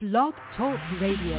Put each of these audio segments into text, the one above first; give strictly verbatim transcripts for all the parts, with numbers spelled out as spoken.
Blog Talk Radio.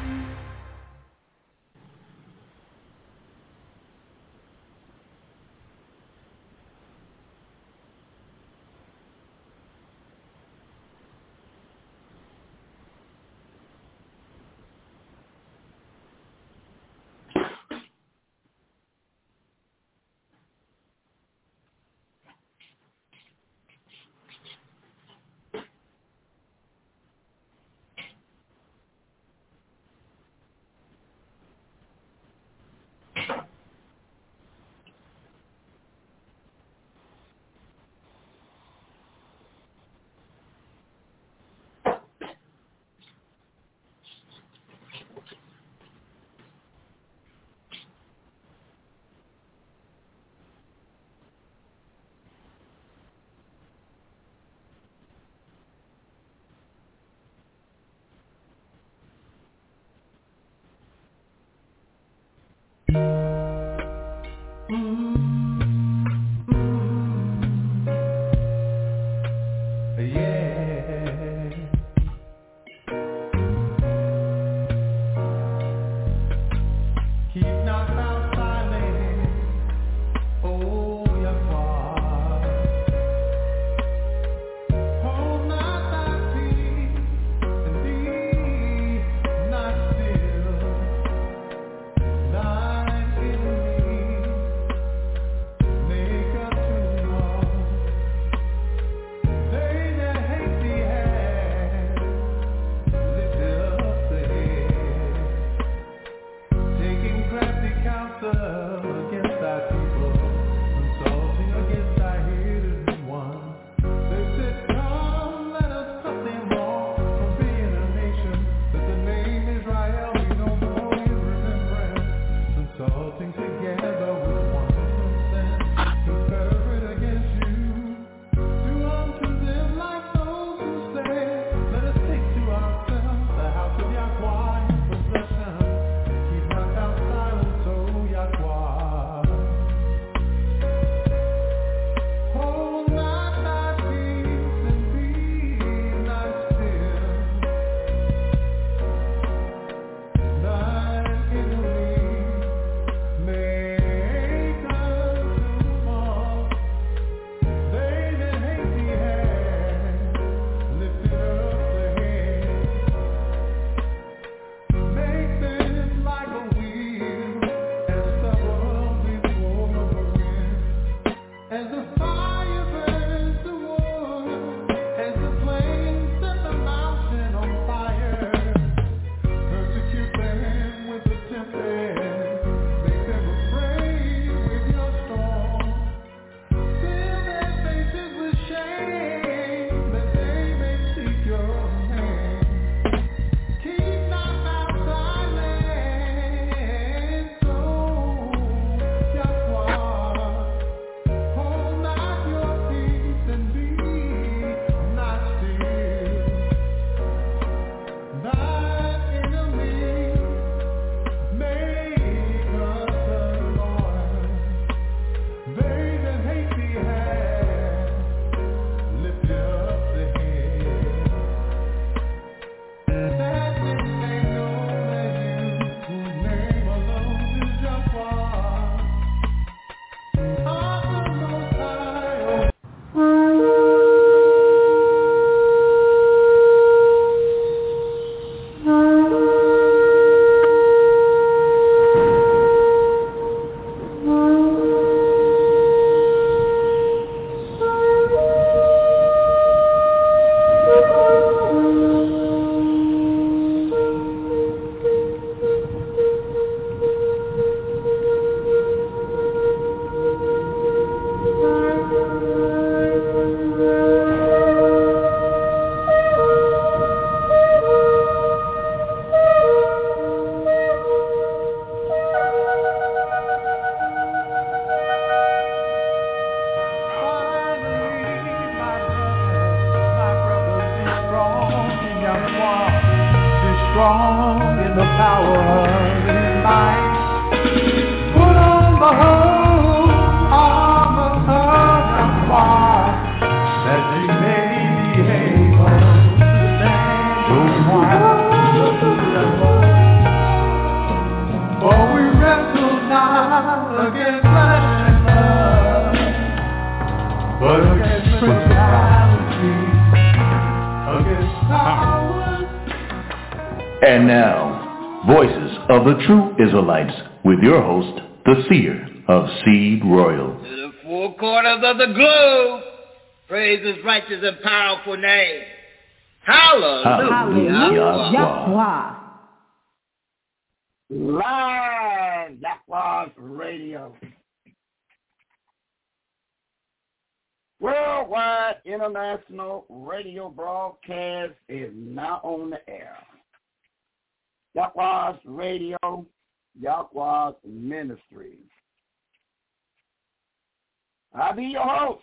Strong in the power of His might. Put on the whole armor of God, that you may be able to stand your trial. And now, Voices of the True Israelites with your host, the Seer of Seed Royal. To the four corners of the globe, praise his righteous and powerful name. Hallelujah. Hallelujah. Yahweh. Live Yahweh's Radio. Worldwide International Radio broadcast is now on the air. Yahweh's Radio, Yahweh's Ministry. I be your host,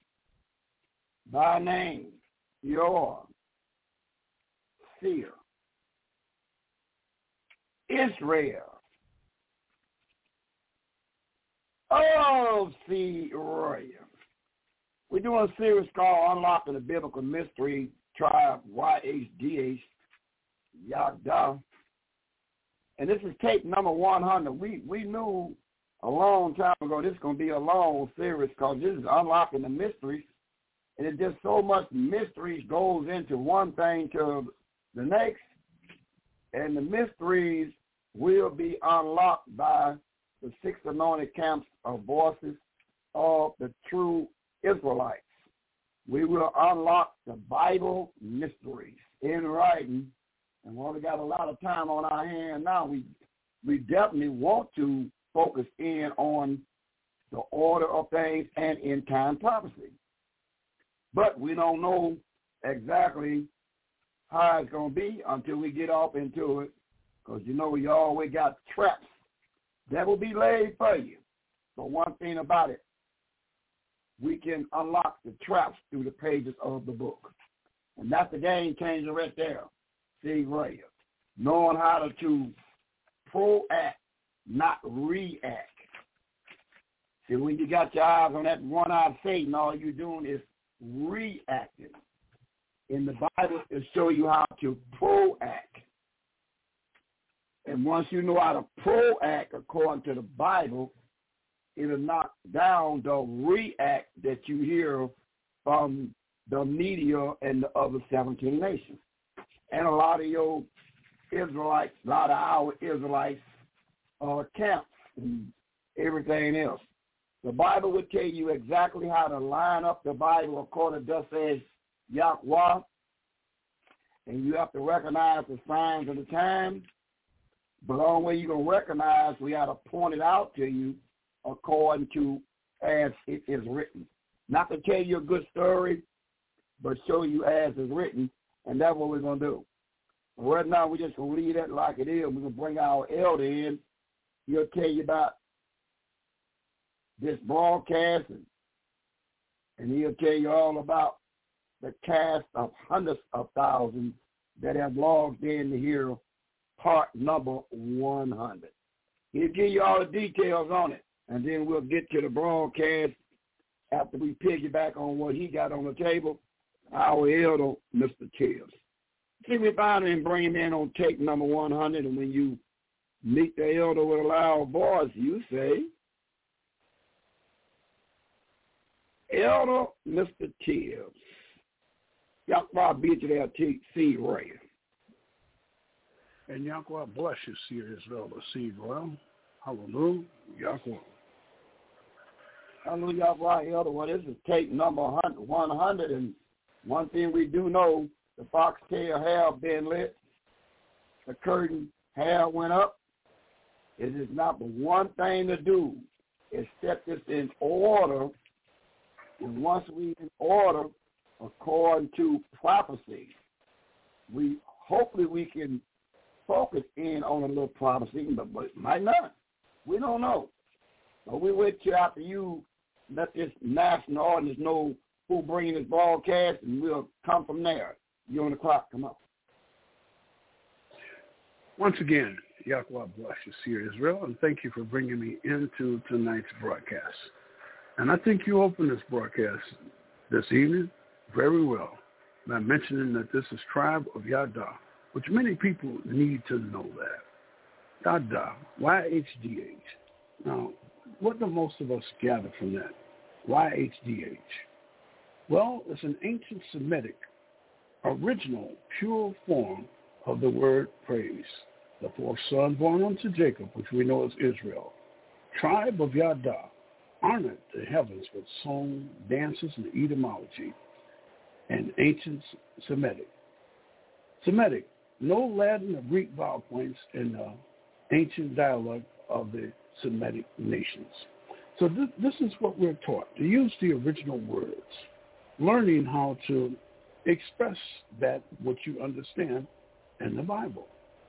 by name, your seer, Israel, of Seed Royal. We're doing a series called Unlocking the Biblical Mystery, Tribe Y H D H, Yahdah. And this is tape number one hundred. We we knew a long time ago this is going to be a long series because this is Unlocking the Mysteries. And it just so much mysteries goes into one thing to the next. And the mysteries will be unlocked by the six anointed camps of voices of the true Israelites. We will unlock the Bible mysteries in writing. And while we got a lot of time on our hand now, we we definitely want to focus in on the order of things and end-time prophecy. But we don't know exactly how it's going to be until we get off into it, because you know you always got traps that will be laid for you. But one thing about it, we can unlock the traps through the pages of the book. And that's the game changer right there. See, right here. Knowing how to, to proact, not react. See, when you got your eyes on that one-eyed Satan, all you're doing is reacting. In the Bible, it shows you how to proact. And once you know how to proact according to the Bible, it'll knock down the react that you hear from the media and the other seventeen nations. And a lot of your Israelites, a lot of our Israelites are camps and everything else. The Bible will tell you exactly how to line up the Bible according to thus says Yahweh. And you have to recognize the signs of the times. But the only way you're going to recognize, we got to point it out to you according to as it is written. Not to tell you a good story, but show you as it's written. And that's what we're going to do. Right now, we're just going to leave it like it is. We're going to bring our elder in. He'll tell you about this broadcast, and, and he'll tell you all about the cast of hundreds of thousands that have logged in to hear part number one hundred. He'll give you all the details on it, and then we'll get to the broadcast after we piggyback on what he got on the table. Our elder, Mister Tibbs. See, we find him and bring him in on tape number one hundred, and when you meet the elder with a loud voice, you say, Elder Mister Tibbs. Yahweh be to their seed royal. And Yahweh bless you, Seer Israel, the seed royal. Hallelujah, Yahweh. Hallelujah, Yahweh, elder. Well, this is tape number one hundred, and one thing we do know, the foxtail have been lit, the curtain have went up. It is not but one thing to do, is set this in order, and once we in order, according to prophecy, we hopefully we can focus in on a little prophecy, but, but it might not. We don't know. So we wait till after you let this national audience know who bringing this broadcast, and we'll come from there. You're on the clock. Come on. Once again, Yahweh bless you, Seer Israel, and thank you for bringing me into tonight's broadcast. And I think you opened this broadcast this evening very well by mentioning that this is Tribe of Yahdah, which many people need to know that. Yahdah, Y H D H. Now, what do most of us gather from that? Y H D H. Well, it's an ancient Semitic, original, pure form of the word praise. The fourth son born unto Jacob, which we know as Israel. Tribe of Yada, honored the heavens with song, dances, and etymology, and ancient Semitic. Semitic, no Latin or Greek vowel points in the ancient dialect of the Semitic nations. So th- this is what we're taught, to use the original words, learning how to express that what you understand in the Bible.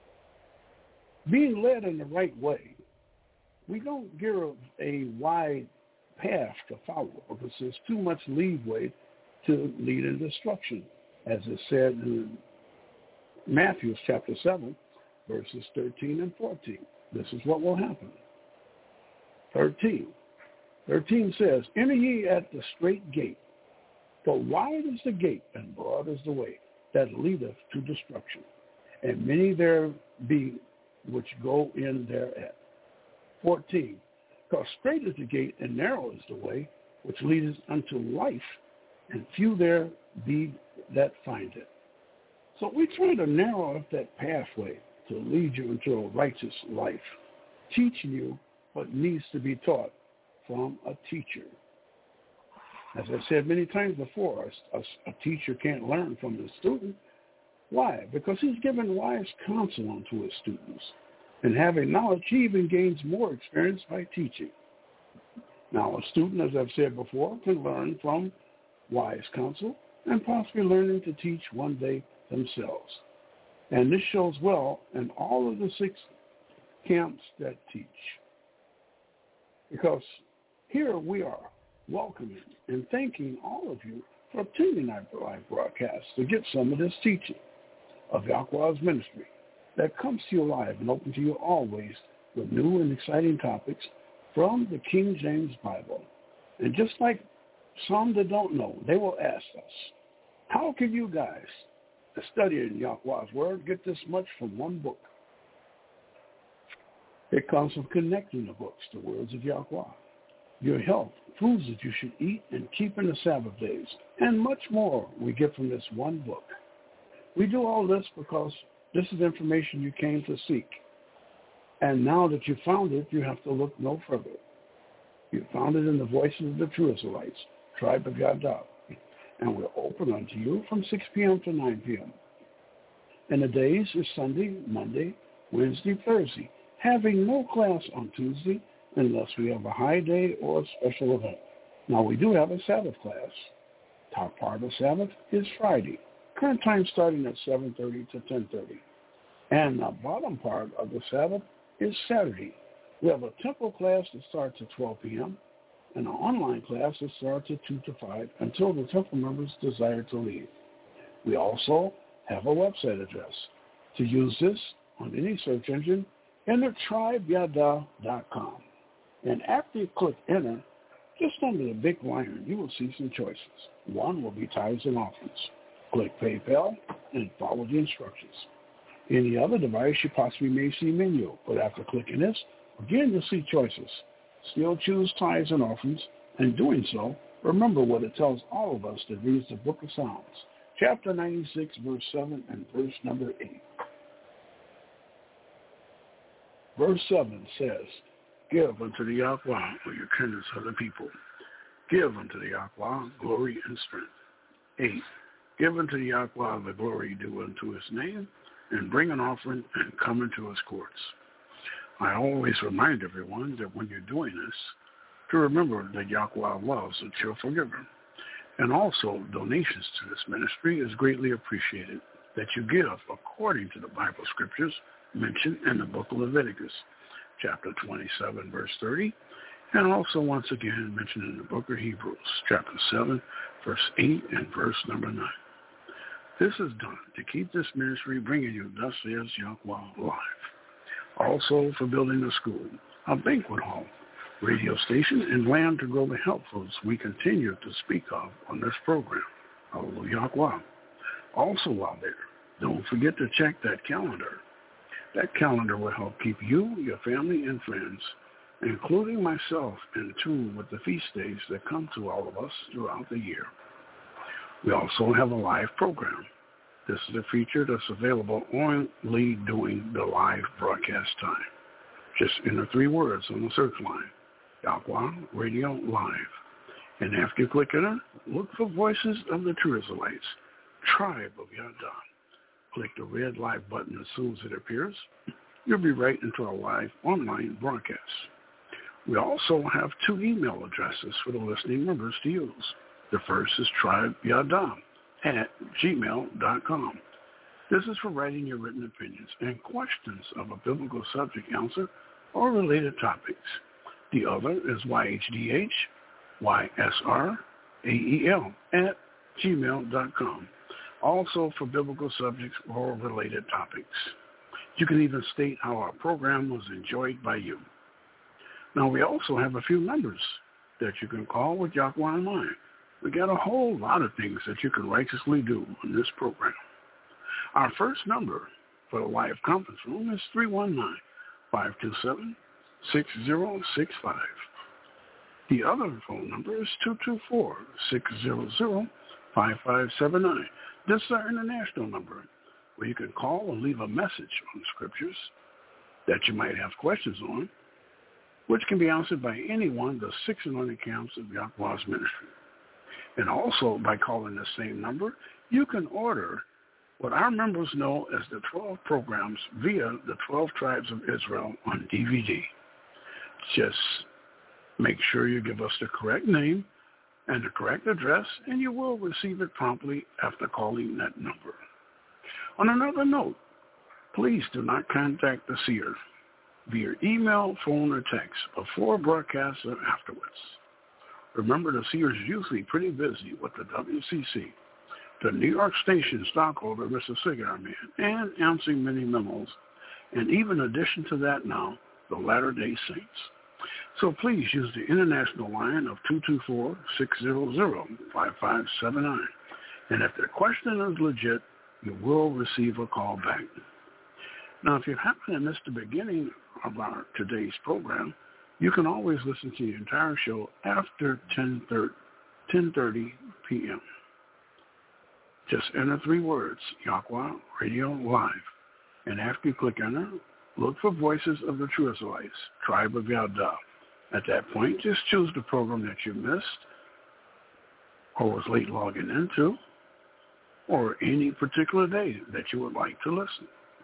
Being led in the right way, we don't give a wide path to follow because there's too much leeway to lead in destruction, as is said in Matthew chapter seven, verses thirteen and fourteen. This is what will happen. thirteen. thirteen says, enter ye at the straight gate, for wide is the gate and broad is the way that leadeth to destruction, and many there be which go in thereat. fourteen. Because straight is the gate and narrow is the way which leadeth unto life, and few there be that find it. So we try to narrow up that pathway to lead you into a righteous life, teaching you what needs to be taught from a teacher. As I said many times before, a, a teacher can't learn from the student. Why? Because he's given wise counsel unto his students. And having knowledge, he even gains more experience by teaching. Now, a student, as I've said before, can learn from wise counsel and possibly learning to teach one day themselves. And this shows well in all of the six camps that teach. Because here we are welcoming and thanking all of you for attending our live broadcast to get some of this teaching of Yahweh's ministry that comes to you live and open to you always with new and exciting topics from the King James Bible. And just like some that don't know, they will ask us, how can you guys studying Yahweh's Word get this much from one book? It comes from connecting the books, the words of Yahweh, your health, foods that you should eat and keep in the Sabbath days, and much more we get from this one book. We do all this because this is information you came to seek. And now that you found it, you have to look no further. You found it in the Voices of the True Israelites, Tribe of Yada. And we're open unto you from six p.m. to nine p.m. And the days is Sunday, Monday, Wednesday, Thursday, having no class on Tuesday unless we have a high day or a special event. Now, we do have a Sabbath class. Top part of Sabbath is Friday. Current time starting at seven thirty to ten thirty. And the bottom part of the Sabbath is Saturday. We have a temple class that starts at twelve p.m. and an online class that starts at two to five until the temple members desire to leave. We also have a website address. To use this on any search engine, enter tribe yada dot com. And after you click enter, just under the big lion, you will see some choices. One will be tithes and offerings. Click PayPal and follow the instructions. Any other device you possibly may see menu, but after clicking this, again you'll see choices. Still choose tithes and offerings, and doing so, remember what it tells all of us that reads the Book of Psalms, chapter ninety-six, verse seven, and verse number eight. Verse seven says, give unto the Yahweh for your kindness of the people. Give unto the Yahweh glory and strength. Eight, give unto the Yahweh the glory due unto his name, and bring an offering and come into his courts. I always remind everyone that when you're doing this, to remember that Yahweh loves a cheerful giver. And also, donations to this ministry is greatly appreciated, that you give according to the Bible scriptures mentioned in the book of Leviticus, chapter twenty-seven, verse thirty, and also once again mentioned in the book of Hebrews, chapter seven, verse eight, and verse number nine. This is done to keep this ministry bringing you thus says Yahweh live. Also for building a school, a banquet hall, radio station, and land to grow the health foods we continue to speak of on this program. Hallelujah. Also while there, don't forget to check that calendar. That calendar will help keep you, your family, and friends, including myself, in tune with the feast days that come to all of us throughout the year. We also have a live program This is a feature that's available only during the live broadcast time. Just enter three words on the search line, Yahweh Radio Live. And after you click enter, look for Voices of the True Israelites, Tribe of Yada. Click the red live button as soon as it appears. You'll be right into our live online broadcast. We also have two email addresses for the listening members to use. The first is tribeyada at gmail dot com. This is for writing your written opinions and questions of a biblical subject answer or related topics. The other is Y H D H Y S R A E L at gmail dot com, also for biblical subjects or related topics. You can even state how our program was enjoyed by you. Now, we also have a few numbers that you can call with Yahweh in mind. We got a whole lot of things that you can righteously do in this program. Our first number for the live conference room is three one nine, five two seven, six zero six five. The other phone number is two two four, six zero zero, five five seven nine. This is our international number, where you can call and leave a message on scriptures that you might have questions on, which can be answered by any one of the six anointed camps of Yahweh's ministry. And also, by calling the same number, you can order what our members know as the twelve programs via the twelve Tribes of Israel on D V D. Just make sure you give us the correct name and the correct address, and you will receive it promptly after calling that number. On another note, please do not contact the seer via email, phone, or text before broadcast or afterwards. Remember, the seer is usually pretty busy with the W C C, the New York station stockholder, Mister Cigar Man, and answering many memos, and even in addition to that now, the Latter-day Saints. So please use the international line of two two four, six zero zero, five five seven nine. And if the question is legit, you will receive a call back. Now, if you happen to miss the beginning of our today's program, you can always listen to the entire show after ten thirty p.m. Just enter three words, Yahweh Radio Live. And after you click enter, look for Voices of the True Israelites, Tribe of Yada. At that point, just choose the program that you missed or was late logging into, or any particular day that you would like to listen.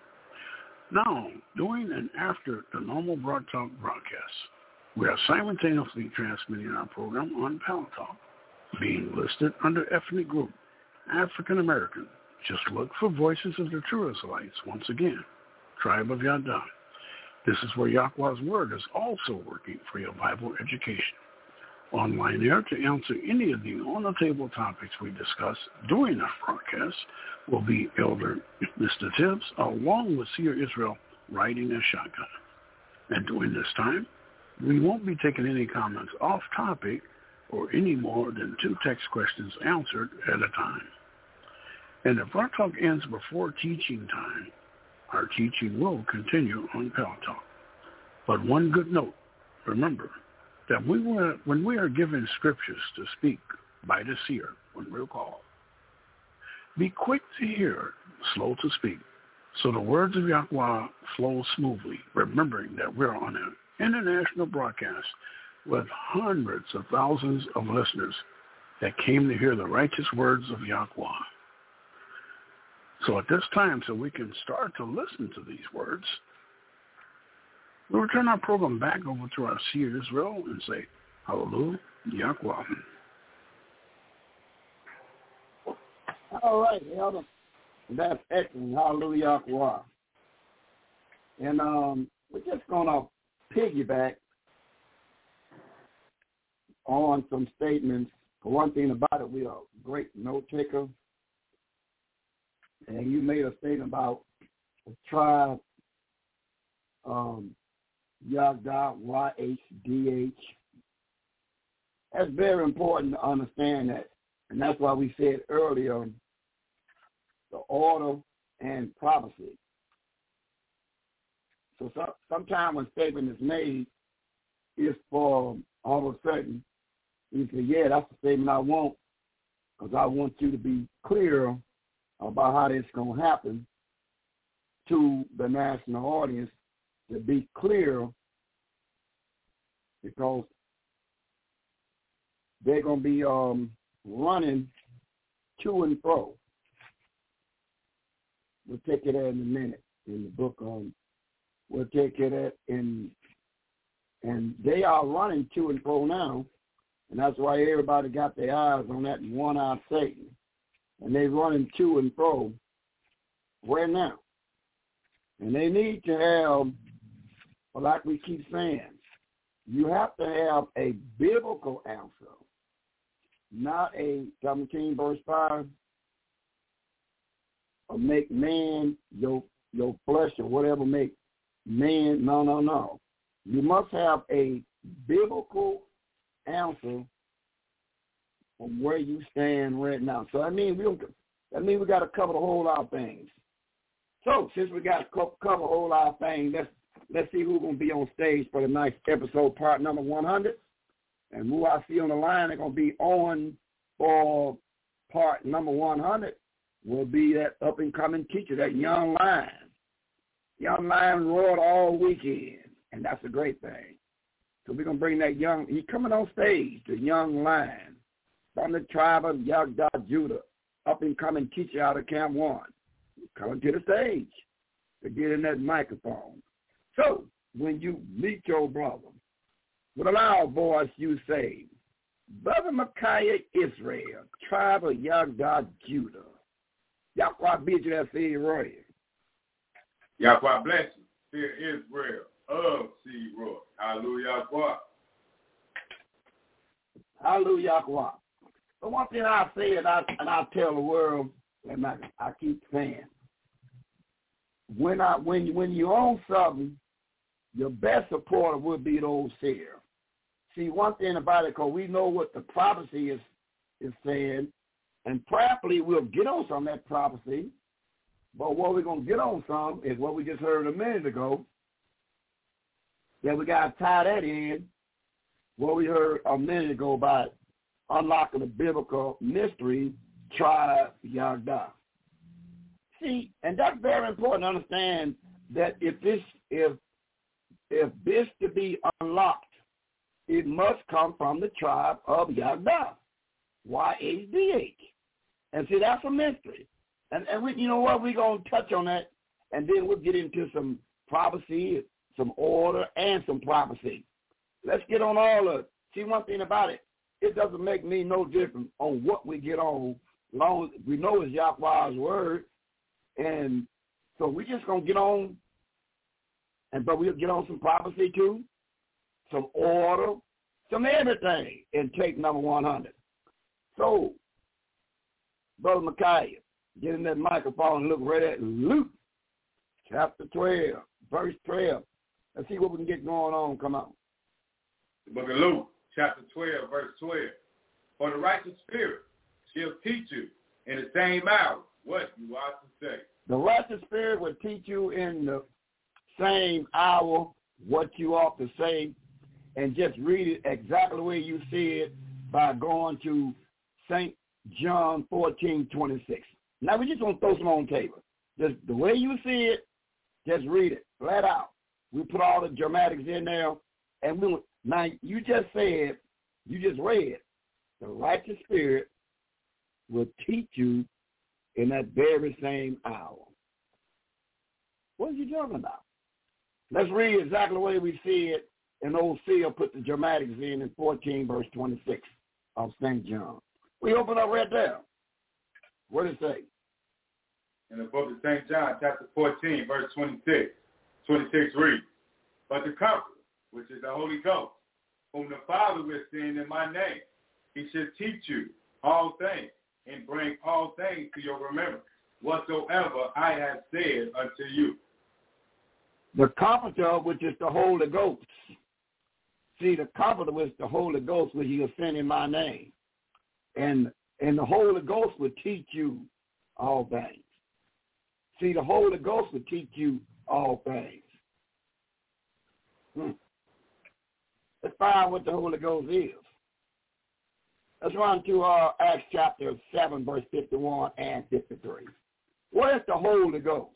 Now, during and after the normal Broad Talk broadcast, we are simultaneously transmitting our program on Pal Talk, being listed under ethnic group, African American. Just look for Voices of the True Israelites, once again, Tribe of Yada. This is where Yahweh's Word is also working for your Bible education. Online there to answer any of the on-the-table topics we discuss during our broadcast will be Elder Mister Tibbs, along with Seer Israel, riding a shotgun. And during this time, we won't be taking any comments off topic or any more than two text questions answered at a time. And if our talk ends before teaching time, our teaching will continue on Pal Talk. But one good note, remember that we were, when we are given scriptures to speak by the seer when we're called, be quick to hear, slow to speak, so the words of Yahweh flow smoothly, remembering that we're on an international broadcast with hundreds of thousands of listeners that came to hear the righteous words of Yahweh. So at this time, so we can start to listen to these words, we'll return our program back over to our seer Israel and say, Hallelujah, Yahweh. All right, Elder. That's excellent. Hallelujah, Yahweh. And um, we're just going to piggyback on some statements. For one thing about it, we are a great note taker. And you made a statement about the tribe, um, Yada, Y H D H. That's very important to understand that. And that's why we said earlier, the order and prophecy. So, so sometimes when a statement is made, it's for all of a sudden, you say, yeah, that's the statement I want, because I want you to be clear about how this is going to happen to the national audience to be clear, because they're going to be um, running to and fro. We'll take it in a minute in the book on. We'll take it at in, and they are running to and fro now, and that's why everybody got their eyes on that one-eyed Satan, and they're running to and fro right now. And they need to have, well, like we keep saying, you have to have a biblical answer, not a seventeen verse five, or make man your your flesh or whatever make man. No, no, no. You must have a biblical answer from where you stand right now. So I mean, we don't, that means we got to cover the whole lot of things. So since we got to cover a whole lot of things, let's let's see who's going to be on stage for the next episode, part number one hundred. And who I see on the line are going to be on for part number one hundred will be that up-and-coming teacher, that young lion. Young lion roared all weekend, and that's a great thing. So we're going to bring that young, he's coming on stage, the young lion from the tribe of Yagda Judah, up-and-coming teacher out of Camp One. Coming to the stage to get in that microphone. So when you meet your brother, with a loud voice you say, Brother Micaiah Israel, tribe of Yagda Judah. Yahweh bid you that seed royal. Yahweh bless you, fear Israel of seed royal. Hallelujah, Yahweh. Hallelujah, Yahweh. But one thing I say, and I and I tell the world, and I, I keep saying, when I when when you own something, your best supporter will be the old seer. See, one thing about it, because we know what the prophecy is is saying, and prayerfully we'll get on some of that prophecy, but what we're going to get on some is what we just heard a minute ago, that we got to tie that in, what we heard a minute ago about unlocking the biblical mystery, tribe Yagda. See, and that's very important to understand that if this, if if this to be unlocked, it must come from the tribe of Yagda, Y H D H. And see, that's a mystery. And and we, you know what, we're going to touch on that, and then we'll get into some prophecy, some order, and some prophecy. Let's get on all of it. See, one thing about it, it doesn't make me no different on what we get on, as long as we know it's Yahweh's word. And so we're just going to get on, and but we'll get on some prophecy too, some order, some everything in take number one hundred. So, Brother Micaiah, get in that microphone and look right at Luke chapter twelve, verse twelve. Let's see what we can get going on. Come on. The book of Luke, chapter twelve, verse twelve. For the righteous spirit shall teach you in the same hour what you ought to say. The righteous spirit will teach you in the same hour what you ought to say, and just read it exactly the way you see it by going to Saint John fourteen twenty-six. Now we just want to throw some on the table. Just the way you see it, just read it flat out. We put all the dramatics in there, and we now you just said, you just read, the righteous spirit will teach you in that very same hour. What are you talking about? Let's read exactly the way we see it. And old Seal put the dramatics in in fourteen, verse twenty-six of Saint John. We open up right there. What does it say? In the book of Saint John, chapter fourteen, verse twenty-six. twenty-six reads, But the Comforter, which is the Holy Ghost, whom the Father will send in my name, he shall teach you all things, and bring all things to your remembrance, whatsoever I have said unto you. The Comforter, which is the Holy Ghost. See, the Comforter was the Holy Ghost, which he will send in my name. And and the Holy Ghost will teach you all things. See, the Holy Ghost will teach you all things. Hmm. Let's find what the Holy Ghost is. Let's run to uh, Acts chapter seven, verse fifty-one and fifty-three. What is the Holy Ghost?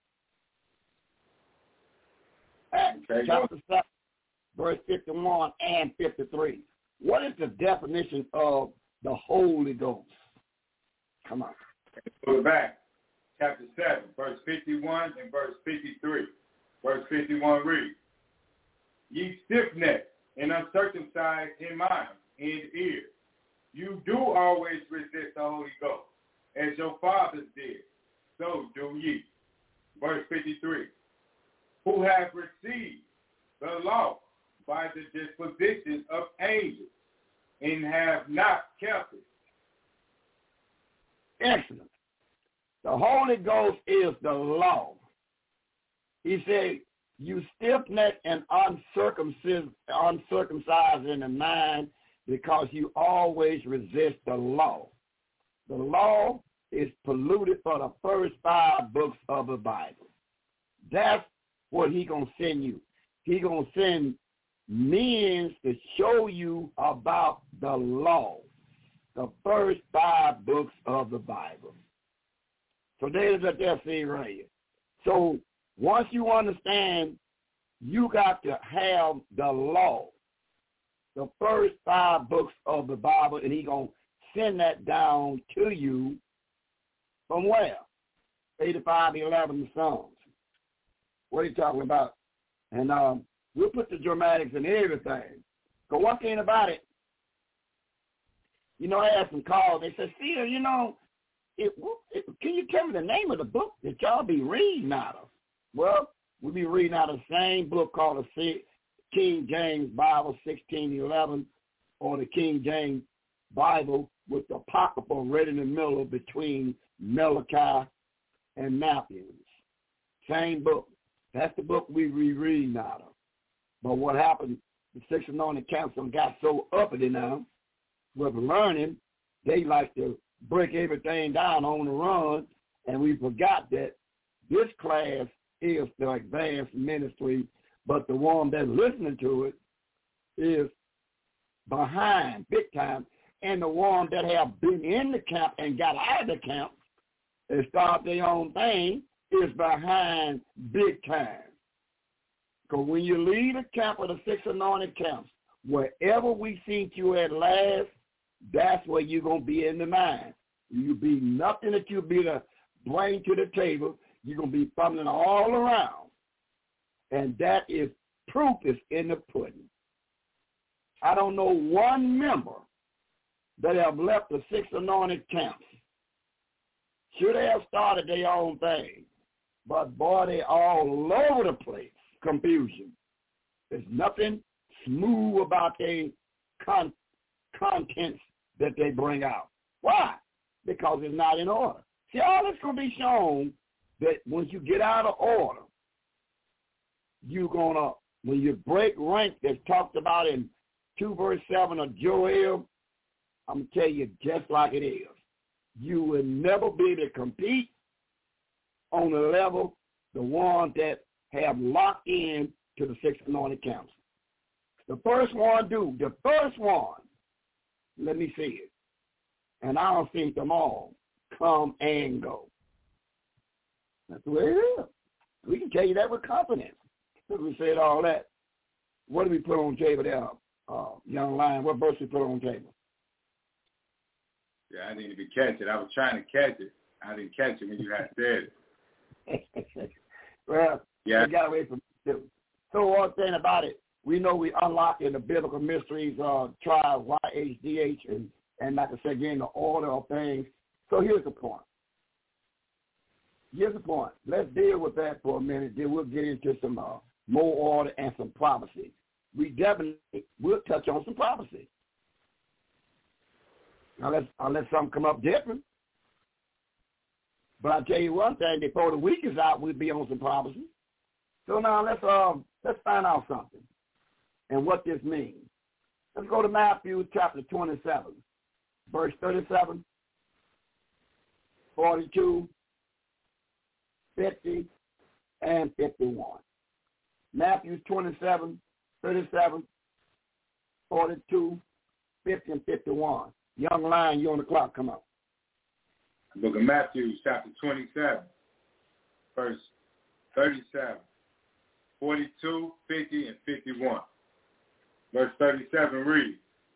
Acts Okay, chapter seven, verse fifty-one and fifty-three. What is the definition of the Holy Ghost? Come on. Go back. Chapter seven, verse fifty-one and verse fifty-three. Verse fifty-one reads, Ye stiff-necked and uncircumcised in mind and ear, you do always resist the Holy Ghost, as your fathers did, so do ye. Verse fifty-three, who have received the law by the disposition of angels, and have not kept it. Excellent. The Holy Ghost is the law. He said, you stiff-necked and uncircumcised, uncircumcised in the mind because you always resist the law. The law is polluted for the first five books of the Bible. That's what he going to send you. He going to send men to show you about the law, the first five books of the Bible. So there's a death scene right here. So once you understand, you got to have the law, the first five books of the Bible, and he going to send that down to you from where? eighty-five eleven Psalms. What are you talking about? And um, we'll put the dramatics and everything. Because one thing about it, you know, I had some calls. They said, Seer, you know, it, it, can you tell me the name of the book that y'all be reading out of? Well, we'll be reading out of the same book called the King James Bible sixteen eleven, or the King James Bible with the Apocrypha right in the middle between Malachi and Matthew. Same book. That's the book we be reading out of. But what happened, the Six Anointed Council got so uppity now with learning, they like to break everything down on the run, and we forgot that this class is the advanced ministry, but the one that's listening to it is behind big time, and the one that have been in the camp and got out of the camp and start their own thing is behind big time. Because when you leave the camp of the six anointed camps, wherever we think you at last, that's where you're going to be in the mind. You'll be nothing that you'll be to bring to the table. You're going to be fumbling all around. And that is proof is in the pudding. I don't know one member that have left the six anointed camps. Should have started their own thing. But, boy, they all over the place. Confusion. There's nothing smooth about their con- contents that they bring out. Why? Because it's not in order. See, all that's going to be shown that once you get out of order, you're going to, when you break rank that's talked about in two verse seven of Joel, I'm going to tell you just like it is. You will never be able to compete on the level, the ones that have locked in to the six anointed council. The first one do, the first one, let me see it. And I'll see them all come and go. That's the way it is. We can tell you that with confidence. Since we said all that, what did we put on the table there, uh, young lion? What verse we put on the table? Yeah, I didn't even catch it. I was trying to catch it. I didn't catch it when you had said it. Well, yeah. we got away from it too. So one thing about it, we know we unlocking the biblical mysteries, uh, trial, Y H D H, and, and like I said, again, the order of things. So here's the point. Here's the point. Let's deal with that for a minute. Then we'll get into some uh, more order and some prophecy. We definitely will touch on some prophecy. Unless, unless something come up different. But I'll tell you one thing, before the week is out, we'll be on some prophecy. So now let's uh, let's find out something and what this means. Let's go to Matthew chapter twenty-seven, verse thirty-seven, forty-two, fifty, and fifty-one. Matthew twenty-seven, thirty-seven, forty-two, fifty, and fifty-one. Young lion, you on the clock, come on. Book of Matthew, chapter twenty-seven, verse thirty-seven, forty-two, fifty, and fifty-one. Verse thirty-seven reads,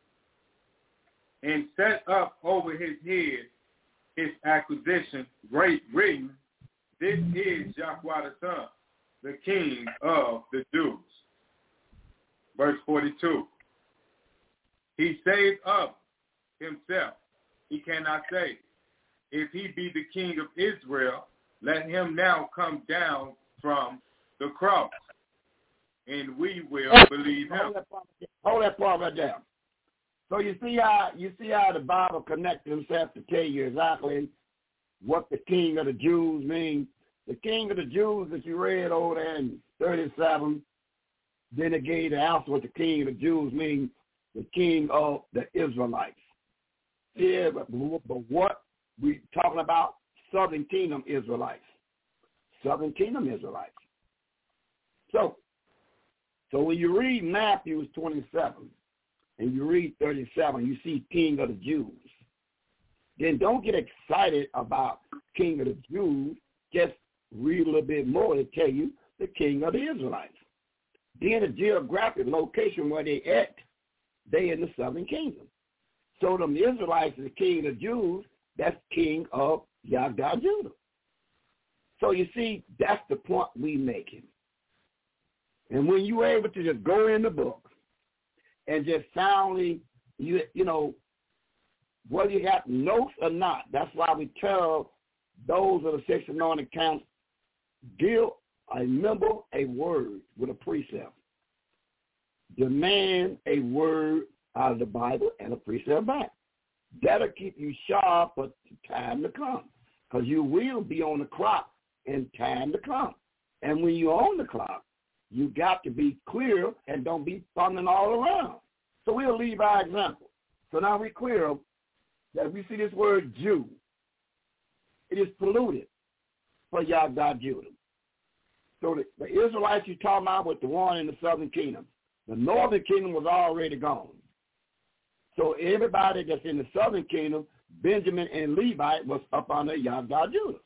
and set up over his head his acquisition, great written, this is Yahweh the Son, the King of the Jews. Verse forty-two, he saved up himself. He cannot save. If he be the King of Israel, let him now come down from the cross, and we will oh, believe him. Hold that, part, hold that part right there. So you see how you see how the Bible connects himself to tell you exactly what the King of the Jews means. The King of the Jews that you read over there in thirty-seven, then it gave the answer what the King of the Jews means, the King of the Israelites. Yeah, but, but what we talking about? Southern Kingdom Israelites. Southern Kingdom Israelites. So, so when you read Matthew twenty-seven and you read thirty-seven, you see King of the Jews. Then don't get excited about King of the Jews. Just read a little bit more to tell you the King of the Israelites. Then the geographic location where they at, they in the Southern Kingdom. So them Israelites is the King of the Jews. That's King of Yahweh Judah. So you see, that's the point we making. And when you're able to just go in the book and just soundly, you you know, whether you got notes or not, that's why we tell those of the six anointed counts, give a member a word with a precept. Demand a word out of the Bible and a precept back. That'll keep you sharp for time to come, because you will be on the clock in time to come. And when you're on the clock, you got to be clear and don't be fumbling all around. So we'll leave our example. So now we're clear that we see this word Jew. It is polluted for Yahweh Judah. So the, the Israelites you're talking about was the one in the southern kingdom. The northern kingdom was already gone. So everybody that's in the southern kingdom, Benjamin and Levi, was up under Yahweh Judah.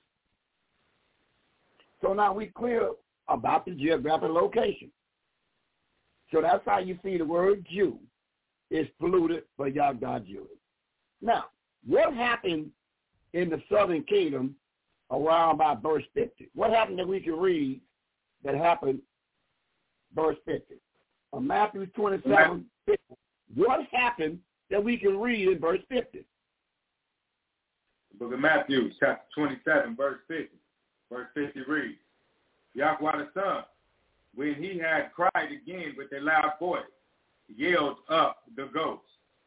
So now we clear about the geographic location. So that's how you see the word Jew is polluted for Yahweh Judah. Now, what happened in the southern kingdom around by verse fifty? What happened that we can read that happened verse fifty? Uh, Matthew twenty-seven, fifty. What happened that we can read in verse fifty? The book of Matthew, chapter twenty-seven, verse fifty. Verse fifty reads, Yahweh the Son, when he had cried again with a loud voice, yelled up the ghost.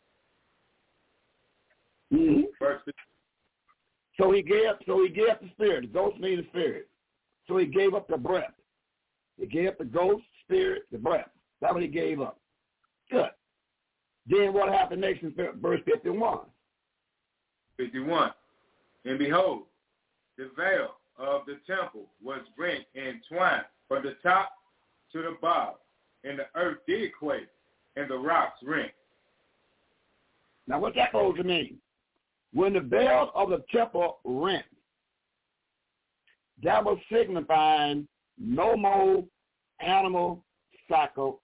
Mm-hmm. Verse fifty. So he gave up, so he gave up the spirit. The ghost means the spirit. So he gave up the breath. He gave up the ghost, spirit, the breath. That's what he gave up. Good. Then what happened next in verse fifty-one? fifty-one. And behold, the veil of the temple was rent in twine from the top to the bottom, and the earth did quake, and the rocks rent. Now what's that supposed to mean? When the veil of the temple rent, that was signifying no more animal sacrifice.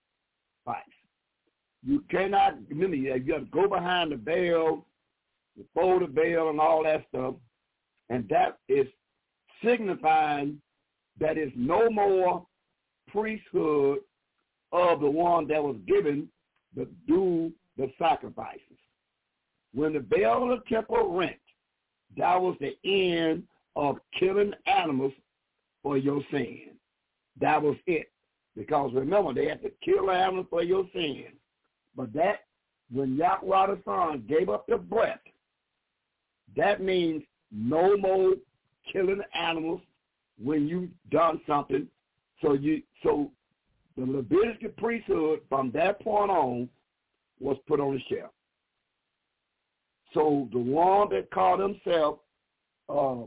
You cannot, remember, you got to go behind the veil, before the veil and all that stuff, and that is signifying that is no more priesthood of the one that was given to do the sacrifices. When the veil of the temple rent, that was the end of killing animals for your sin. That was it. Because remember, they had to kill animals for your sin. But that, when Yahweh the Son gave up the breath, that means no more killing animals when you done something. So you, so the Levitical priesthood from that point on was put on the shelf. So the one that called himself uh,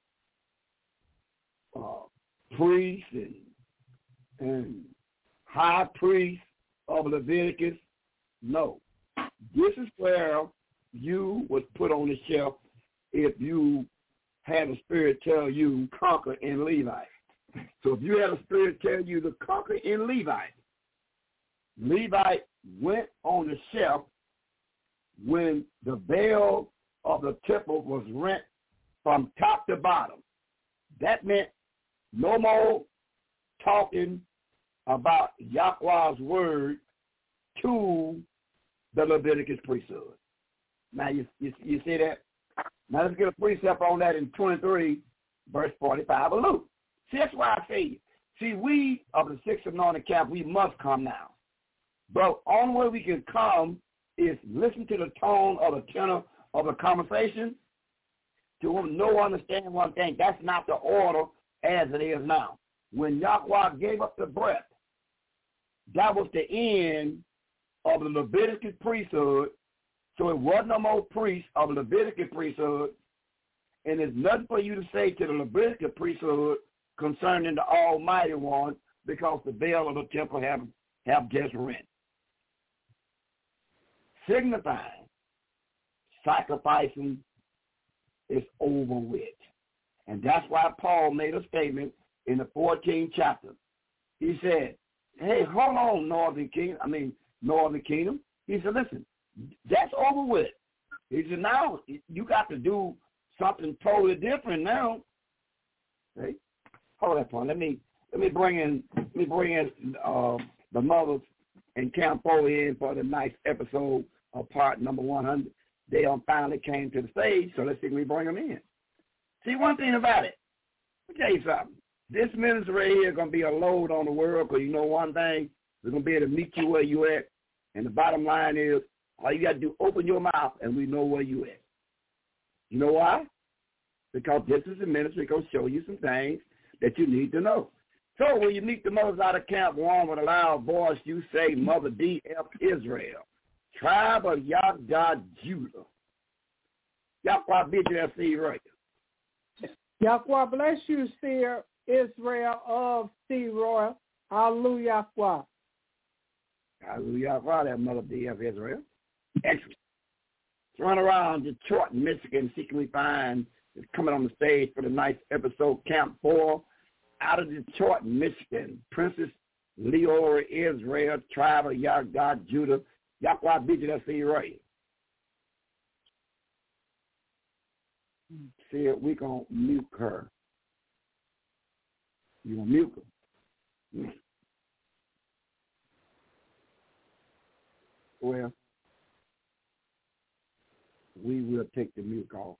uh, priest and, and high priest of Leviticus, no. This is where you was put on the shelf if you had a spirit tell you conquer in Levi. So if you had a spirit tell you to conquer in Levi, Levi went on the shelf when the veil of the temple was rent from top to bottom. That meant no more talking about Yahweh's word to the Leviticus priesthood. Now, you, you, you see that? Now, let's get a precept on that in twenty-three, verse forty-five of Luke. See, that's why I say, see, we of the sixth anointed camp, we must come now. But only way we can come is listen to the tone or the tenor of the conversation to know, understand one thing. That's not the order as it is now. When Yahweh gave up the breath, that was the end of the Leviticus priesthood. So it was no more priest of the Leviticus priesthood. And there's nothing for you to say to the Leviticus priesthood concerning the Almighty One, because the veil of the temple have, have just rent. Signifying sacrificing is over with. And that's why Paul made a statement in the fourteenth chapter. He said, hey, hold on, Northern Kingdom. I mean, Northern Kingdom. He said, listen, that's over with. He said, now you got to do something totally different now. Hey, hold that point. Let me let me bring in let me bring in uh, the mothers and Camp Four in for the next episode of part number one hundred. They finally came to the stage, so let's see if we bring them in. See, one thing about it, let me tell you something. This ministry right here is going to be a load on the world, because you know one thing, we're going to be able to meet you where you at. And the bottom line is, all you got to do, open your mouth, and we know where you at. You know why? Because this is a ministry going to show you some things that you need to know. So when you meet the mothers out of Camp One with a loud voice, you say, Mother D F Israel, tribe of Yahweh Judah. Yahweh bid you that seed right. Yahweh bless you, Seer Israel of Sea Royal. Hallelujah. Hallelujah. That Mother D F Israel. Excellent. Let's run around Detroit, Michigan, see can we find is coming on the stage for the ninth episode, Camp Four. Out of Detroit, Michigan, Princess Leora Israel, tribe of Yahweh Judah. Yahweh bid you that seed right. See if we gonna mute her. You gonna mute her? Well, we will take the mute off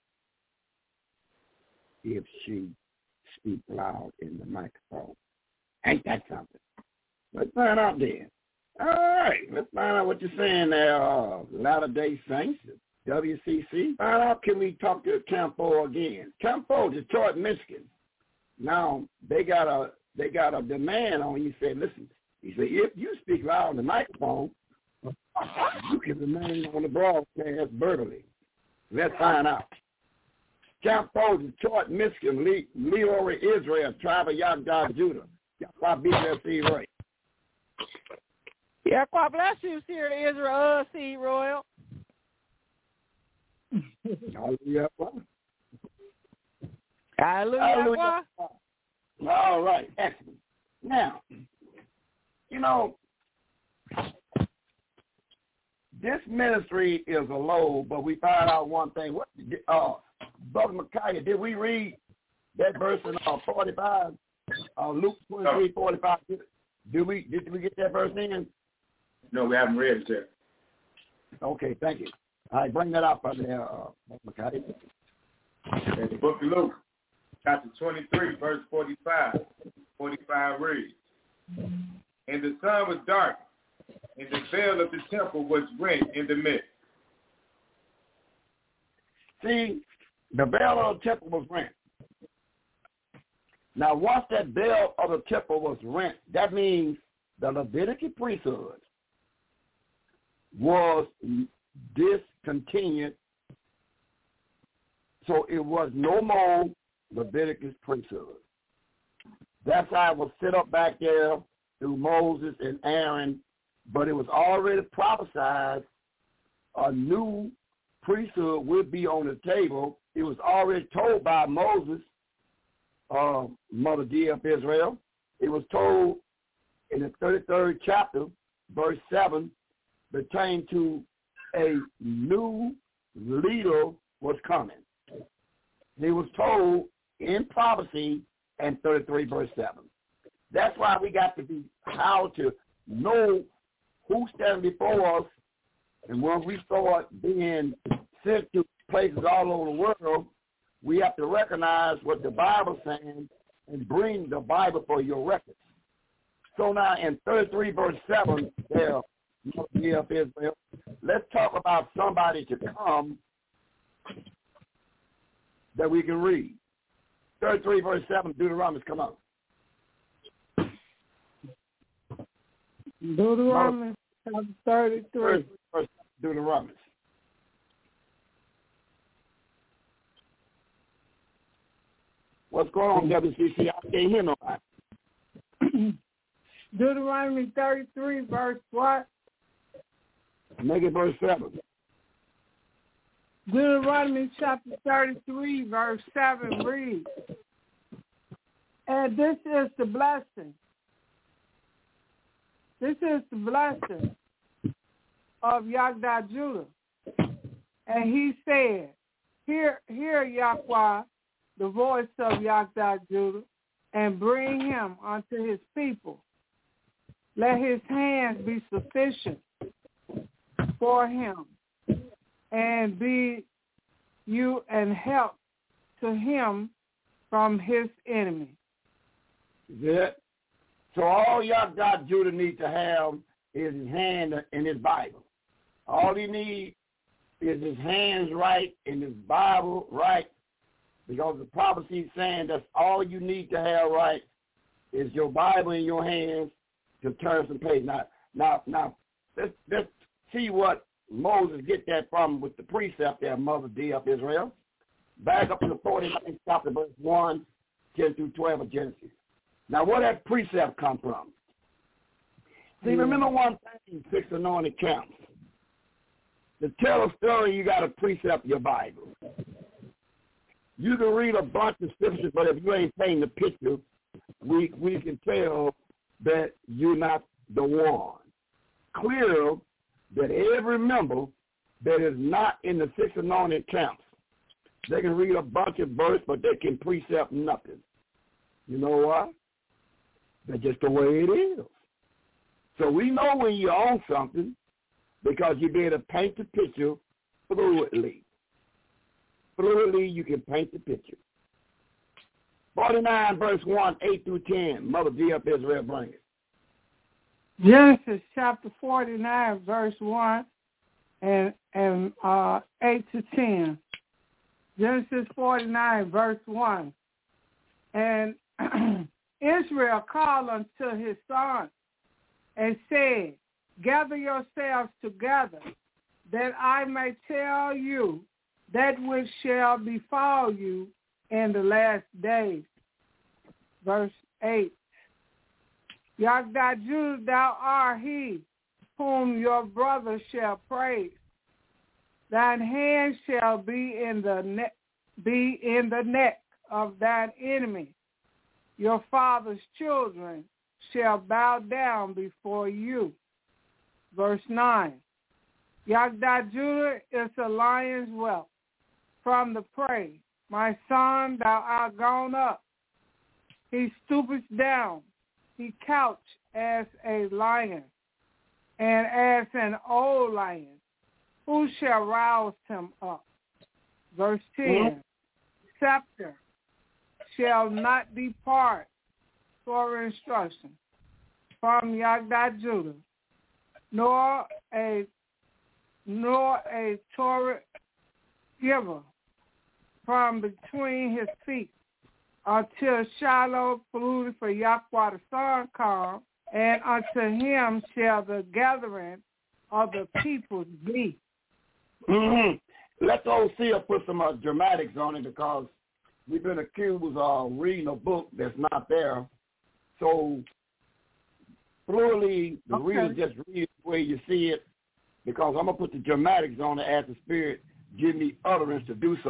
if she speaks loud in the microphone. Ain't that something? Let's find out then. All right, let's find out what you're saying there, uh, Latter-day Saints. W C C. Find out, can we talk to Camp Four again? Camp Four, Detroit, Michigan. Now they got a they got a demand on you. Said, listen. He said, if you speak loud in the microphone, you can remain on the broadcast verbally. Let's find out. Camp Four, Detroit, Michigan. Le- Leora Israel, tribe of Yahweh Judah. Yahweh be there, see right. Yahweh bless you, Seer Israel of Sea Royal. Hallelujah. Hallelujah. All right, excellent. Now, you know, this ministry is a load, but we find out one thing. What, uh, Brother Micaiah, did we read that verse in uh, forty-five, uh, Luke twenty-three, forty-five? Did we did we get that verse in? No, we haven't read it yet. Okay, thank you. All right, bring that up for there, uh, Micaiah. In the book of Luke, chapter twenty-three, verse forty-five. forty-five reads, and the sun was dark, and the veil of the temple was rent in the midst. See, the veil of the temple was rent. Now, once that veil of the temple was rent, that means the Leviticus priesthood was discontinued, so it was no more Leviticus priesthood. That's how it was set up back there through Moses and Aaron, but it was already prophesied a new priesthood would be on the table it was already told by Moses, uh, Mother D of Israel. It was told in the thirty-third chapter, verse seven, pertaining to a new leader was coming. He was told in prophecy in thirty-three, verse seven. That's why we got to be how to know who's standing before us. And when we start being sent to places all over the world, we have to recognize what the Bible's saying and bring the Bible for your records. So now in thirty-three, verse seven, there, Israel, let's talk about somebody to come that we can read. thirty-three, verse seven, Deuteronomy, come on. Deuteronomy chapter thirty-three. Verse Deuteronomy. What's going on, W C C? I can't hear nobody. Deuteronomy thirty-three, verse what? Make it verse seven. Deuteronomy chapter thirty-three, verse seven reads, and this is the blessing. This is the blessing of Yagda Judah. And he said, Hear, hear Yahweh, the voice of Yagda Judah, and bring him unto his people. Let his hands be sufficient for him, and be you an help to him from his enemy. Yeah. So all Yahweh Judah need to have is his hand in his Bible. All he needs is his hands right and his Bible right, because the prophecy is saying that's all you need to have right is your Bible in your hands to turn some pages. Now, now, now, let's, let's see what Moses get that from with the precept there, Mother D of Israel. Back up to the forty-ninth chapter, verse one, ten through twelve of Genesis. Now, where that precept come from? See, remember one thing, six anointed camps. To tell a story, you got to precept your Bible. You can read a bunch of scriptures, but if you ain't painting the picture, we we can tell that you're not the one. Clear that every member that is not in the six anointed camps, they can read a bunch of verses, but they can precept nothing. You know why? That's just the way it is. So we know when you own something because you be able to paint the picture fluidly. Fluidly, you can paint the picture. forty-nine, verse one, eight through ten. Mother D of Israel, bring it. Genesis chapter forty-nine, verse one and, and uh, eight to ten. Genesis forty-nine, verse one. And Israel called unto his sons and said, gather yourselves together, that I may tell you that which shall befall you in the last days. Verse eight. Yagda Judah, thou art he whom your brother shall praise. Thine hand shall be in the neck, be in the neck of thine enemy. Your father's children shall bow down before you. Verse nine. Yagda Judah is a lion's whelp from the prey. My son, thou art gone up. He stoopeth down. He couched as a lion, and as an old lion. Who shall rouse him up? Verse ten. Scepter shall not depart for instruction from Yagda Judah, nor a nor a Torah giver from between his feet, until Shiloh polluted for Yahweh the Son come, and unto him shall the gathering of the people be. Mm-hmm. Let's all see or put some uh, dramatics on it, because we've been accused of reading a book that's not there. So, plurally, the okay. reader just read the way you see it, because I'm going to put the dramatics on it as the Spirit give me utterance to do so.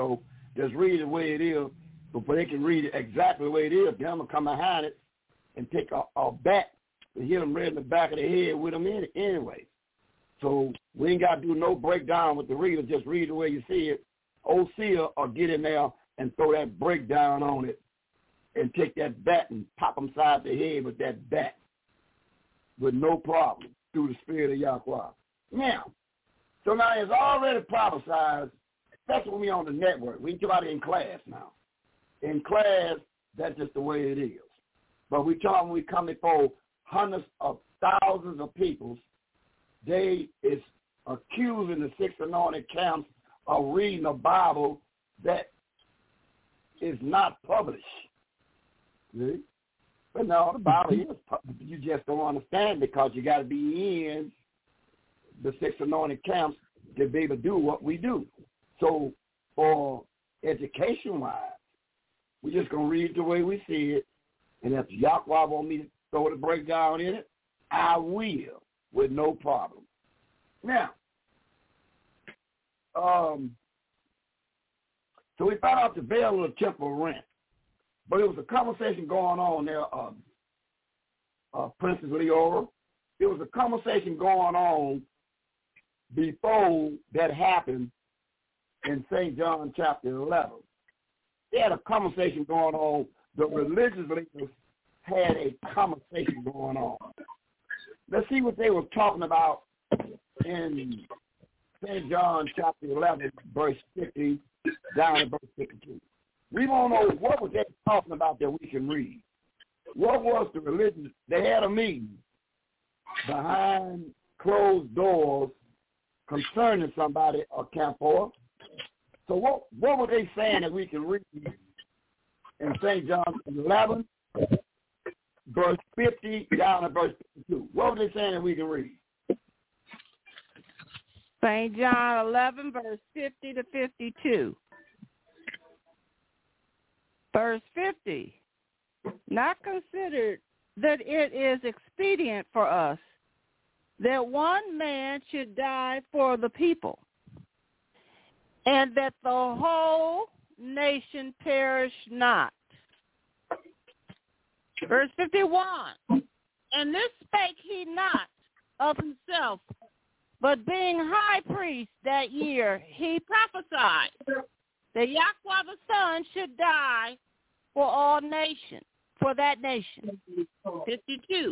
just read it the way it is, before they can read it exactly the way it is. Then I'm going to come behind it and take a, a bat and hit them right in the back of the head with them in it anyway. So we ain't got to do no breakdown with the reader. Just read the way you see it. Old seer or get in there and throw that breakdown on it and take that bat and pop them side the head with that bat with no problem through the spirit of Yahweh. Now, so now it's already prophesied, especially when we on the network. We ain't talking about it in class now. In class, that's just the way it is. But we talk when we come before hundreds of thousands of people, they is accusing the six anointed camps of reading a Bible that is not published. See? But no, the Bible is published. You just don't understand because you got to be in the six anointed camps to be able to do what we do. So for education-wise, we're just going to read it the way we see it. And if Yahweh want me to throw the breakdown in it, I will with no problem. Now, um, so we found out the veil of the temple rent. But it was a conversation going on there, um, uh, Princess Leora. There was a conversation going on before that happened in Saint John chapter eleven. They had a conversation going on. The religious leaders had a conversation going on. Let's see what they were talking about in Saint John chapter eleven, verse fifty, down to verse fifty-two. We want to know what was they talking about that we can read. What was the religion? They had a meeting behind closed doors concerning somebody or camp for. So what what were they saying that we can read in Saint John eleven, verse fifty down to verse fifty-two? What were they saying that we can read? Saint John eleven, verse fifty to fifty-two. Verse fifty, not considered that it is expedient for us that one man should die for the people, and that the whole nation perish not. Verse fifty-one, and this spake he not of himself, but being high priest that year, he prophesied that Yahweh the Son should die for all nations, for that nation. fifty-two.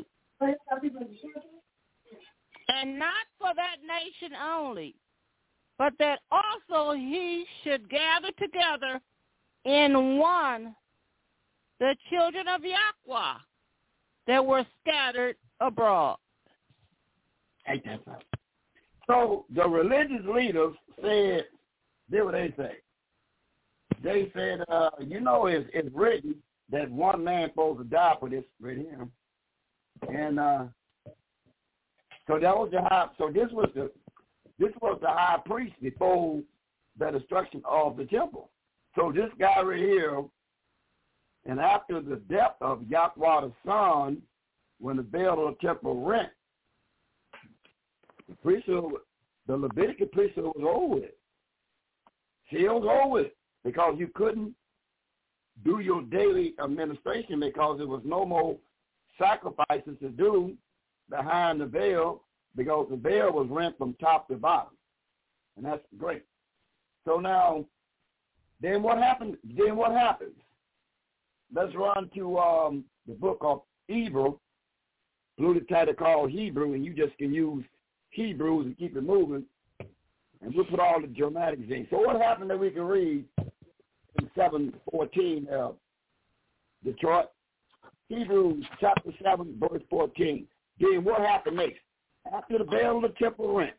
And not for that nation only, but that also he should gather together in one the children of Yahweh that were scattered abroad. Ain't that right? So the religious leaders said, this what they say. They said, uh, you know, it's, it's written that one man supposed to die for this right here. And uh, so that was the high, so this was the this was the high priest before the destruction of the temple. So this guy right here, and after the death of Yahweh the Son, when the veil of the temple rent, the priesthood, the Levitical priesthood was over with. See, it was over with because you couldn't do your daily administration because there was no more sacrifices to do behind the veil because the veil was rent from top to bottom. And that's great. So now, then what happened? Then what happens? Let's run to um, the book of Hebrew, blue title called Hebrew, and you just can use Hebrews and keep it moving, and we'll put all the dramatics in. So what happened that we can read in seven fourteen, uh, Detroit? Hebrews chapter seven, verse fourteen. Then what happened next? After the veil of the temple rent,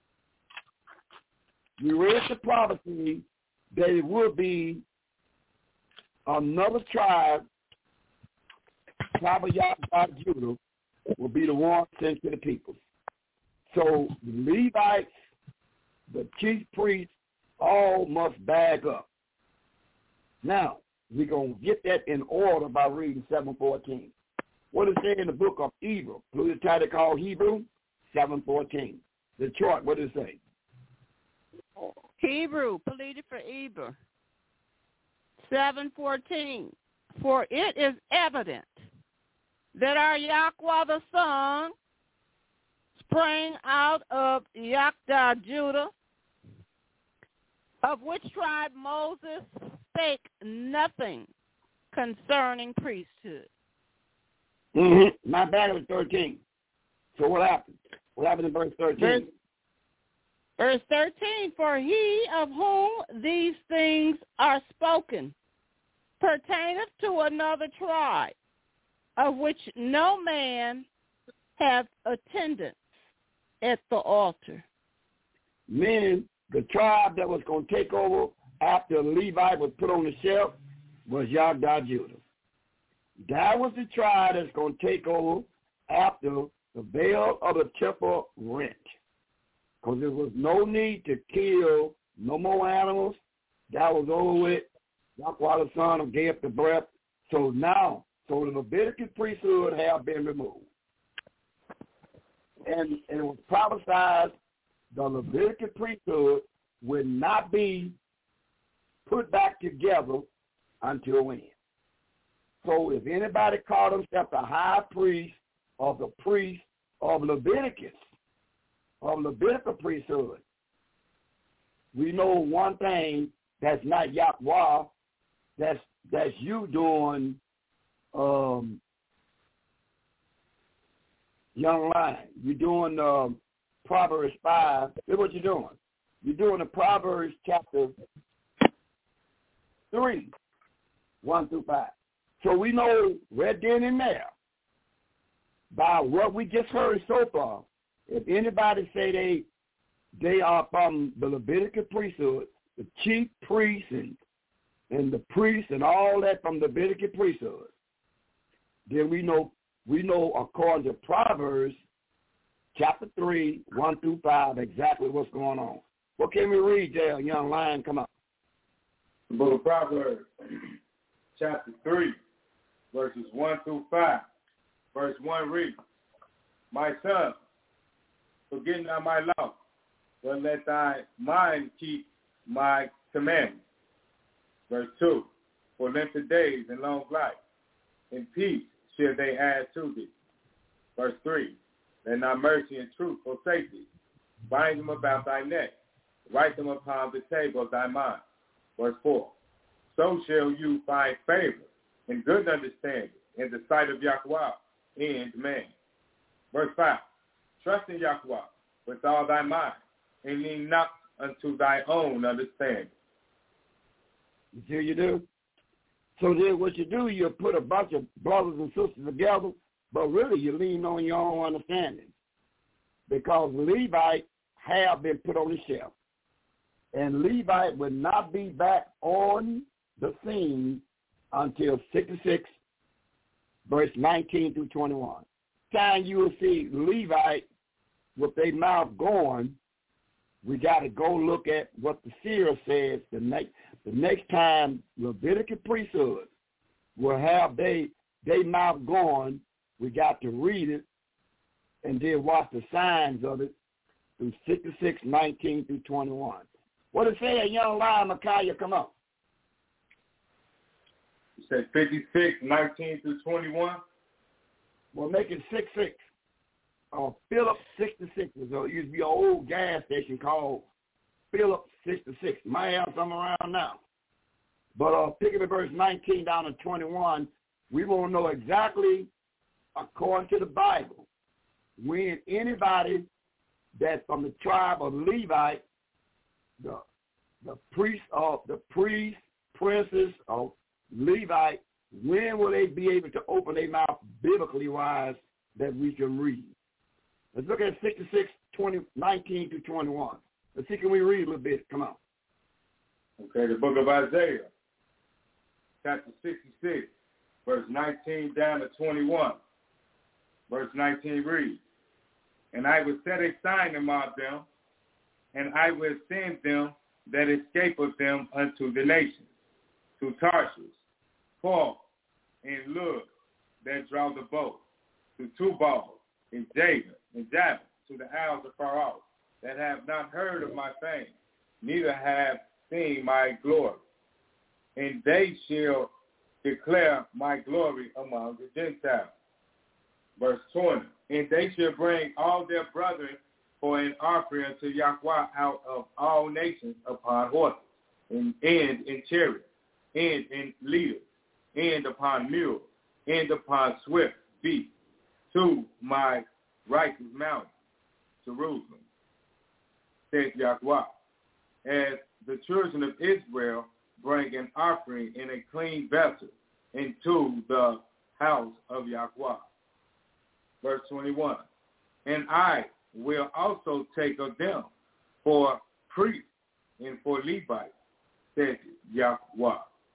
we read the prophecy that it will be another tribe, tribe of Yahweh, Judah, will be the one sent to the people. So the Levites, the chief priests, all must bag up. Now, we're going to get that in order by reading seven fourteen. What does it say in the book of Hebrew? Blue title called Hebrew, seven fourteen. Detroit, what does it say? Hebrew, pleaded for Hebrew. seven fourteen. For it is evident that our Yahweh the Son sprang out of Yokdah, Judah, of which tribe Moses spake nothing concerning priesthood. Mm-hmm. My bad, it was thirteen. So what happened? What happened in verse thirteen? Verse, verse thirteen, for he of whom these things are spoken pertaineth to another tribe, of which no man hath attendance at the altar. Meaning the tribe that was going to take over after Levi was put on the shelf was Yokdah, Judah. That was the tribe that's going to take over after the veil of the temple rent. Because there was no need to kill no more animals. That was over with. Yahweh the Son gave up the breath. So now, so the Levitical priesthood have been removed. And, and it was prophesied the Levitical priesthood would not be put back together until when? So if anybody called himself the high priest or the priest of Leviticus, of Levitical priesthood, we know one thing that's not Yahweh, that's that's you doing, um, young lion. You're doing um, Proverbs five. Here's what you're doing. You're doing the Proverbs chapter three, one through five. So we know right then and there, by what we just heard so far, if anybody say they they are from the Levitical priesthood, the chief priests and, and the priests and all that from the Levitical priesthood, then we know we know according to Proverbs chapter three, one through five, exactly what's going on. What can we read there, young lion? Come on. The book of Proverbs, chapter three, verses one through five. Verse one reads, my son, forget not my law, but let thy mind keep my commandments. Verse two, for length of days and long life, in peace shall they add to thee. Verse three, let not mercy and truth forsake thee. Bind them about thy neck, write them upon the table of thy mind. Verse four, so shall you find favor and good understanding in the sight of Yahweh and man. Verse five, trust in Yahweh with all thy mind, and lean not unto thy own understanding. You see what you do? So then what you do, you put a bunch of brothers and sisters together, but really you lean on your own understanding. Because Levites have been put on the shelf. And Levite will not be back on the scene until sixty-six, verse nineteen through twenty-one. Time you will see Levite with their mouth going, we got to go look at what the seer says the next the next time Levitical priesthood will have they they mouth going. We got to read it and then watch the signs of it through sixty-six, nineteen through twenty-one. What it say, young lion, Micaiah, come on. You said fifty-six, nineteen through twenty-one? Well, make it six six. Uh, Phillips sixty-six. There used to be an old gas station called Phillips sixty-six. Might have some around now. But uh, picking at verse nineteen down to twenty-one, we want to know exactly, according to the Bible, when anybody that's from the tribe of Levi, the the priest of the priest, princes of Levi, when will they be able to open their mouth biblically wise that we can read? Let's look at sixty-six, twenty, nineteen to twenty-one. Let's see, can we read a little bit? Come on. Okay, the book of Isaiah, chapter sixty-six, verse nineteen down to twenty-one. Verse nineteen reads, and I will set a sign among them, and I will send them that escape of them unto the nations, to Tarshish, Paul, and Lud, that draw the bow, to Tubal, and Jacob, and Javan, to the isles of far off, that have not heard of my fame, neither have seen my glory. and they shall declare my glory among the Gentiles. Verse twenty, and they shall bring all their brethren for an offering unto Yahweh out of all nations upon horses, and, and in chariots, and in leaders, and upon mules, and upon swift beasts, to my righteous mountain, Jerusalem, says Yahweh. As the children of Israel bring an offering in a clean vessel into the house of Yahweh. Verse twenty-one, and I will also take of them for priests and for Levites, says Yahweh.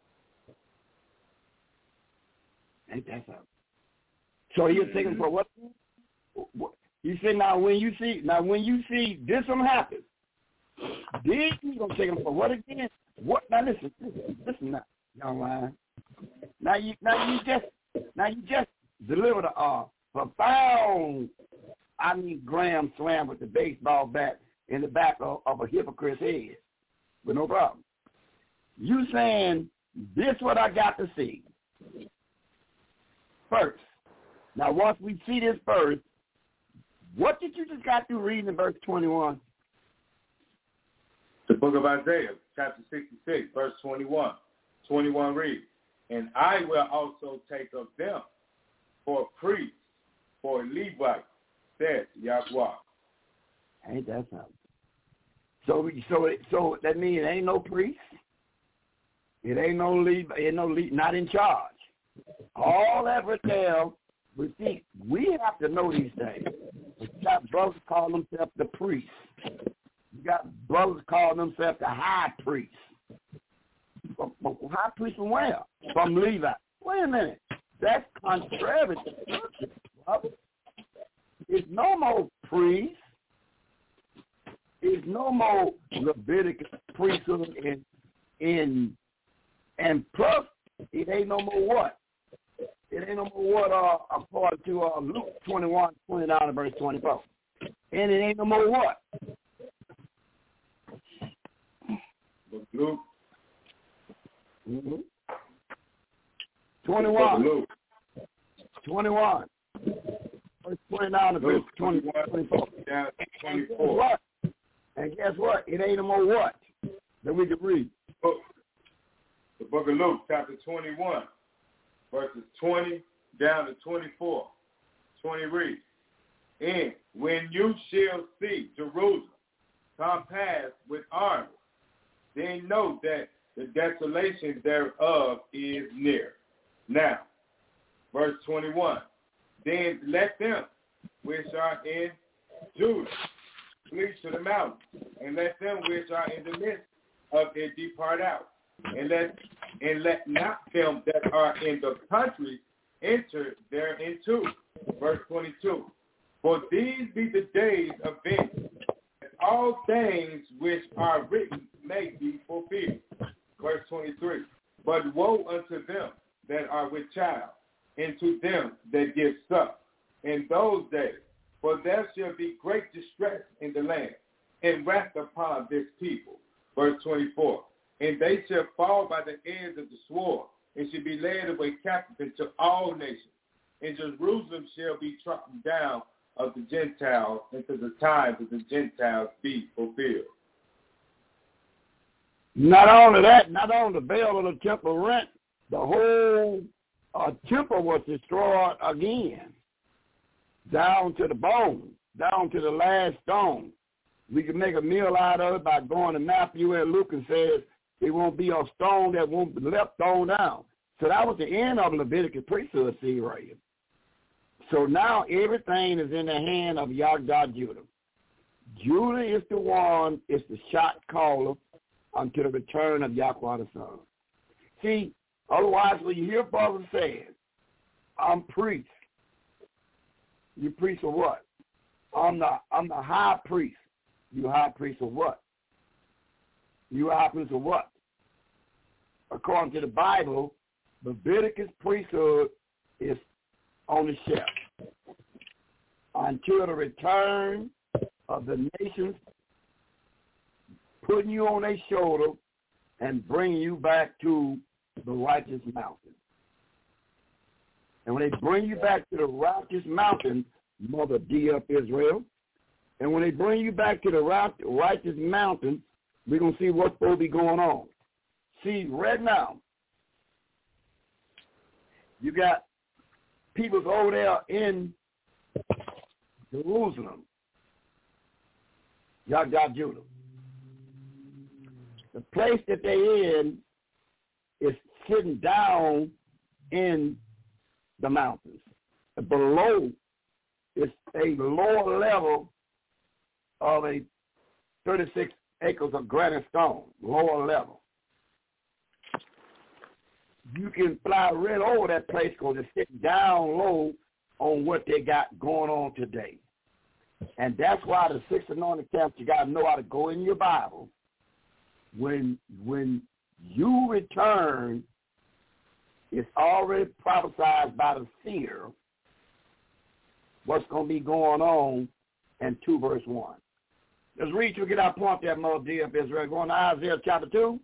Ain't that something? So you're taking for what? what? You say now when you see now when you see this one happen, then you gonna take them for what again? What now? Listen, listen, listen now, young man. Now you now you just now you just delivered a uh, profound, I mean, Graham slam with the baseball bat in the back of, of a hypocrite's head, but no problem. You saying this what I got to see first. Now once we see this first, what did you just got through reading in verse twenty-one? The book of Isaiah, chapter sixty-six, verse twenty-one. twenty-one reads, and I will also take of them for priests, for Levites, says Yahweh. Ain't that something? So, so, so that means it ain't no priest. It ain't no Levi, ain't no Le, not in charge. All that tell, we see, we have to know these things. You got brothers call themselves the priests. You got brothers calling themselves the high priest. High priest from where? From Levi. Wait a minute. That's contrary to scripture, brother. It's no more priest. It's no more Leviticus priesthood in in and plus it ain't no more what? It ain't no more what uh according to uh, Luke twenty-one, twenty-nine, verse twenty-four. And it ain't no more what? Luke. Mm-hmm. twenty-one. Luke. twenty-one. Verse twenty-nine to verse twenty, twenty-four. Down And twenty-four. guess what? And guess what? It ain't no more what that we can read. Book, the book of Luke, chapter twenty-one, verses twenty down to twenty-four. twenty reads, and when you shall see Jerusalem compassed with armies, then know that the desolation thereof is near. Now, verse twenty-one, then let them which are in Judah flee to the mountains, and let them which are in the midst of it depart out, and let and let not them that are in the country enter thereinto. Verse twenty-two, for these be the days of vengeance, and all things which are written may be fulfilled. Verse twenty-three, but woe unto them that are with child, and to them that give suck in those days, for there shall be great distress in the land, and wrath upon this people. Verse twenty-four, and they shall fall by the edge of the sword, and shall be led away captive into all nations, and Jerusalem shall be trodden down of the Gentiles until the times of the Gentiles be fulfilled. Not only that, not only the veil of the temple rent, the whole uh, temple was destroyed again, down to the bone, down to the last stone. We can make a meal out of it by going to Matthew and Luke and says it won't be a stone that won't be left thrown down. So that was the end of the Leviticus priesthood, see right here. So now everything is in the hand of Yahweh Judah. Judah is the one, is the shot caller until the return of Yahweh the Son. See, otherwise when you hear brothers saying, I'm priest, you priest of what? I'm the I'm the high priest. You high priest of what? You high priest of what? According to the Bible, Leviticus priesthood is on the shelf until the return of the nations, putting you on their shoulder and bringing you back to the righteous mountain. And when they bring you back to the righteous mountain, Mother D of Israel, and when they bring you back to the righteous mountain, we're going to see what's supposed to be going on. See, right now, you got people over there in Jerusalem, Yagda, Judah. The place that they're in is sitting down in the mountains. Below is a lower level of a thirty-six acres of granite stone, lower level. You can fly right over that place because it's sitting down low on what they got going on today. And that's why the six anointed camps, you got to know how to go in your Bible. When when you return, it's already prophesied by the seer what's going to be going on in two verse one. Let's read to get our point there, Mother D of Israel. Go on to Isaiah chapter two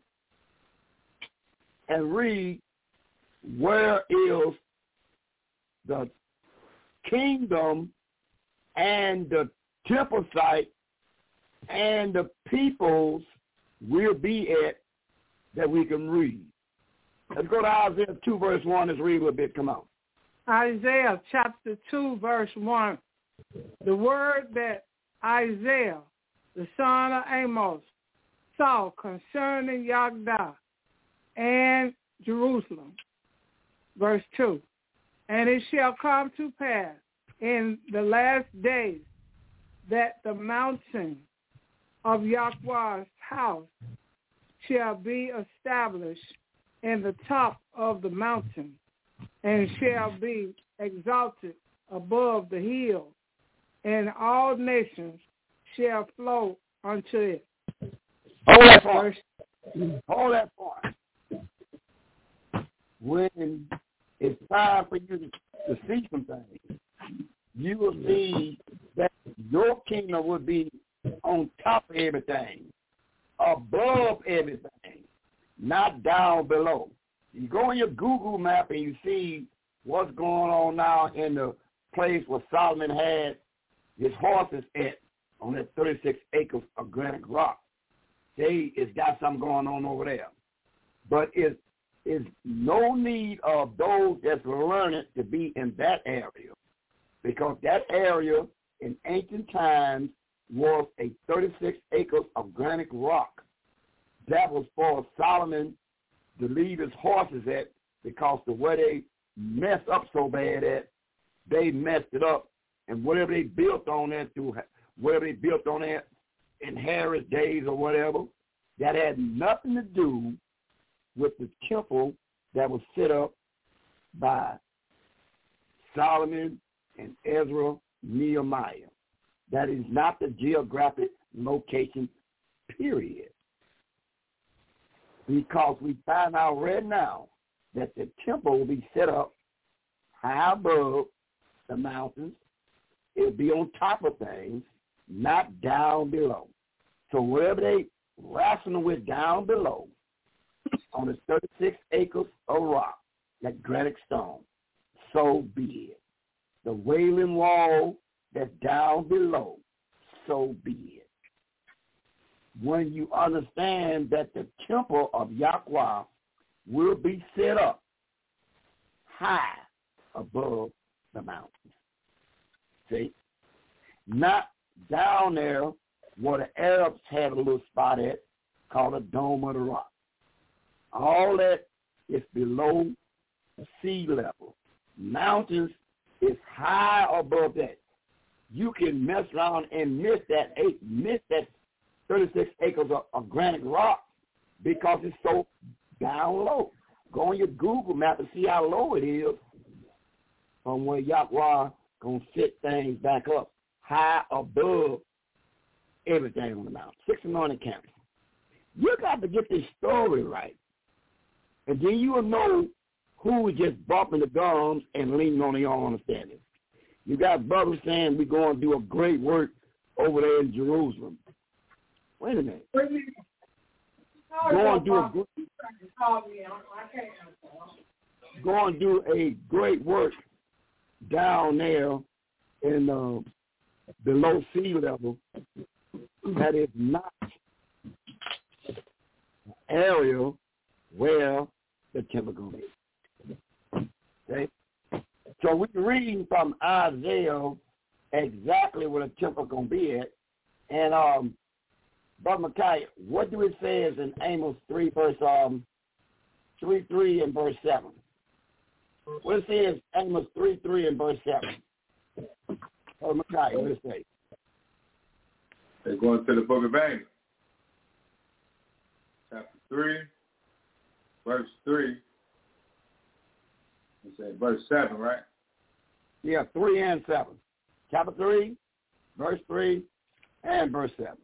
and read where is the kingdom and the temple site and the peoples will be at that we can read. Let's go to Isaiah two, verse one. Let's read a little bit. Come on. Isaiah chapter two, verse one. The word that Isaiah, the son of Amos, saw concerning Yagda and Jerusalem. Verse two. And it shall come to pass in the last days that the mountain of Yahweh's house shall be established in the top of the mountain, and shall be exalted above the hill, and all nations shall flow unto it. Hold that part. Hold that part. When it's time for you to, to see some things, you will see that your kingdom will be on top of everything, above everything, not down below. You go on your Google map and you see what's going on now in the place where Solomon had his horses at on that thirty-six acres of granite rock. They, it's got something going on over there. But it's, it's no need of those that's learning to be in that area, because that area in ancient times was a thirty-six acres of granite rock. That was for Solomon to leave his horses at, because the way they messed up so bad at, they messed it up. And whatever they built on that, through whatever they built on that in Herod's days or whatever, that had nothing to do with the temple that was set up by Solomon and Ezra, Nehemiah. That is not the geographic location, period. Because we find out right now that the temple will be set up high above the mountains. It'll be on top of things, not down below. So wherever they wrestling with down below, on the thirty-six acres of rock, that granite stone, so be it. The Wailing Wall that's down below, so be it. When you understand that the temple of Yahweh will be set up high above the mountains. See? Not down there where the Arabs had a little spot at called the Dome of the Rock. All that is below sea level. Mountains is high above that. You can mess around and miss that eight, miss that thirty-six acres of, of granite rock because it's so down low. Go on your Google map and see how low it is from where Yahweh gonna sit things back up high above everything on the mountain. Six anointed camps. You got to get this story right, and then you will know who is just bumping the gums and leaning on their own understanding. You got brothers saying we're going to do a great work over there in Jerusalem. Wait a minute. go and do a good, go and do a great work down there in uh, below sea level. That is not an area where the temple going to be. Okay? So we're reading from Isaiah exactly where the temple going to be at. And, um, Brother Micaiah, what do it says in Amos three, verse um, three, three, and verse seven? What it says, Amos three, three, and verse seven? Brother Micaiah, what does it say? They're going to the book of Amos, chapter three, verse three. You say verse seven, right? Yeah, three and seven. Chapter three, verse three, and verse seven.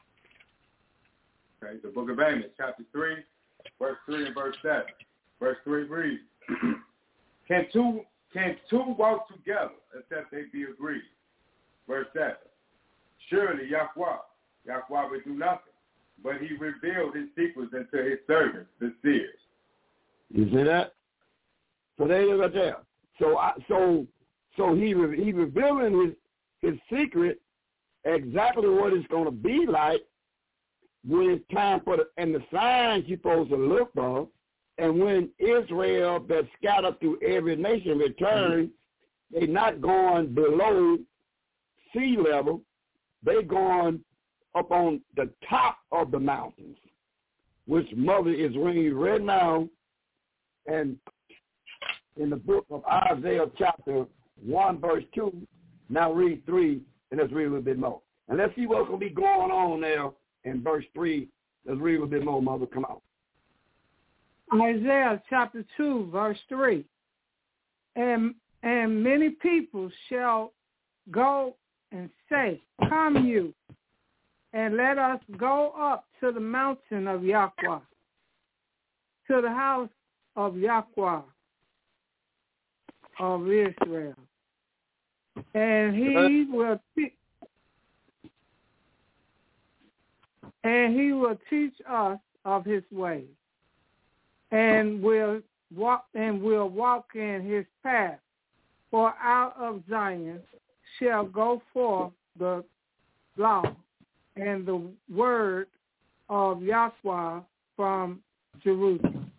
Okay, the book of Amos, chapter three, verse three and verse seven. Verse three reads, Can two can two walk together except they be agreed? Verse seven. Surely Yahweh, Yahweh will do nothing, but he revealed his secrets unto his servants, the seers. You see that? So there it is right there. So I, so so he he revealing his his secret, exactly what it's going to be like when it's time for the, and the signs you're supposed to look for, and when Israel that's scattered through every nation returns, they're not going below sea level, they're going up on the top of the mountains, which Mother is reading right now, and in the book of Isaiah chapter one, verse two, now read three, and let's read a little bit more. And let's see what's going to be going on there. In verse three, let's read a little bit more, Mother. Come on. Isaiah chapter two, verse three. And and many people shall go and say, Come you, and let us go up to the mountain of Yahweh, to the house of Yahweh of Israel. And he will teach And he will teach us of his ways, and will walk and will walk in his path. For out of Zion shall go forth the law and the word of Yahweh from Jerusalem.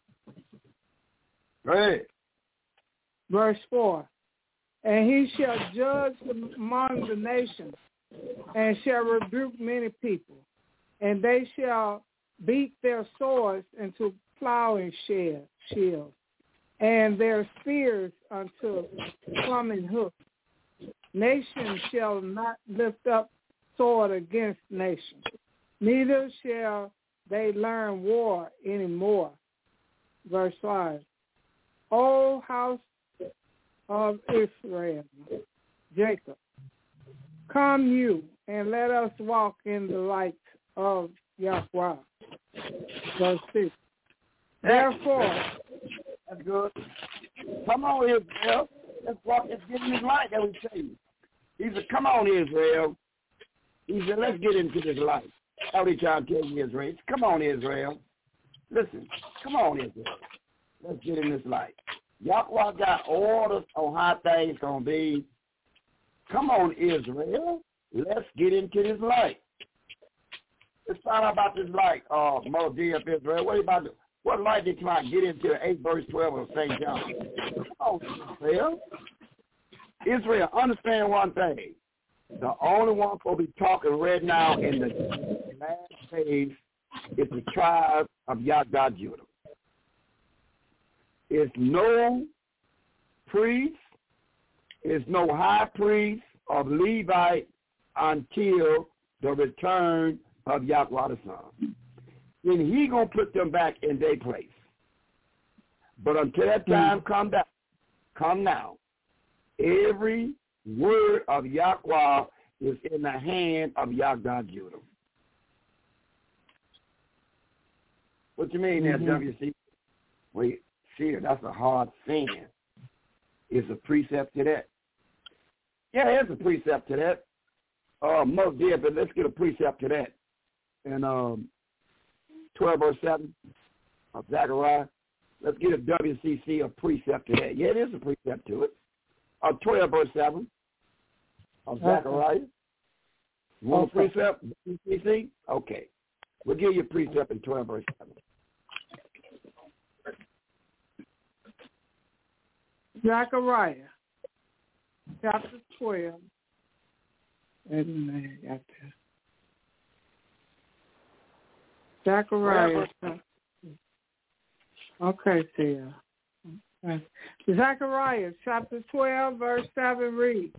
Right. Verse four. And he shall judge among the nations, and shall rebuke many people. And they shall beat their swords into plowing shields, and their spears unto plumbing hooks. Nation shall not lift up sword against nation, neither shall they learn war anymore. Verse five. O house of Israel, Jacob, come you, and let us walk in the light of Yahweh. Verse six. Therefore, that's good. Come on, Israel. Let's walk. Let's get in this light that we say. He said, "Come on, Israel." He said, "Let's get into this light." How he trying to tell you, Israel? Come on, Israel. Listen, come on, Israel. Let's get in this light. Yahweh got orders on how things gonna be. Come on, Israel. Let's get into this light. Let's find out about this light, uh, Mother D F Israel. What about the, what light did you try to get into eight verse twelve of Saint John? Come on, Israel. Israel, understand one thing. The only one for be talking right now in the last days is the tribe of Yahweh Judah. It's no priest, it's no high priest of Levite until the return of Yahweh the Son. Then he going to put them back in their place. But until that time mm. come down, come now, every word of Yahweh is in the hand of Yahweh Judah. What you mean there, mm-hmm. W C? Wait, see, that's a hard sin. Is a precept to that? Yeah, there's a precept to that. Uh, most did, but let's get a precept to that. And um, twelve verse seven of Zechariah. Let's get a W C C, a precept to that. Yeah, it is a precept to it. Uh, twelve verse seven of Zechariah. You want okay. a precept? W C C? Okay. We'll give you a precept in twelve verse seven. Zechariah, chapter twelve. Wait a minute, I got this. Zechariah. Okay, Tia. Okay. Zechariah, chapter twelve, verse seven reads,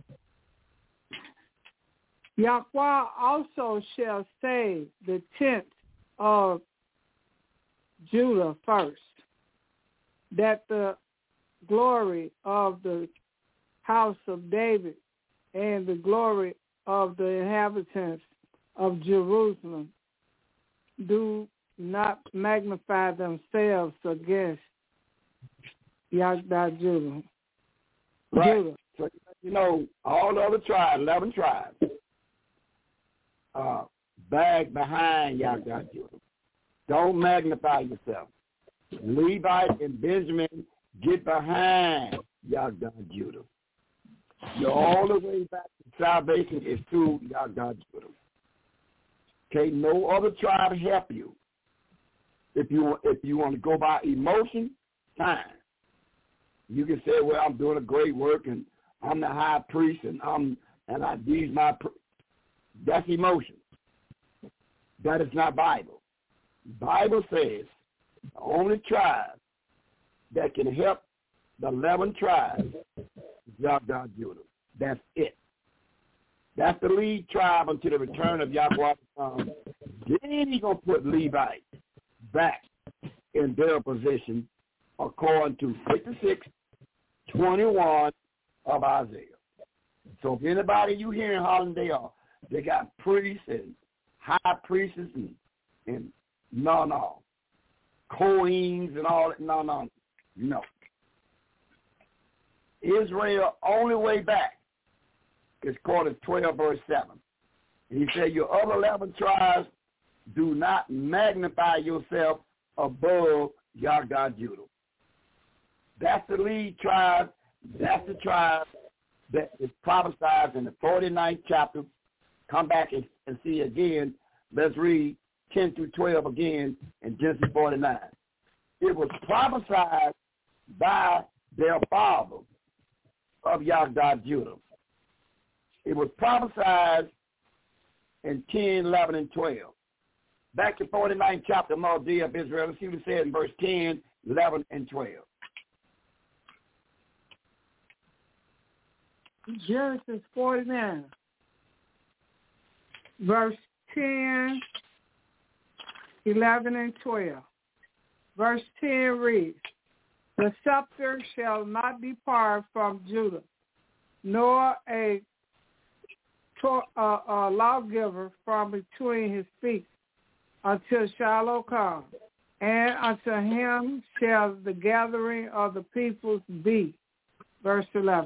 Yahweh also shall save the tenth of Judah first, that the glory of the house of David and the glory of the inhabitants of Jerusalem do not magnify themselves against Yahweh Judah. Right. Judah. So, you know, all the other tribes, eleven tribes, uh, bag behind Yahweh Judah. Don't magnify yourself. Levite and Benjamin, get behind Yahweh Judah. Your only way back to salvation is through Yahweh Judah. Okay, no other tribe help you. If you if you want to go by emotion, fine. You can say, well, I'm doing a great work and I'm the high priest and I'm and I these my pr-. That's emotion. That is not Bible. Bible says the only tribe that can help the eleven tribes is Yahweh Judah. That's it. That's the lead tribe until the return of Yahweh. Um, then he's going to put Levite back in their position according to fifty-six twenty-one of Isaiah. So if anybody you hear in Holland, they are, they got priests and high priests and, and no, no, Kohenes and all that, no, no, no. Israel only way back is called in twelve verse seven. And he said, your other eleven tribes, do not magnify yourself above Yahweh Judah. That's the lead tribe. That's the tribe that is prophesied in the forty-ninth chapter. Come back and, and see again. Let's read ten through twelve again in Genesis forty-nine. It was prophesied by their father of Yahweh Judah. It was prophesied in ten, eleven, and twelve. Back to forty-ninth chapter, Maldea of Israel. Let's see what it says in verse ten, eleven, and twelve. Genesis forty-nine, verse ten, eleven, and twelve. Verse ten reads, the scepter shall not depart from Judah, nor a, to, uh, a lawgiver from between his feet, until Shiloh come, and unto him shall the gathering of the peoples be. Verse eleven.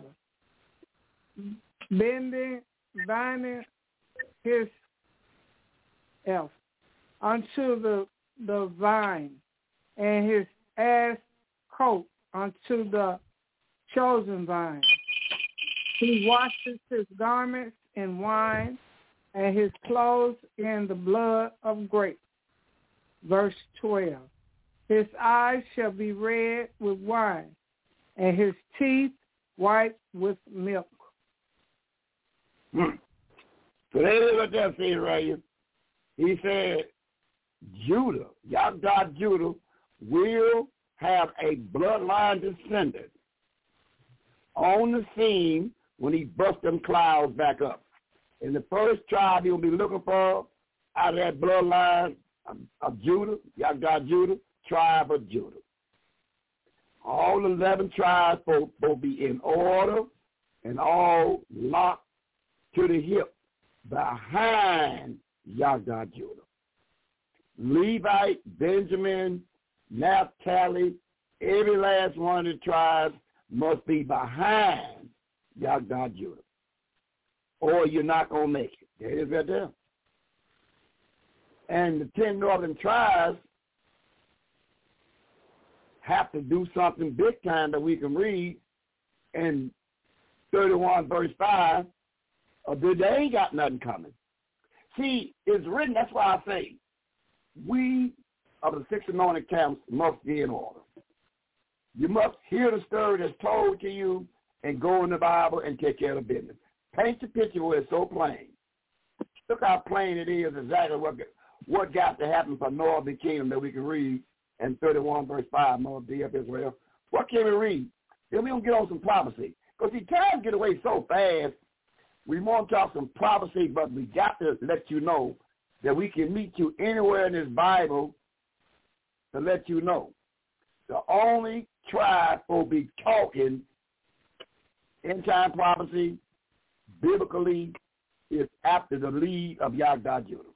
Bending, binding his elf unto the, the vine, and his ass coat unto the chosen vine. He washes his garments in wine, and his clothes in the blood of grapes. Verse twelve. His eyes shall be red with wine, and his teeth white with milk. Hmm. So that is what that says right here. He said, Judah, Yahweh Judah, will have a bloodline descendant on the scene when he busts them clouds back up. And the first tribe he'll be looking for out of that bloodline of, of Judah, Yahweh Judah, tribe of Judah. All eleven tribes will, will be in order and all locked to the hip behind Yahweh Judah. Levite, Benjamin, Naphtali, every last one of the tribes must be behind Yahweh Judah, or you're not going to make it. There it is right there. And the ten northern tribes have to do something big time that we can read in thirty-one verse five, or they ain't got nothing coming. See, it's written, that's why I say, we of the six anointed camps must be in order. You must hear the story that's told to you and go in the Bible and take care of business. Paint the picture where it's so plain. Look how plain it is exactly what, what got to happen for Northern Kingdom that we can read in thirty-one verse five, Mother D of Israel. What can we read? Then we don't get on some prophecy. Because see, time get away so fast, we want to talk some prophecy, but we got to let you know that we can meet you anywhere in this Bible to let you know. The only tribe will be talking end-time prophecy, biblically, is after the lead of Yagda Judah.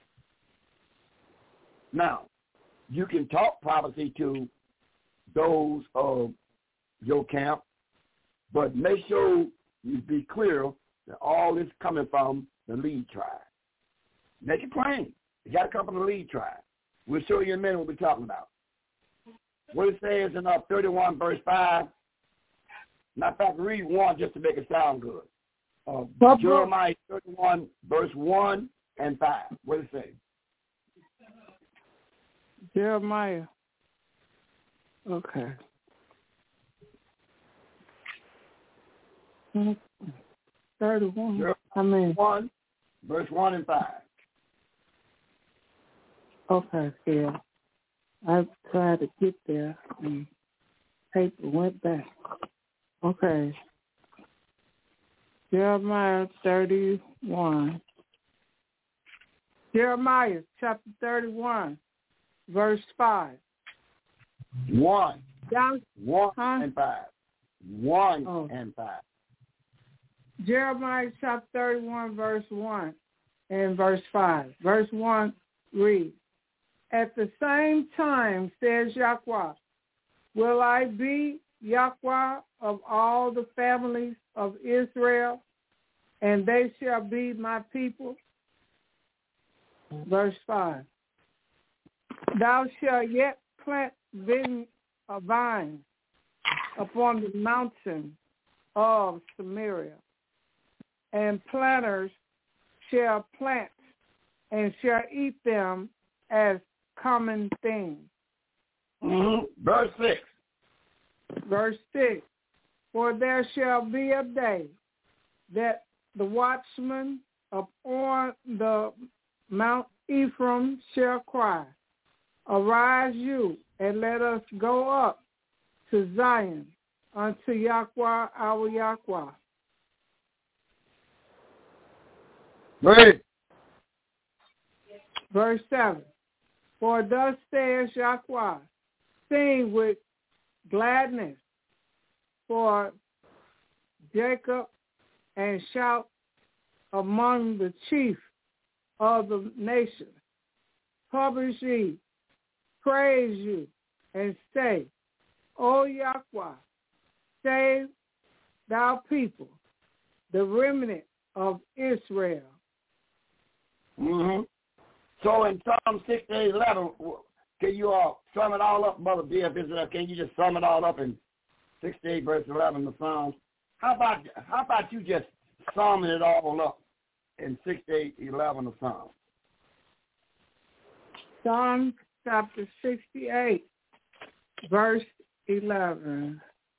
Now, you can talk prophecy to those of your camp, but make sure you be clear that all this coming from the lead tribe. Make it plain. You got to come from the lead tribe. We'll show you in a minute what we're talking about. What it says in uh, thirty-one verse five. Matter of fact, read one just to make it sound good. Uh, Jeremiah thirty-one verse one and five. What does it say? Jeremiah. Okay. thirty-one. Jeremiah I mean, one, verse one and five. Okay, yeah. I tried to get there and paper went back. Okay. Jeremiah thirty-one. Jeremiah chapter thirty-one, verse five. One. Down, One huh? and five. One oh. and five. Jeremiah chapter thirty-one, verse one and verse five. Verse one reads, "At the same time, says Yahweh, will I be Yahweh of all the families of Israel, and they shall be my people." Verse five, "Thou shalt yet plant vine, a vine upon the mountain of Samaria, and planters shall plant and shall eat them as common things." Mm-hmm. Verse six. Verse six, "For there shall be a day that the watchman upon the Mount Ephraim shall cry, Arise you, and let us go up to Zion unto Yahweh our Yahweh." Read. Verse seven, "For thus says Yahweh, sing with gladness for Jacob, and shout among the chief of the nations. Publish ye, praise you, and say, O Yahweh, save thou people, the remnant of Israel." Mm-hmm. So in Psalm sixty-eight eleven, can you all sum it all up, Mother D of Israel? Can you just sum it all up in sixty-eight verse eleven of the Psalms? How about how about you just summing it all up in sixty-eight eleven of Psalms? Psalm chapter sixty-eight, verse eleven.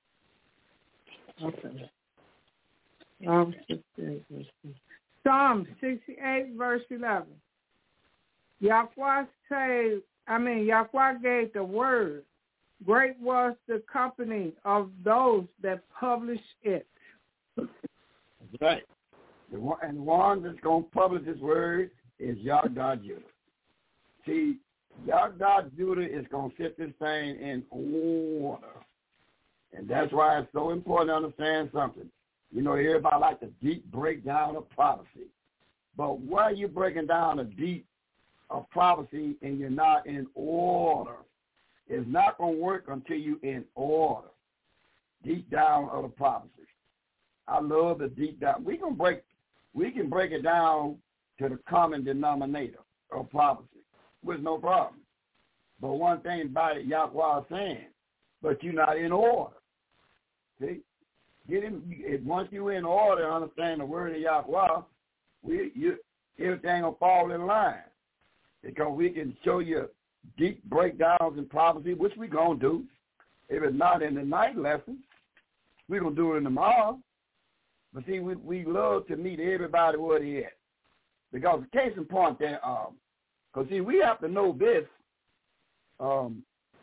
Okay. Psalm sixty-eight, verse eleven. Psalm sixty-eight, verse eleven. Yahweh said, I mean, Yahweh gave the word. Great was the company of those that publish it. That's right. The one, and the one that's going to publish this word is Yahweh Judah. See, Yahweh Judah is going to set this thing in order. And that's why it's so important to understand something. You know, everybody like the deep breakdown of prophecy. But why are you breaking down a deep of prophecy and you're not in order? It's not going to work until you're in order. Deep down of the prophecy. I love the deep down. We can break, we can break it down to the common denominator of prophecy with no problem. But one thing about it, Yahweh is saying, but you're not in order. See? Get him, once you're in order, understand the word of Yahweh, we, you, everything will fall in line. Because we can show you deep breakdowns in prophecy, which we're going to do. If it's not in the night lesson, we're going to do it in tomorrow. But see, we, we love to meet everybody where they at. Because the case in point there, um, because see, we have to know this, um,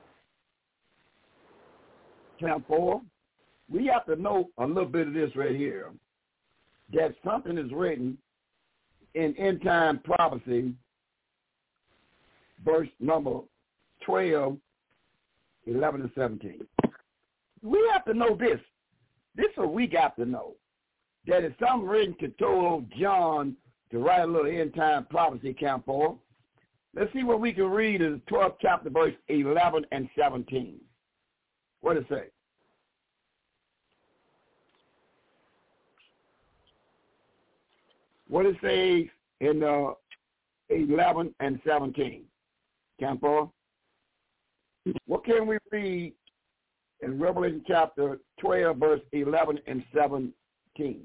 Camp four, we have to know a little bit of this right here, that something is written in end time prophecy, verse number twelve, eleven, and seventeen. We have to know this. This is what we got to know. That is something written to told John to write a little end time prophecy, Camp four. Let's see what we can read in the twelfth chapter, verse eleven and seventeen. What does it say? What does it say in uh, eleven and seventeen? Camp four? What can we read in Revelation chapter twelve, verse eleven and seventeen?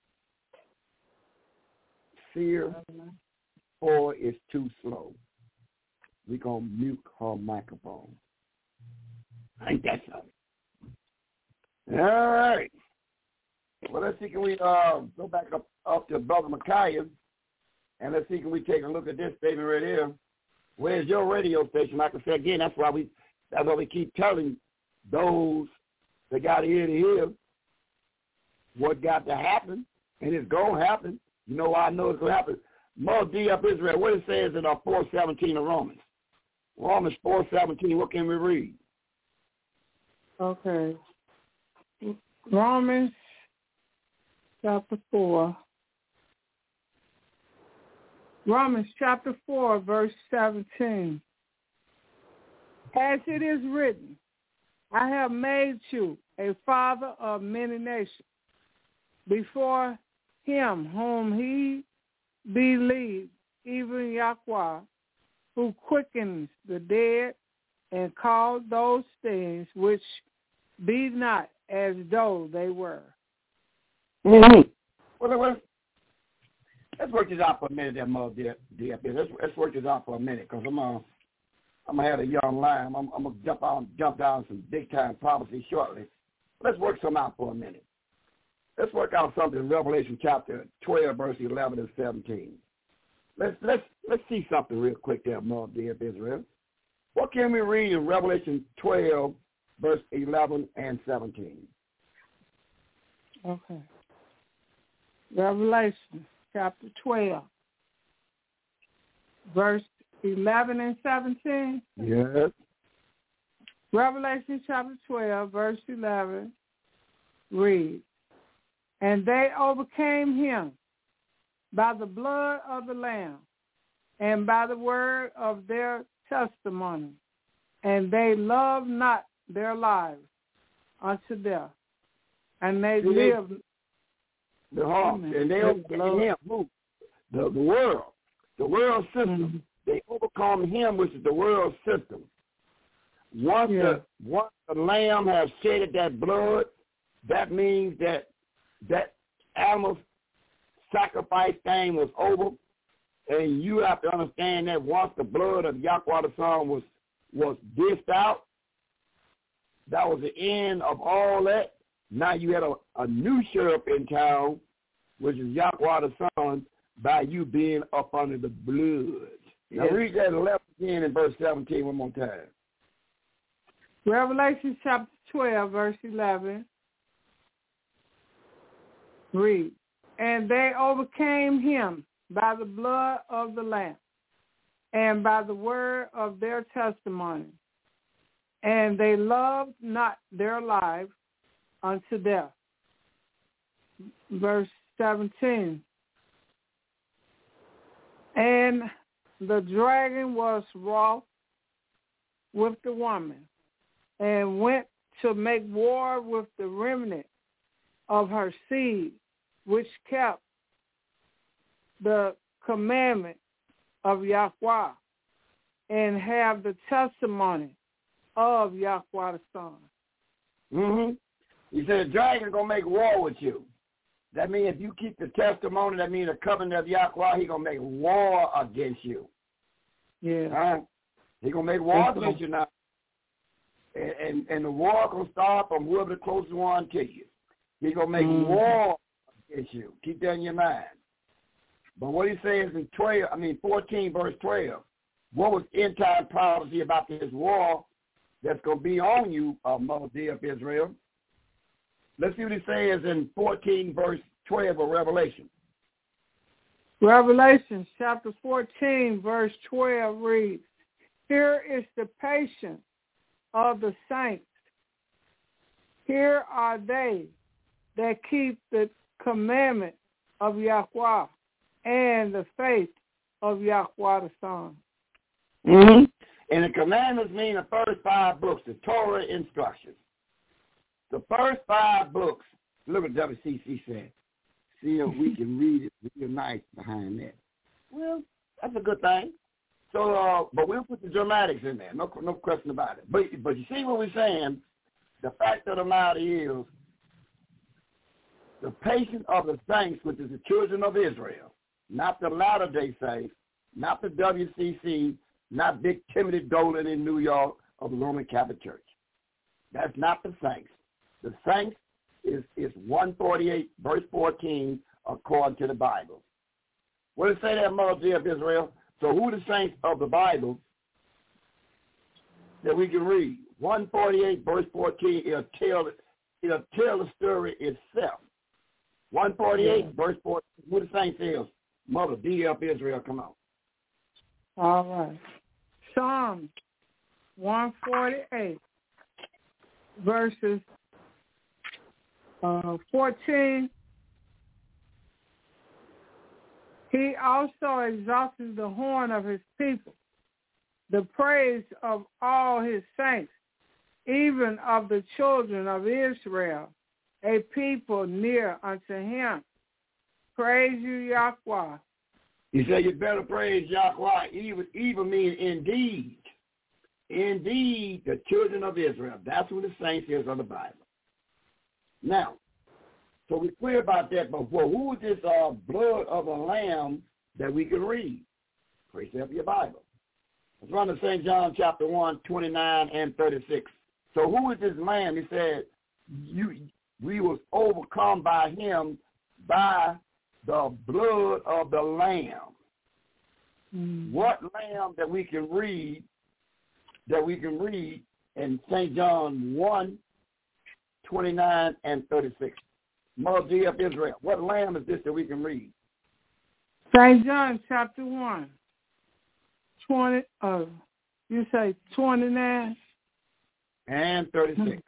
Seer four is too slow. We're going to mute her microphone. Ain't that something? All right. Well, let's see, can we uh, go back up, up to Brother Micaiah, and let's see, can we take a look at this statement right here. Where's your radio station? Like I said again, that's why we that's why we keep telling those that got ear to hear what got to happen, and it's going to happen. You know why I know it's going to happen? Mother D up Israel, what it says in uh, four seventeen of Romans. Romans four seventeen, what can we read? Okay. Romans chapter four. Romans chapter four, verse seventeen. As it is written, I have made you a father of many nations before him whom he believed, even Yahweh, who quickens the dead and called those things which be not as though they were. Mm-hmm. Well, well, let's work this out for a minute, there, Mother D F. Let's, let's work this out for a minute, because I'm uh, I'm gonna have a young line. I'm, I'm gonna jump on, jump down some big time prophecy shortly. Let's work some out for a minute. Let's work out something in Revelation chapter twelve, verse eleven and seventeen. Let's let's let's see something real quick there, Mother D F Israel. What can we read in Revelation twelve, verse eleven and seventeen? Okay. Revelation chapter twelve, verse eleven and seventeen. Yes. Revelation chapter twelve, verse eleven, reads, and they overcame him by the blood of the Lamb and by the word of their testimony, and they loved not their lives unto death. And they lived the heart, and they overcame him, who? The, the world, the world system. Mm-hmm. They overcome him, which is the world system. Once yeah. the once the Lamb has shedded that blood, that means that that animal sacrifice thing was over. And you have to understand that once the blood of Yahweh the Son was was dished out, that was the end of all that. Now you had a, a new sheriff in town, which is Yahweh the Son, by you being up under the blood. Now yes. Read that eleven again in verse seventeen one more time. Revelation chapter twelve, verse eleven. Read. And they overcame him by the blood of the Lamb and by the word of their testimony. And they loved not their lives unto death. Verse seventeen. And the dragon was wroth with the woman and went to make war with the remnant of her seed, which kept the commandment of Yahweh and have the testimony of Yahweh the Son. Mm-hmm. He said the dragon going to make war with you. That means if you keep the testimony, that means the covenant of Yahweh, he going to make war against you. Yeah. Huh? He going to make war against you now. And, and, and the war going to start from whoever the closest one to you. He's going to make mm. war against you. Keep that in your mind. But what he says in twelve, I mean fourteen, verse twelve, what was end time prophecy about this war that's going to be on you, uh, Mother dear of Israel? Let's see what he says in fourteen, verse twelve of Revelation. Revelation chapter fourteen, verse twelve reads, "Here is the patience of the saints. Here are they that keep the commandment of Yahweh and the faith of Yahweh the Son." Mm-hmm. And the commandments mean the first five books, the Torah instructions. The first five books, look what W C C said. See if we can read it real nice behind that. Well, that's a good thing. So, uh, but we'll put the dramatics in there. No, no question about it. But, but you see what we're saying? The fact of the matter is, the patience of the saints, which is the children of Israel, not the Latter-day Saints, not the W C C, not Big Timothy Dolan in New York of the Roman Catholic Church. That's not the saints. The saints is, is one forty-eight, verse fourteen, according to the Bible. What does it say there, Mother dear of Israel? So who are the saints of the Bible that we can read? one forty-eight, verse fourteen, it'll tell, it'll tell the story itself. one forty-eight, yeah. verse fourteen, who the saints is? Mother dear of Israel, come on. All right. Psalms one forty-eight, verses uh, fourteen. He also exalted the horn of his people, the praise of all his saints, even of the children of Israel, a people near unto him. Praise you, Yahweh. He said you better praise Yahweh, even, even mean indeed. Indeed, the children of Israel. That's who the saints is of the Bible. Now, so we're clear about that, but well, who is this uh, blood of a lamb that we can read? Precept your Bible. Let's run to Saint John chapter one, twenty-nine and thirty-six. So who is this lamb? He said, "You, we was overcome by him by the blood of the lamb." Mm. What lamb that we can read, that we can read in Saint John one, twenty-nine and thirty-six? Mother of Israel, what lamb is this that we can read? Saint John chapter one, twenty, uh, you say twenty-nine? And thirty-six.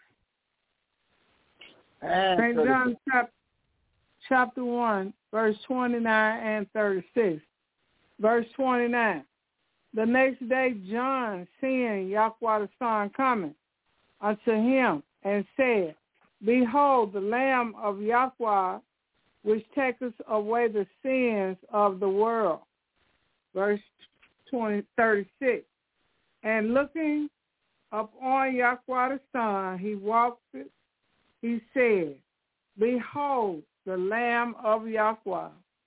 And Saint John chapter, chapter one, verse twenty-nine and thirty-six. Verse twenty-nine. The next day John, seeing Yahweh the Son coming unto him, and said, "Behold, the Lamb of Yahweh, which taketh away the sins of the world." Verse twenty, thirty-six. And looking upon Yahweh the Son, he walked it. He said, "Behold, the Lamb of Yahweh."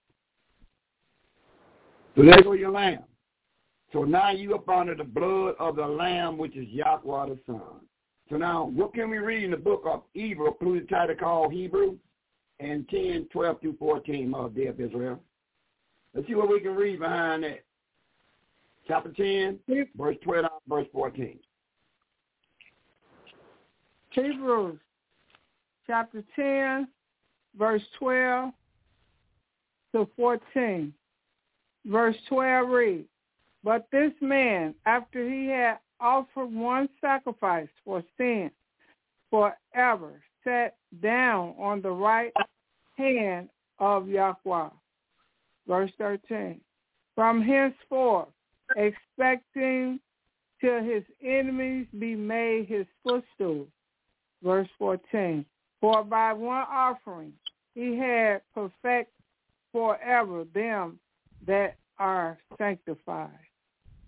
So there go your lamb. So now you up under the blood of the Lamb, which is Yahweh the Son. So now, what can we read in the book of Hebrew, including the title called Hebrew, and ten, twelve through fourteen, Mother dear of Israel? Let's see what we can read behind that. Chapter ten, verse twelve, verse fourteen. Hebrews, chapter ten, verse twelve to fourteen. Verse twelve reads, "But this man, after he had offered one sacrifice for sin forever, sat down on the right hand of Yahweh." Verse thirteen. "From henceforth, expecting till his enemies be made his footstool." Verse fourteen. "For by one offering he had perfect forever them that are sanctified."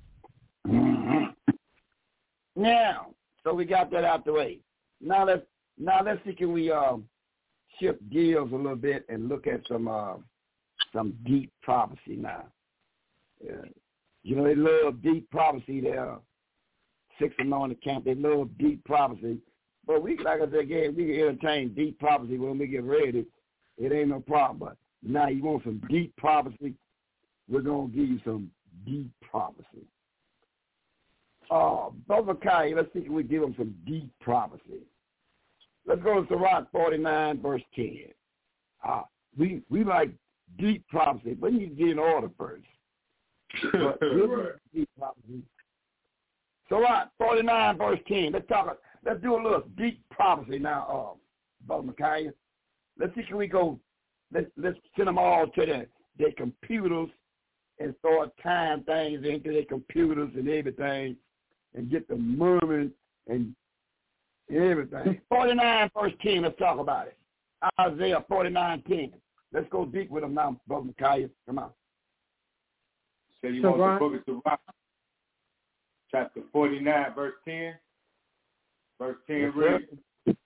Mm-hmm. Now, so we got that out the way. Now let's Now let's see, can we uh, shift gears a little bit and look at some uh, some deep prophecy now. Yeah. You know, they love deep prophecy there. Six anointed camp, they love deep prophecy. But we, like I said again, we can entertain deep prophecy when we get ready. It ain't no problem. But now you want some deep prophecy, we're going to give you some deep prophecy. Uh, Brother Kai, let's see if we give them some deep prophecy. Let's go to Sirach forty-nine, verse ten. Uh, we we like deep prophecy, but you need to get in order first. But right. Deep prophecy. Sirach forty-nine, verse ten. Let's talk. Let's do a little deep prophecy now, uh, Brother Micaiah. Let's see, can we go? Let's let's send them all to their their computers and start tying things into their computers and everything, and get the murmuring and everything. forty-nine, verse ten. Let's talk about it. Isaiah forty-nine, ten. Let's go deep with them now, Brother Micaiah. Come on. So you so want the book of Sirach, chapter forty-nine, verse ten. Verse ten reads,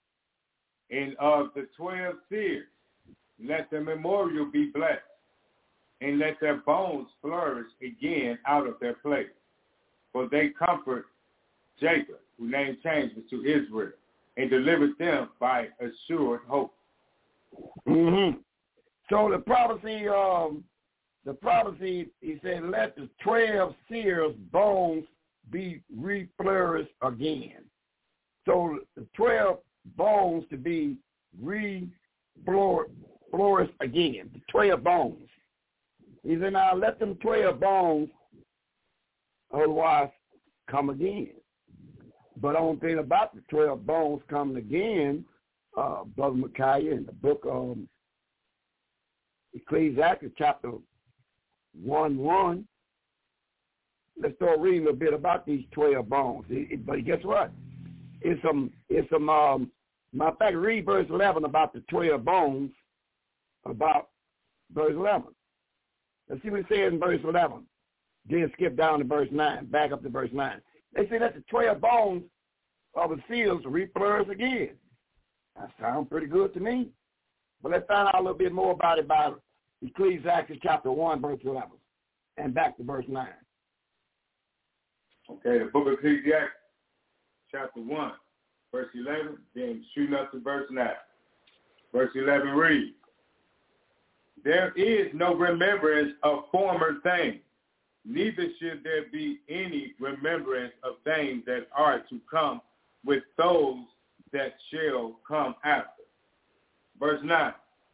and of the twelve seers, let the memorial be blessed, and let their bones flourish again out of their place. For they comfort Jacob, whose name changes to Israel, and delivered them by assured hope. Mm-hmm. So the prophecy, um, the prophecy, he said, let the twelve seers' bones be reflourished again. So the twelve bones to be reflourished again, the twelve bones. He said, now let them twelve bones otherwise come again. But the only thing about the twelve bones coming again, uh, Brother Micaiah, in the book of um, Ecclesiastes, chapter one, one, let's start reading a little bit about these twelve bones. It, it, but guess what? It's some, it's some, um, matter of fact, read verse eleven about the twelve bones, about verse eleven. Let's see what it says in verse eleven. Then skip down to verse nine, back up to verse nine. They say that the twelve bones of the seals reflourish again. That sounds pretty good to me. But let's find out a little bit more about it by Ecclesiastes chapter one, verse eleven, and back to verse nine. Okay, the book of Ecclesiastes, chapter one, verse eleven, then shooting up to verse nine. Verse eleven reads, there is no remembrance of former things, neither should there be any remembrance of things that are to come with those that shall come after. Verse nine,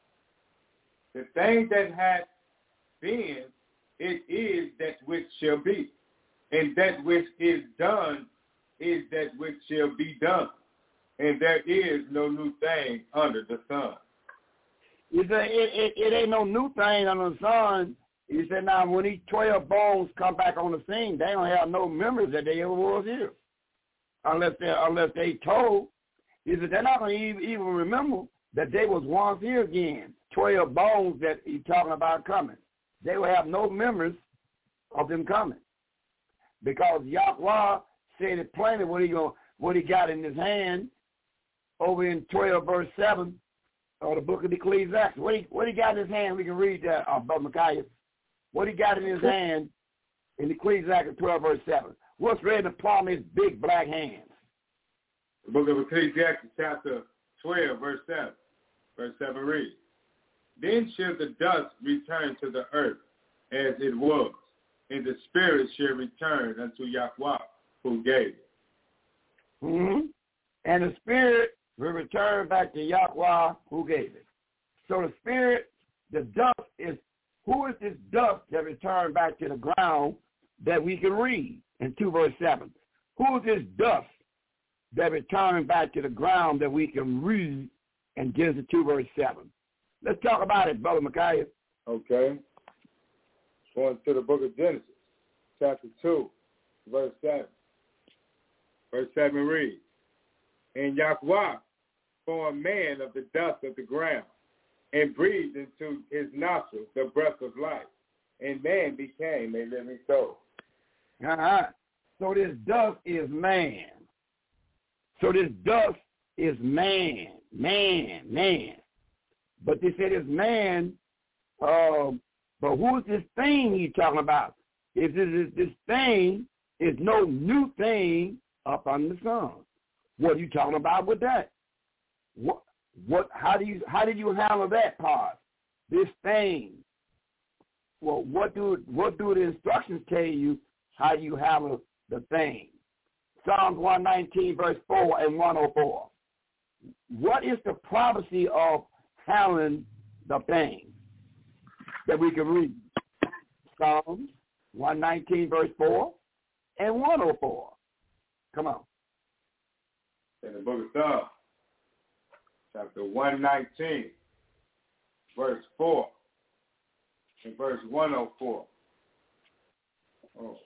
the thing that hath been, it is that which shall be, and that which is done is that which shall be done, and there is no new thing under the sun. You say it, it, it ain't no new thing under the sun. You said now when these twelve bones come back on the scene, they don't have no memories that they ever was here, unless they unless they told. He said they're not going to even remember that they was once here again. Twelve bones that he's talking about coming. They will have no memories of them coming, because Yahweh said it plainly what he going what he got in his hand over in twelve verse seven of the book of Ecclesiastes. What he what he got in his hand, we can read that, uh, Brother Micaiah. What he got in his hand in Ecclesiastes twelve verse seven. What's read in the palm of his big black hands? The book of Ecclesiastes chapter twelve verse seven. Verse seven reads, then shall the dust return to the earth as it was, and the spirit shall return unto Yahweh who gave it. Mm-hmm. And the spirit will return back to Yahweh who gave it. So the spirit, the dust is, who is this dust that returned back to the ground that we can read in two verse seven? Who is this dust that returned back to the ground that we can read in Genesis two verse seven? Let's talk about it, Brother Micaiah. Okay. Going to the book of Genesis, chapter two, verse seven. Verse seven reads, and Yahweh formed man of the dust of the ground, and breathed into his nostrils the breath of life, and man became a living soul. Uh-huh. So this dust is man. So this dust is man, man, man. But they said it's man, uh, but who is this thing he's talking about? Is this, this thing is no new thing up under the sun. What are you talking about with that? What, what, how do you, how did you handle that part? This thing. Well, what do, what do the instructions tell you how you handle the thing? Psalms one nineteen, verse four and one oh four. What is the prophecy of handling the thing that we can read? Psalms one nineteen, verse four and one oh four. Come on. In the book of Psalms, chapter one nineteen, verse four and verse one oh four. Oh.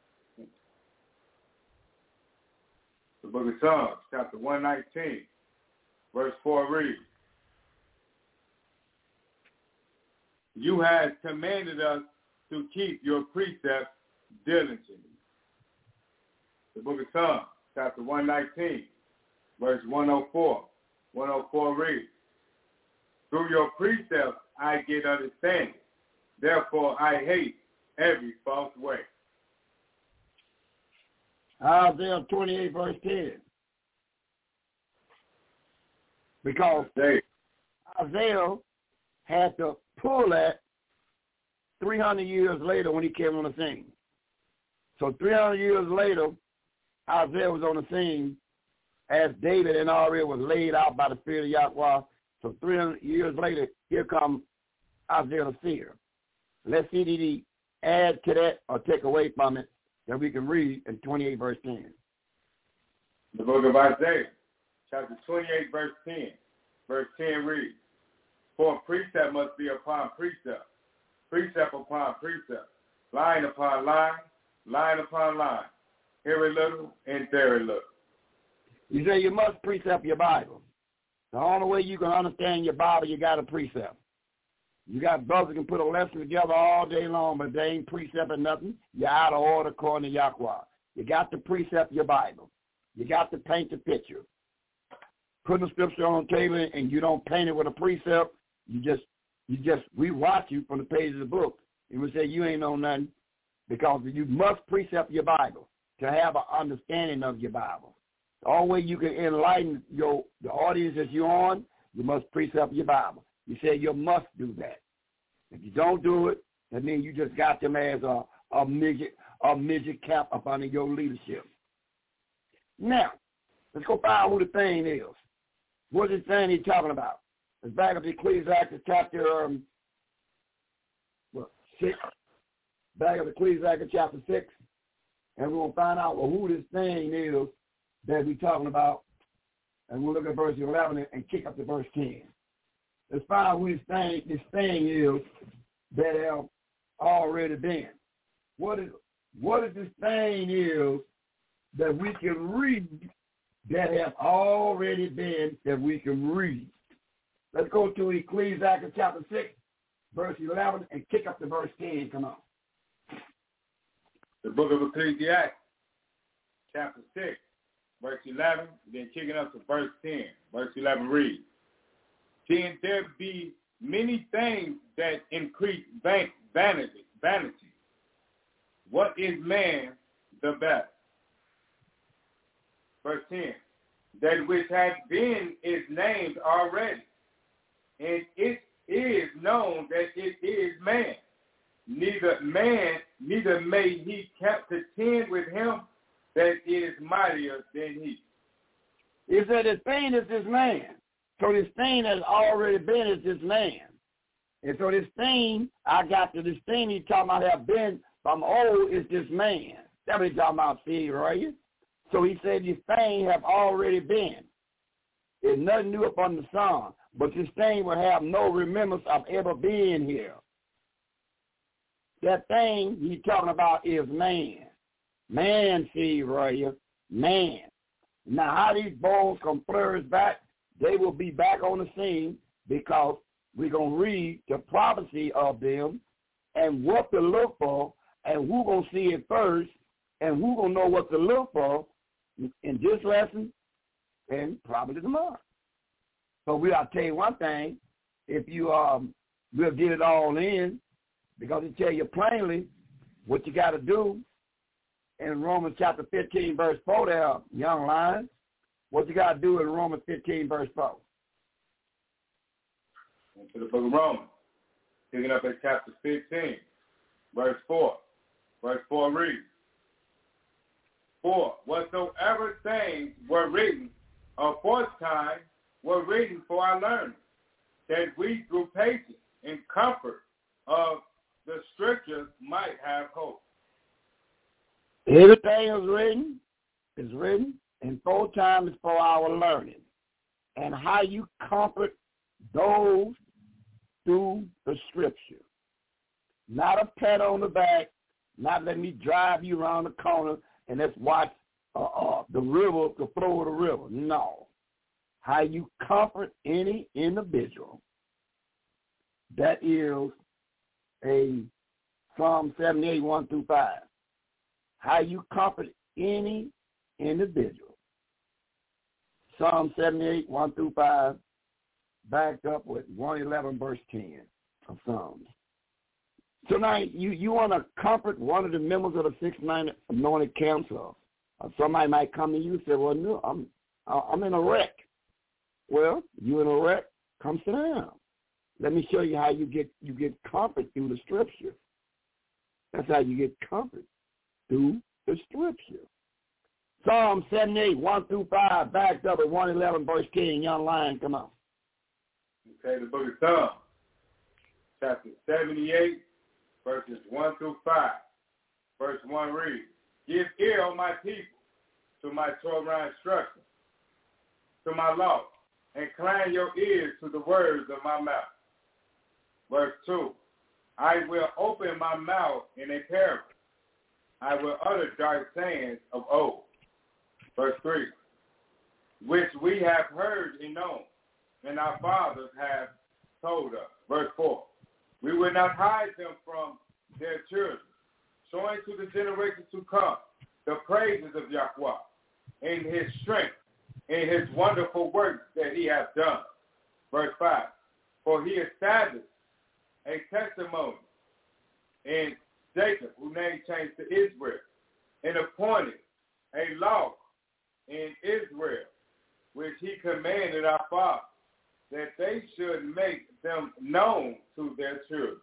The book of Psalms, chapter one nineteen, verse four reads, You have commanded us to keep your precepts diligently. The book of Psalms, chapter one nineteen, verse one oh four. one oh four reads, Through your precepts I get understanding. Therefore I hate every false way. Isaiah twenty-eight, verse ten. Because Isaiah had to pull that three hundred years later when he came on the scene. So three hundred years later, Isaiah was on the scene as David and already was laid out by the Spirit of Yahweh. So three hundred years later, here comes Isaiah the seer. Let's see did he add to that or take away from it that we can read in twenty-eight, verse ten. The book of Isaiah, chapter twenty-eight, verse ten. Verse ten reads, For precept must be upon precept, precept upon precept, line upon line, line upon line, here a little and there a little. You say you must precept your Bible. The only way you can understand your Bible, you got to precept. You got brothers can put a lesson together all day long, but they ain't precepting nothing. You're out of order according to Yahweh. You got to precept your Bible. You got to paint the picture. Putting the scripture on the table and you don't paint it with a precept, you just, you just, we watch you from the page of the book and we say you ain't know nothing because you must precept your Bible to have an understanding of your Bible. The only way you can enlighten your the audience that you're on, you must precept your Bible. You say you must do that. If you don't do it, that means you just got them as a, a midget a midget cap up under your leadership. Now, let's go find who the thing is. What's this thing he's talking about? It's back up to Ecclesiastes chapter um, what, six. Back up to Ecclesiastes chapter six. And we're going to find out well, who this thing is that we're talking about. And we'll look at verse eleven and, and kick up to verse ten. Let's find out who this thing, this thing is that have already been. What is what is this thing is that we can read that have already been that we can read. Let's go to Ecclesiastes chapter six, verse eleven, and kick up to verse ten. Come on. The book of Ecclesiastes, chapter six, verse eleven, then kicking up to verse ten. Verse eleven reads, Can there be many things that increase vanity? vanity? What is man the best? Verse ten, that which has been is named already, and it is known that it is man. Neither man, neither may he contend with him that is mightier than he. He said this thing is this man. So this thing has already been is this man. And so this thing, I got to this thing he's talking about have been from old is this man. That's what he's talking about, see, right? So he said this thing have already been. There's nothing new upon the sun, but this thing will have no remembrance of ever being here. That thing he's talking about is man. Man, see, right? Man. Now, how these bones come flourish back, they will be back on the scene because we're going to read the prophecy of them and what to look for and who's going to see it first and who's going to know what to look for in this lesson and probably tomorrow. So we I'll tell you one thing, if you um we'll get it all in, because it tell you plainly what you got to do in Romans chapter fifteen, verse four there, young lions. What you got to do in Romans fifteen, verse four? Into the book of Romans, picking up at chapter fifteen, verse four. Verse four reads, For whatsoever things were written aforetime were written for our learning, that we through patience and comfort of the scriptures might have hope. Everything is written, is written, and full time is for our learning. And how you comfort those through the scripture. Not a pat on the back, not let me drive you around the corner and let's watch uh, uh, the river, the flow of the river. No. How you comfort any individual. That is a Psalm seventy-eight, one through five. How you comfort any individual. Psalm seventy-eight, one through five, backed up with one eleven, verse ten of Psalms. So now you, you want to comfort one of the members of the six nine anointed council. Or somebody might come to you and say, well, no, I'm, I'm in a wreck. Well, you in a wreck, come sit down. Let me show you how you get you get comfort through the scripture. That's how you get comfort through the scripture. Psalm seventy-eight, one through five, backed up at one eleven, verse ten. Young lion, come on. Okay, the book of Psalms, chapter seventy-eight, verses one through five. Verse one reads, Give ear, O my people, to my Torah instruction, to my law, and incline your ears to the words of my mouth. Verse two, I will open my mouth in a parable. I will utter dark sayings of old. Verse three, which we have heard and known, and our fathers have told us. Verse four, we will not hide them from their children, showing to the generations to come the praises of Yahweh and his strength and his wonderful works that he has done. Verse five, for he established a testimony in Jacob, whose name changed to Israel, and appointed a law in Israel, which he commanded our fathers, that they should make them known to their children.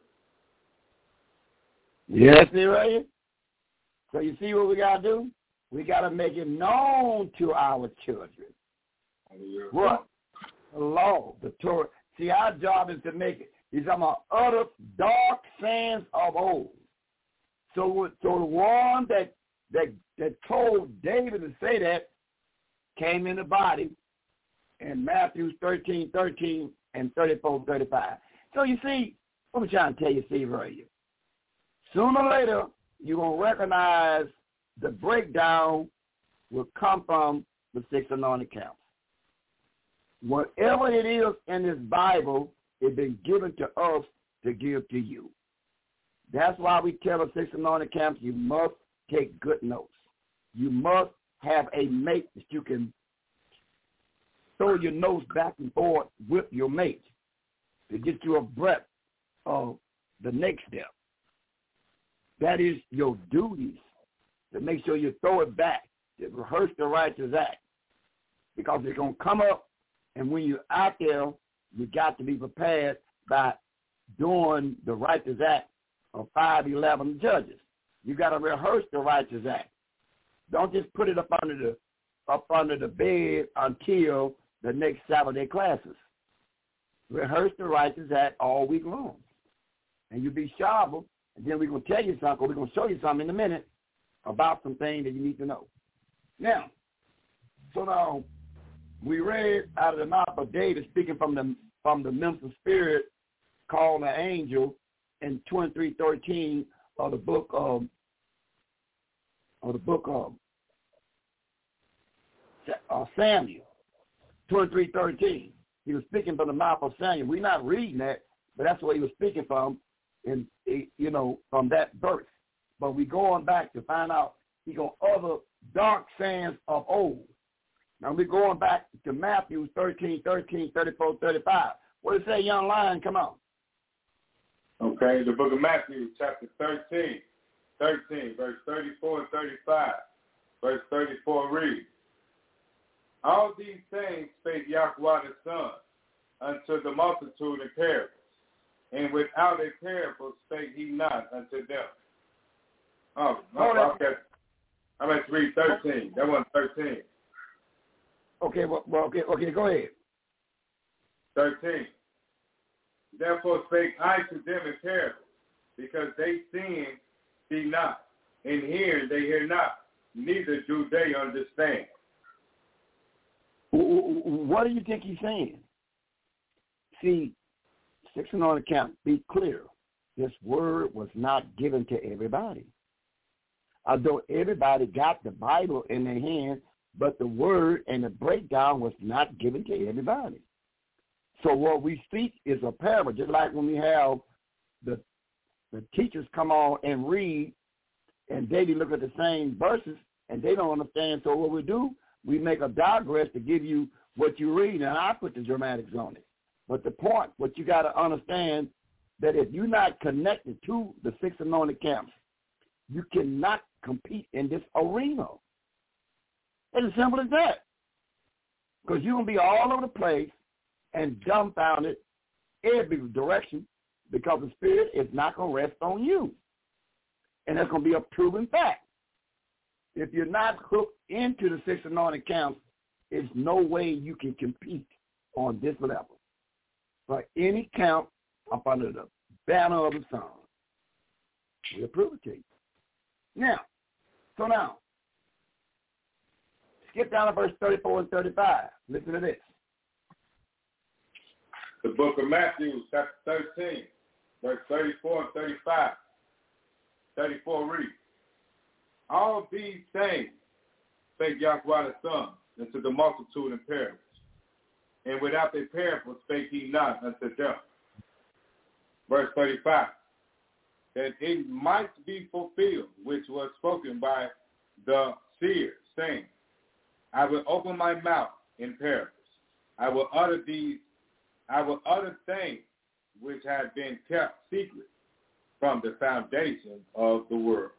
Yes, right. So you see what we got to do? We got to make it known to our children. What? The law, the Torah. See, our job is to make it. He's talking about utter dark sands of old. So, so the one that, that, that told David to say that came in the body in Matthew thirteen, thirteen, and thirty-four, thirty-five. So you see, what I'm trying to tell you, Steve, right here. Sooner or later, you're going to recognize the breakdown will come from the six anointed counts. Whatever it is in this Bible, it's been given to us to give to you. That's why we tell the six anointed camps, you must take good notes. You must have a mate that you can throw your notes back and forth with your mate to get you a breath of the next step. That is your duties, to make sure you throw it back, to rehearse the righteous act. Because it's going to come up, and when you're out there, you got to be prepared by doing the righteous act of five eleven Judges. You got to rehearse the righteous act. Don't just put it up under the up under the bed until the next Saturday classes. Rehearse the righteous act all week long. And you'll be sharper, and then we're going to tell you something, we're going to show you something in a minute about some things that you need to know. Now, so now, we read out of the mouth of David speaking from the from the mental spirit called the angel in twenty-three thirteen of the book of of the book of uh, Samuel. twenty-three thirteen. He was speaking from the mouth of Samuel. We're not reading that, but that's what he was speaking from, and you know, from that verse. But we going back to find out he gonna utter dark sands of old. Now we're going back to Matthew thirteen, thirteen, thirty-four, thirty-five. What does it say, young lion? Come on. Okay, the book of Matthew, chapter thirteen, thirteen, verse thirty-four and thirty-five. Verse thirty-four reads, all these things spake Yahweh the Son unto the multitude in parables, and without a parable spake he not unto them. Oh, no, oh okay. I'm going to read thirteen. That wasn't thirteen. Okay, well, well, okay, okay, go ahead. thirteen. Therefore spake I to them in parables, because they seeing see not, and hear they hear not, neither do they understand. What do you think he's saying? See, six and on account, be clear. This word was not given to everybody. Although everybody got the Bible in their hand, but the word and the breakdown was not given to everybody. So what we speak is a parable, just like when we have the the teachers come on and read, and they look at the same verses, and they don't understand. So what we do, we make a digress to give you what you read, and I put the dramatics on it. But the point, what you got to understand, that if you're not connected to the six anointed camps, you cannot compete in this arena. It's as simple as that. Because you're going to be all over the place and dumbfounded every direction, because the Spirit is not going to rest on you. And that's going to be a proven fact. If you're not hooked into the six anointed camps, there's no way you can compete on this level for any camp up under the banner of the sun. We'll prove it to you. Now, so now, skip down to verse thirty-four and thirty-five. Listen to this. The book of Matthew, chapter thirteen, verse thirty-four and thirty-five. thirty-four reads, all these things spake Yahweh the Son unto the multitude in parables, and without a parable spake he not unto them. Verse thirty-five, that it might be fulfilled, which was spoken by the seer, saying, I will open my mouth in parables. I will utter these, I will utter things which have been kept secret from the foundation of the world.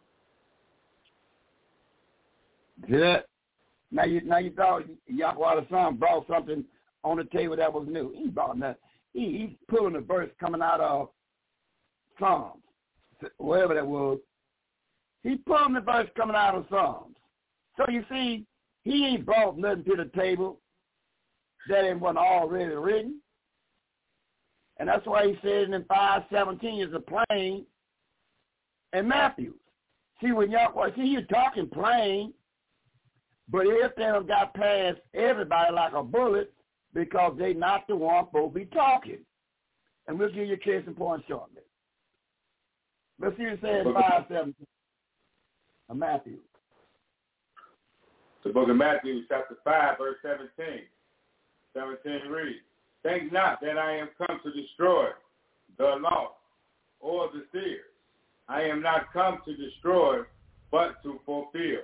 See that? Now you now you thought Yahweh the Son brought something on the table that was new. He brought nothing. He, he's pulling a verse coming out of Psalms, wherever that was. He's pulling the verse coming out of Psalms. So you see, he ain't brought nothing to the table that ain't wasn't already written. And that's why he said in five seventeen is a plain in Matthew. See, when Yahweh, see, you're talking plain, but if they have got past everybody like a bullet, because they not the one supposed to be talking. And we'll give you a case in point shortly. Let's see what it says in five seventeen of Matthew. The book of Matthew, chapter five, verse seventeen. seventeen reads, think not that I am come to destroy the law or the seers. I am not come to destroy, but to fulfill.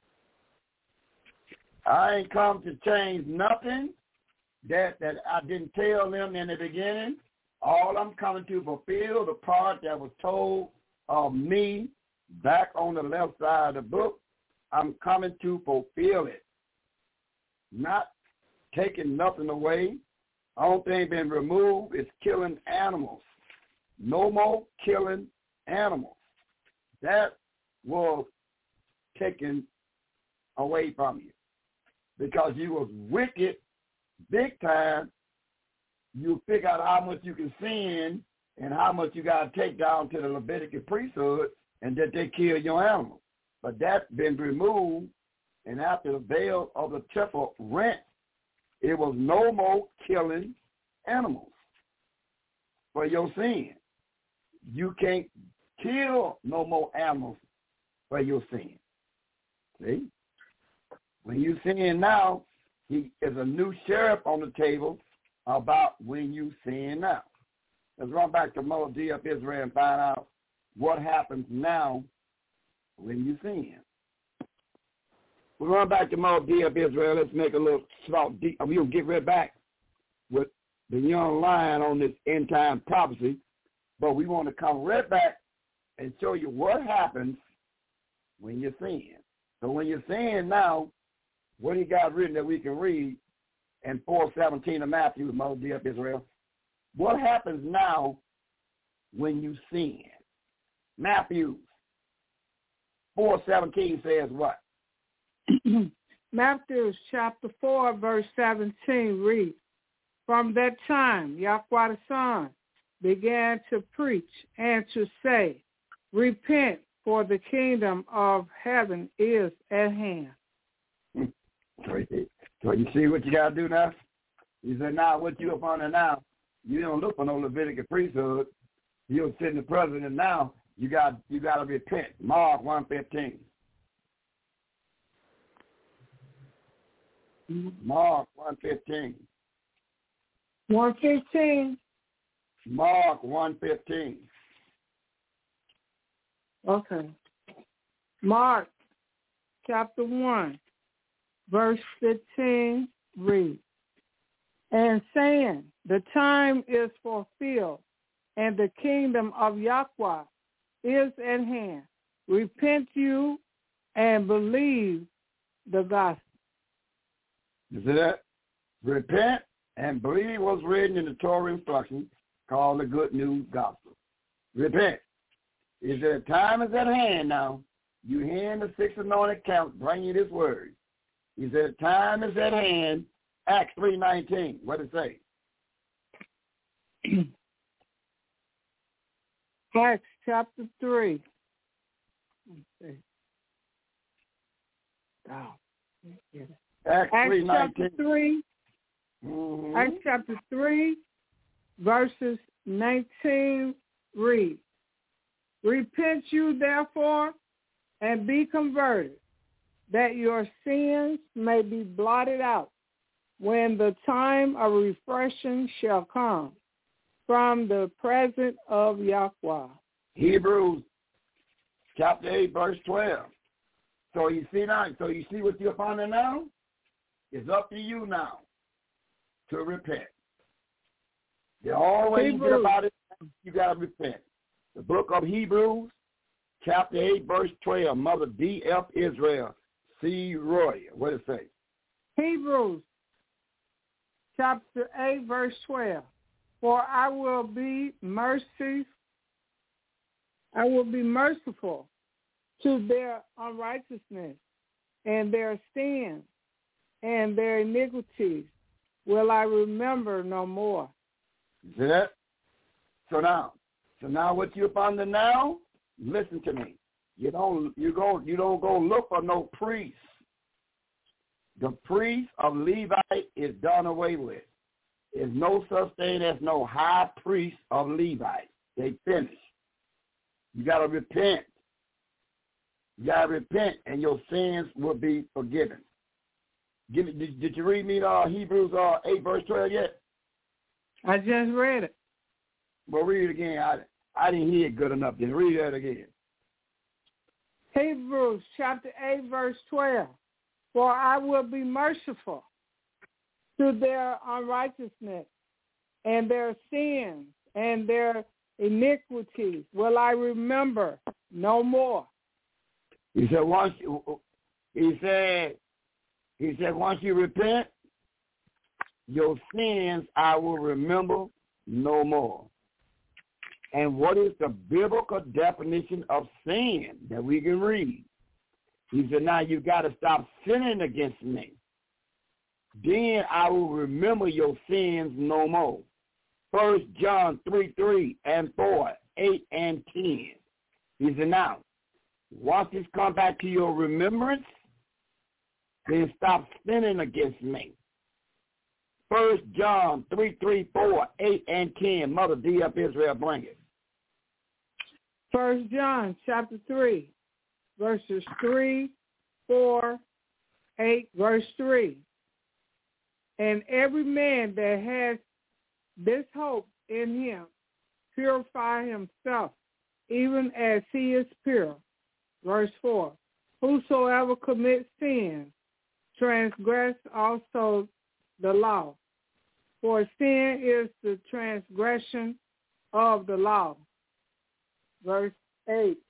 I ain't come to change nothing that, that I didn't tell them in the beginning. All I'm coming to fulfill the part that was told of me back on the left side of the book. I'm coming to fulfill it, not taking nothing away. Only thing been removed is killing animals. No more killing animals. That was taken away from you because you was wicked big time. You figure out how much you can sin and how much you got to take down to the Levitical priesthood, and that they kill your animals. But that's been removed, and after the veil of the temple rent, it was no more killing animals for your sin. You can't kill no more animals for your sin. See? When you sin now, he is a new sheriff on the table about when you sin now. Let's run back to Melody of Israel and find out what happens now when you sin. We're going back to Mo D of Israel. Let's make a little small deep. We'll get right back with the young lion on this end time prophecy. But we want to come right back and show you what happens when you sin. So when you're sin now, what do you got written that we can read in four seventeen of Matthew, Mo D of Israel? What happens now when you sin? Matthew four seventeen says what? Matthew chapter four, verse seventeen reads, from that time, Yahweh the Son began to preach and to say, repent, for the kingdom of heaven is at hand. So you see what you got to do now? He said, now what you up on there now, you don't look for no Levitical priesthood. You're sitting the president now. You got you got to repent. Mark one fifteen. Mark one fifteen. one fifteen. Mark one fifteen. Okay. Mark chapter one, verse fifteen reads, and saying, the time is fulfilled, and the kingdom of Yahweh is at hand. Repent you and believe the gospel. You see that? Repent and believe what's written in the Torah instructions called the good news gospel. Repent. He said, time is at hand now. You hear in the sixth anointed count, bring you this word. He said, time is at hand. Acts three nineteen. What does it say? Acts chapter three. Let's see. Oh. Acts, Acts three chapter three. Mm-hmm. Acts chapter three, verses nineteen reads, repent you therefore and be converted, that your sins may be blotted out, when the time of refreshing shall come from the presence of Yahweh. Hebrews chapter eight, verse twelve. So you see now, so you see what you're finding now? It's up to you now to repent. The only way you get about it, you got to repent. The book of Hebrews, chapter eight, verse twelve, Mother D F Israel, C. Roy. What does it say? Hebrews, chapter eight, verse twelve. For I will be mercy, I will be merciful to their unrighteousness, and their sins and their iniquities will I remember no more. You see that? So now, so now what you're under now, listen to me. You don't you go you don't go look for no priest. The priest of Levite is done away with. There's no such thing as no high priest of Levite. They finished. You got to repent. You got to repent, and your sins will be forgiven. Give me, did, did you read me uh, Hebrews uh, eight, verse twelve yet? I just read it. Well, read it again. I, I didn't hear it good enough. Just read that again. Hebrews chapter eight, verse twelve. For I will be merciful to their unrighteousness, and their sins and their iniquities will I remember no more. He said once you, he said he said once you repent, your sins I will remember no more. And what is the biblical definition of sin that we can read? He said, now you got to stop sinning against me. Then I will remember your sins no more. First John three, three and four, eight and ten. He said, now, once this come back to your remembrance, then stop sinning against me. First John three, three, four, eight and ten. Mother D F Israel, bring it. First John chapter three, verses three, four, eight, verse three. And every man that has this hope in him purify himself, even as he is pure. Verse four. whosoever commits sin transgress also the law. For sin is the transgression of the law. Verse eight.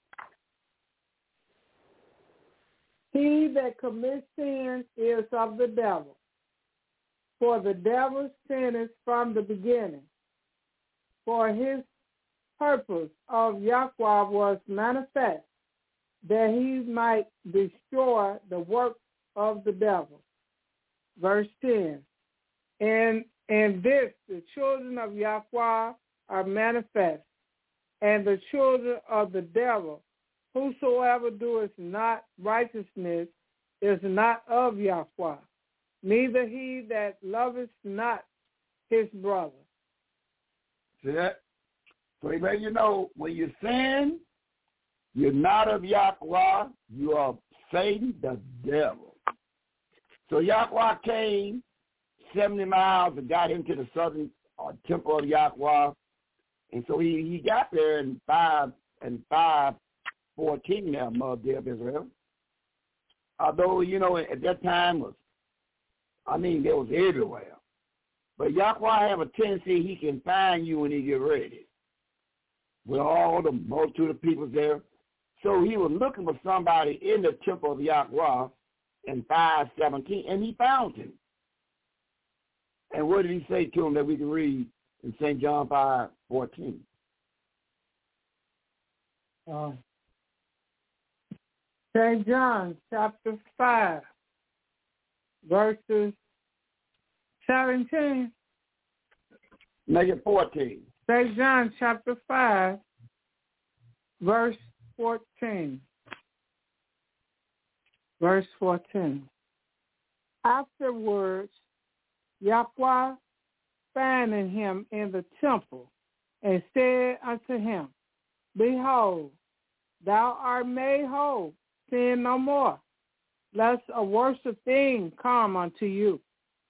He that commits sin is of the devil, for the devil sinneth from the beginning. For his purpose of Yahweh was manifest, that he might destroy the works of the devil. Verse ten. And in this the children of Yahweh are manifest, and the children of the devil. Whosoever doeth not righteousness is not of Yahweh, neither he that loveth not his brother. See that? So he let you know, when you sin, you're not of Yahweh, you are of Satan, the devil. So Yahweh came seventy miles and got into the southern uh, temple of Yahweh, and so he, he got there in five and five fourteen now, Mother of Israel. Although, you know, at that time was, I mean, it was everywhere. But Yahweh have a tendency, he can find you when he get ready. With all the multitude of people there. So he was looking for somebody in the temple of Yahweh in five seventeen, and he found him. And what did he say to him that we can read in Saint John five fourteen? Uh, Saint John chapter five, verses seventeen. Make it fourteen. Saint John chapter five, verse fourteen. Verse fourteen. Afterwards, Yahweh finding him in the temple, and said unto him, Behold, thou art made whole, sin no more, lest a worse thing come unto you.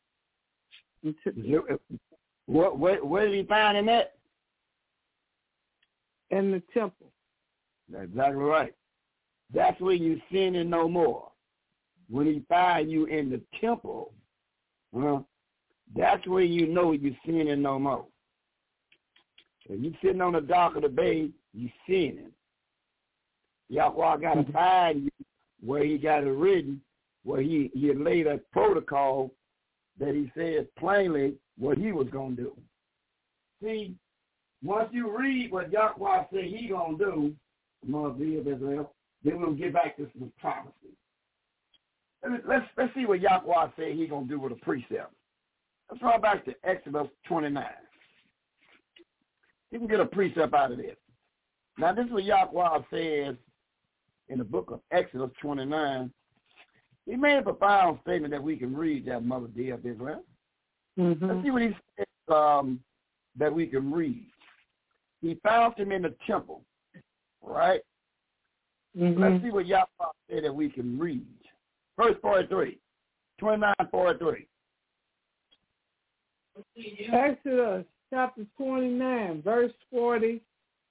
What, where, where did he find him at? In the temple. That's exactly right. That's when you sinning no more. When he find you in the temple, well, that's when you know you sinning no more. If you sitting on the dock of the bay, you sinning. Yahweh got to find you where he got it written, where he, he had laid a protocol that he said plainly what he was going to do. See, once you read what Yahweh said he going to do, Mother of Israel, then we'll get back to some prophecy. Let's, let's see what Yahweh said he going to do with a precept. Let's run back to Exodus twenty-nine. You can get a precept out of this. Now, this is what Yahweh says in the book of Exodus twenty-nine. He made a profound statement that we can read, that Mother dear of Israel. Mm-hmm. Let's see what he says um, that we can read. He found him in the temple, right? Mm-hmm. Let's see what Yahweh said that we can read. Verse forty-three, twenty-nine forty-three. Exodus chapter twenty-nine, verse forty-three.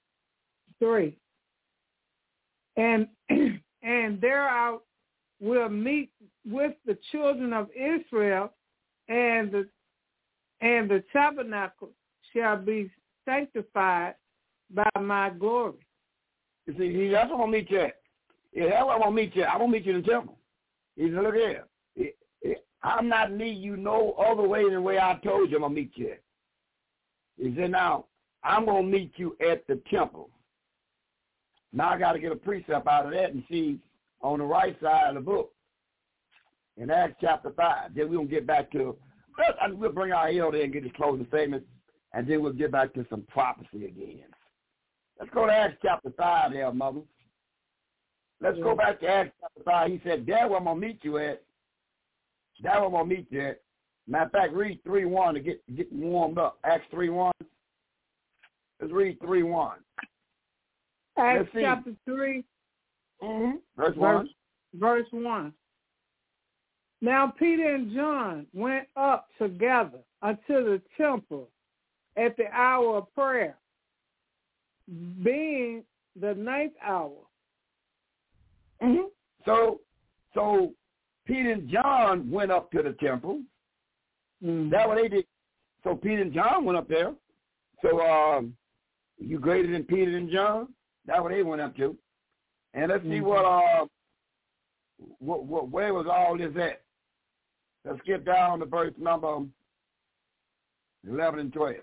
And and there I will meet with the children of Israel, and the and the tabernacle shall be sanctified by my glory. You see, that's what I'm going to meet you at. Yeah, that's what I'm going to meet you at. I'm going to meet you in the temple. He said, look here. It, it, I'm not leading you no other way than the way I told you I'm going to meet you at. He said, now, I'm going to meet you at the temple. Now I got to get a precept out of that and see on the right side of the book in Acts chapter five. Then we're going to get back to, we'll bring our heel there and get his closing statements, and then we'll get back to some prophecy again. Let's go to Acts chapter five there, Mother. Let's yeah. go back to Acts chapter five. He said, that's where I'm going to meet you at. That's where I'm going to meet you at. Matter of fact, read three one to get, get warmed up. Acts three one. Let's read three one. Acts chapter three. Mm-hmm. Verse, verse one. Verse one. Now Peter and John went up together unto the temple at the hour of prayer, being the ninth hour. Mm-hmm. So, so Peter and John went up to the temple. Mm. That's what they did. So Peter and John went up there. So um, you greater than Peter and John? That's what they went up to. And let's see mm-hmm. what, uh, what, what, where was all this at? Let's skip down to verse number eleven and twelve.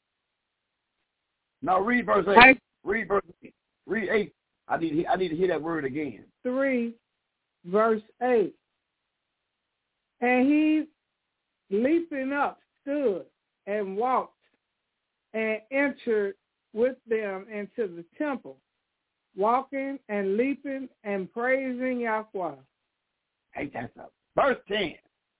Now read verse eight. I, read verse eight. Read eight. I need, I need to hear that word again. three, verse eight. And he, leaping up, stood and walked and entered with them into the temple, walking and leaping and praising Yahweh. Hey, that's up. Verse ten.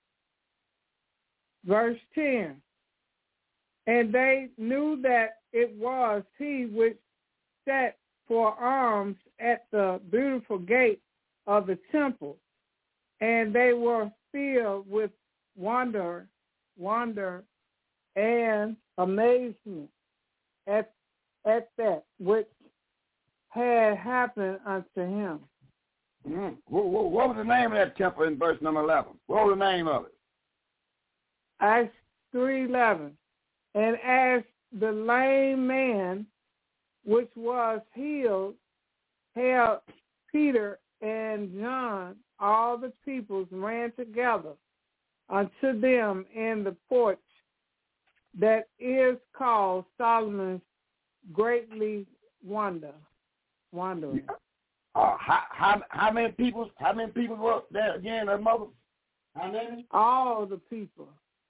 Verse ten. And they knew that it was he which sat for arms at the beautiful gate of the temple, and they were filled with wonder, wonder, and amazement at at that which had happened unto him. Mm. What, what, what was the name of that temple in verse number eleven? What was the name of it? Acts three eleven. And as the lame man which was healed held Peter and John, all the peoples ran together unto them in the porch that is called Solomon's greatly wonder. Wondering. Uh, how, how how many people? How many people were there again? Their mother? How many? All the people.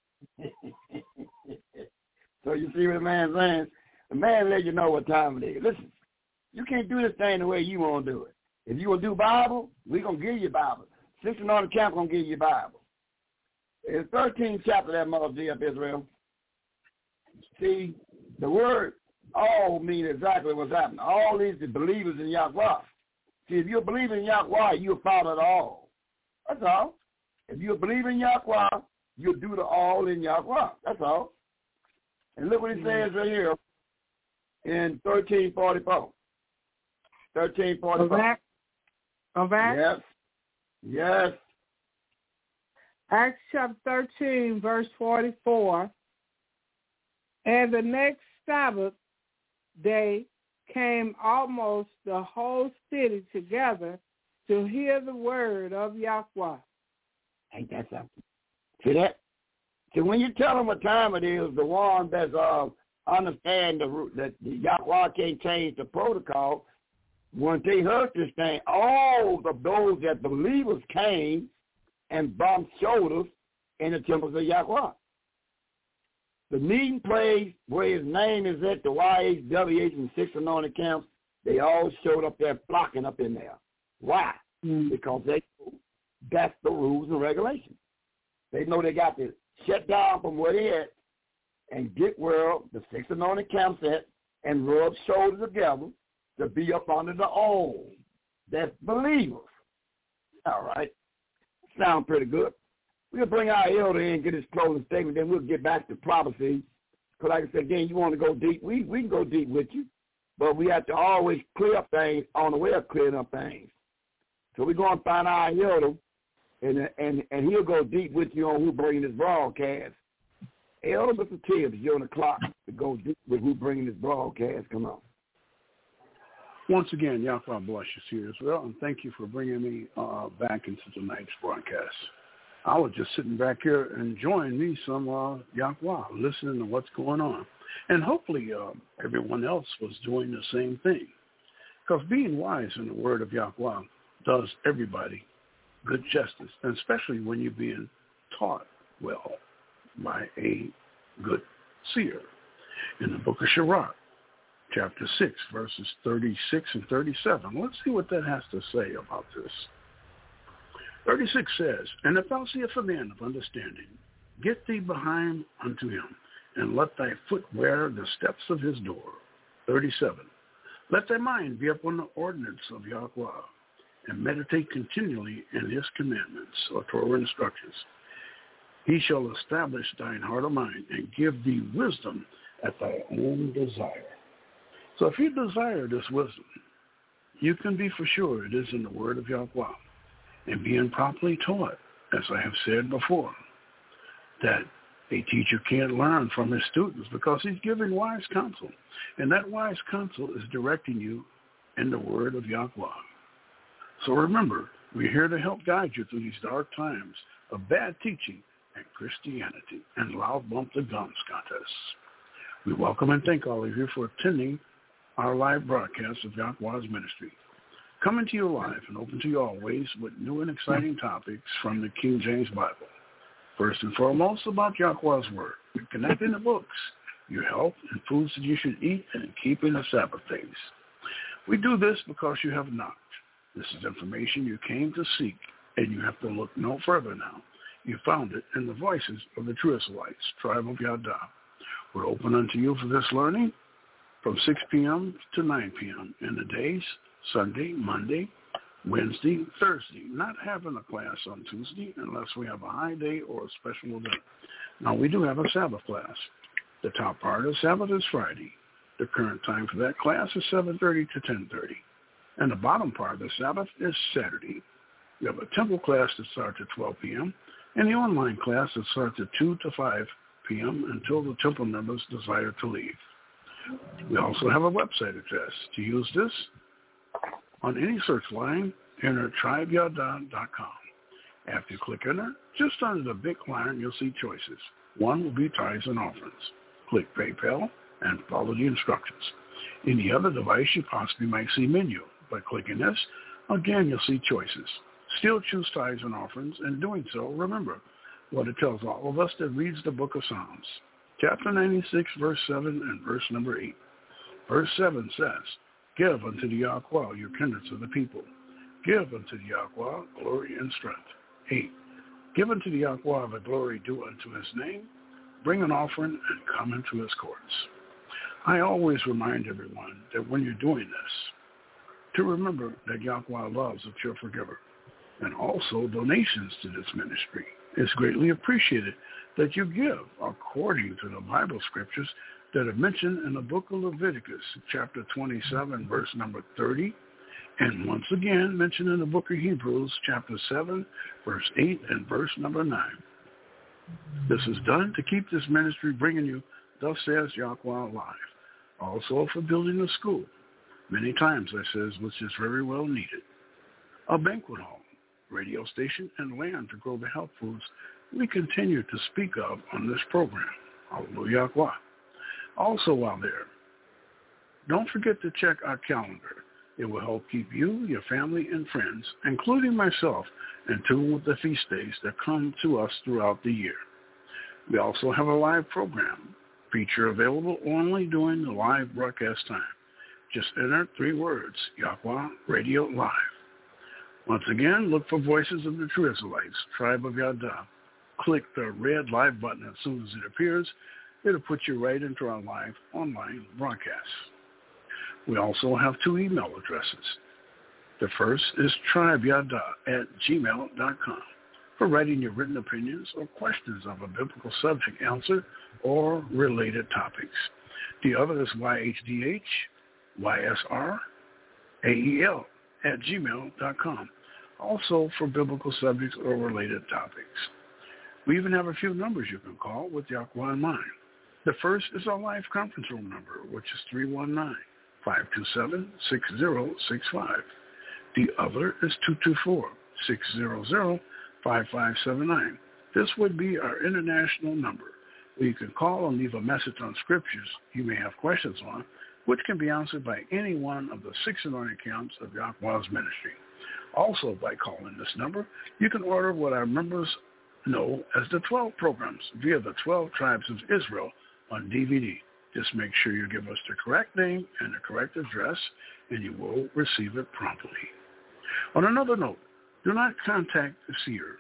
So you see what the man's saying? The man let you know what time it is. Listen, you can't do this thing the way you want to do it. If you want to do Bible, we're going to give you Bible. Sister on the camp going to give you Bible. In the thirteenth chapter of that Mother G of Israel, see, the word all means exactly what's happening. All these are believers in Yahweh. See, if you're a believer in Yahweh, you'll follow the all. That's all. If you're a believer in Yahweh, you'll do the all in Yahweh. That's all. And look what he says right here in thirteen forty-four. thirteen forty-four. Of Acts? Yes. Yes. Acts chapter thirteen, verse forty-four. And the next Sabbath day came almost the whole city together to hear the word of Yahweh. Ain't that something? See that? See, when you tell them what time it is, the one that's uh, understand the, that the Yahweh can't change the protocol, when they heard this thing, all of those that believers came and bumped shoulders in the temples of Yahweh. The meeting place where his name is at, the Y H W H and six anointed camps, they all showed up there flocking up in there. Why? Mm. Because they that's the rules and regulations. They know they got to shut down from where they at and get where the six anointed camps at and rub shoulders together to be up under the old. That's believers. All right. Sound pretty good. We'll bring our elder in and get his closing statement, then we'll get back to prophecy. Because like I said, again, you want to go deep, we, we can go deep with you. But we have to always clear up things on the way of clearing up things. So we're going to find our elder, and, and, and he'll go deep with you on who bringing this broadcast. Elder, Mister Tibbs, you're on the clock to go deep with who bringing this broadcast. Come on. Once again, Yahweh bless you here as well, and thank you for bringing me uh, back into tonight's broadcast. I was just sitting back here enjoying me some uh, Yahweh, listening to what's going on. And hopefully uh, everyone else was doing the same thing. Because being wise in the word of Yahweh does everybody good justice, and especially when you're being taught well by a good seer. In the book of Sirach, chapter six, verses thirty-six and thirty-seven. Let's see what that has to say about this. thirty-six says, "And if thou seest a man of understanding, get thee behind unto him, and let thy foot wear the steps of his door." thirty-seven, "Let thy mind be upon the ordinance of Yahweh, and meditate continually in his commandments," or Torah instructions. "He shall establish thine heart of mind, and give thee wisdom at thy own desire." So if you desire this wisdom, you can be for sure it is in the word of Yahweh. and being properly taught, as I have said before, that a teacher can't learn from his students because he's giving wise counsel. And that wise counsel is directing you in the word of Yahweh. So remember, we're here to help guide you through these dark times of bad teaching and Christianity and loud bump the gums contests. We welcome and thank all of you for attending our live broadcast of Yahweh's ministry. Coming to you live and open to you always with new and exciting topics from the King James Bible. First and foremost, about Yahweh's Word, connecting the books, your health, and foods that you should eat, and keeping the Sabbath days. We do this because you have knocked. This is information you came to seek, and you have to look no further now. You found it in the voices of the true Israelites, tribe of Yada. We're open unto you for this learning from six p.m. to nine p.m. in the days, Sunday, Monday, Wednesday, Thursday, not having a class on Tuesday unless we have a high day or a special event. Now, we do have a Sabbath class. The top part of Sabbath is Friday. The current time for that class is seven thirty to ten thirty. And the bottom part of the Sabbath is Saturday. We have a temple class that starts at twelve p.m. and the online class that starts at two to five p.m. until the temple members desire to leave. We also have a website address. To use this, on any search line, enter tribe yada dot com. After you click enter, just under the big line, you'll see choices. One will be tithes and offerings. Click PayPal and follow the instructions. Any other device, you possibly might see menu. By clicking this, again, you'll see choices. Still choose tithes and offerings. In doing so, remember what it tells all of us that reads the book of Psalms. Chapter ninety-six, verse seven and verse number eight. Verse seven says, give unto the Yahweh your kindreds of the people. Give unto the Yahweh glory and strength. eight. Give unto the Yahweh the glory due unto his name. Bring an offering and come into his courts. I always remind everyone that when you're doing this, to remember that Yahweh loves a cheerful giver. And also donations to this ministry. It's greatly appreciated that you give according to the Bible scriptures that are mentioned in the book of Leviticus, chapter twenty-seven, verse number thirty, and once again mentioned in the book of Hebrews, chapter seven, verse eight, and verse number nine. This is done to keep this ministry bringing you, thus says Yahweh alive. Also for building a school, many times I says, which is very well needed. A banquet hall, radio station, and land to grow the health foods we continue to speak of on this program. Hallelujah. Also while there, don't forget to check our calendar. It will help keep you, your family, and friends, including myself, in tune with the feast days that come to us throughout the year. We also have a live program feature available only during the live broadcast time. Just enter three words, Yahweh Radio Live. Once again, look for Voices of the True Israelites, Tribe of Yada. Click the red live button as soon as it appears. It'll put you right into our live online broadcast. We also have two email addresses. The first is tribeyada at gmail dot com for writing your written opinions or questions of a biblical subject answer or related topics. The other is Y H D H Y S R A E L at gmail dot com, also for biblical subjects or related topics. We even have a few numbers you can call with Yahweh in mind. The first is our live conference room number, which is three one nine, five two seven, six zero six five. The other is two two four, six zero zero, five five seven nine. This would be our international number, where you can call and leave a message on scriptures you may have questions on, which can be answered by any one of the six anointing camps of Yahweh's ministry. Also, by calling this number, you can order what our members know as the twelve programs via the twelve tribes of Israel on D V D. Just make sure you give us the correct name and the correct address, and you will receive it promptly. On another note, do not contact the seer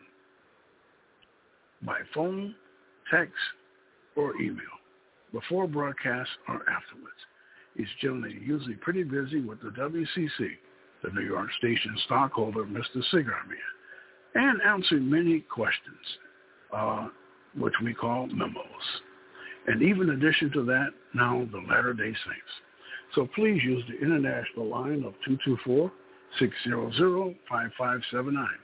by phone, text, or email before broadcast or afterwards. He's generally usually pretty busy with the W C C, the New York station stockholder, Mister Cigar Man, and answering many questions, uh, which we call memos. And even in addition to that, now the Latter-day Saints. So please use the international line of two two four, six zero zero, five five seven nine.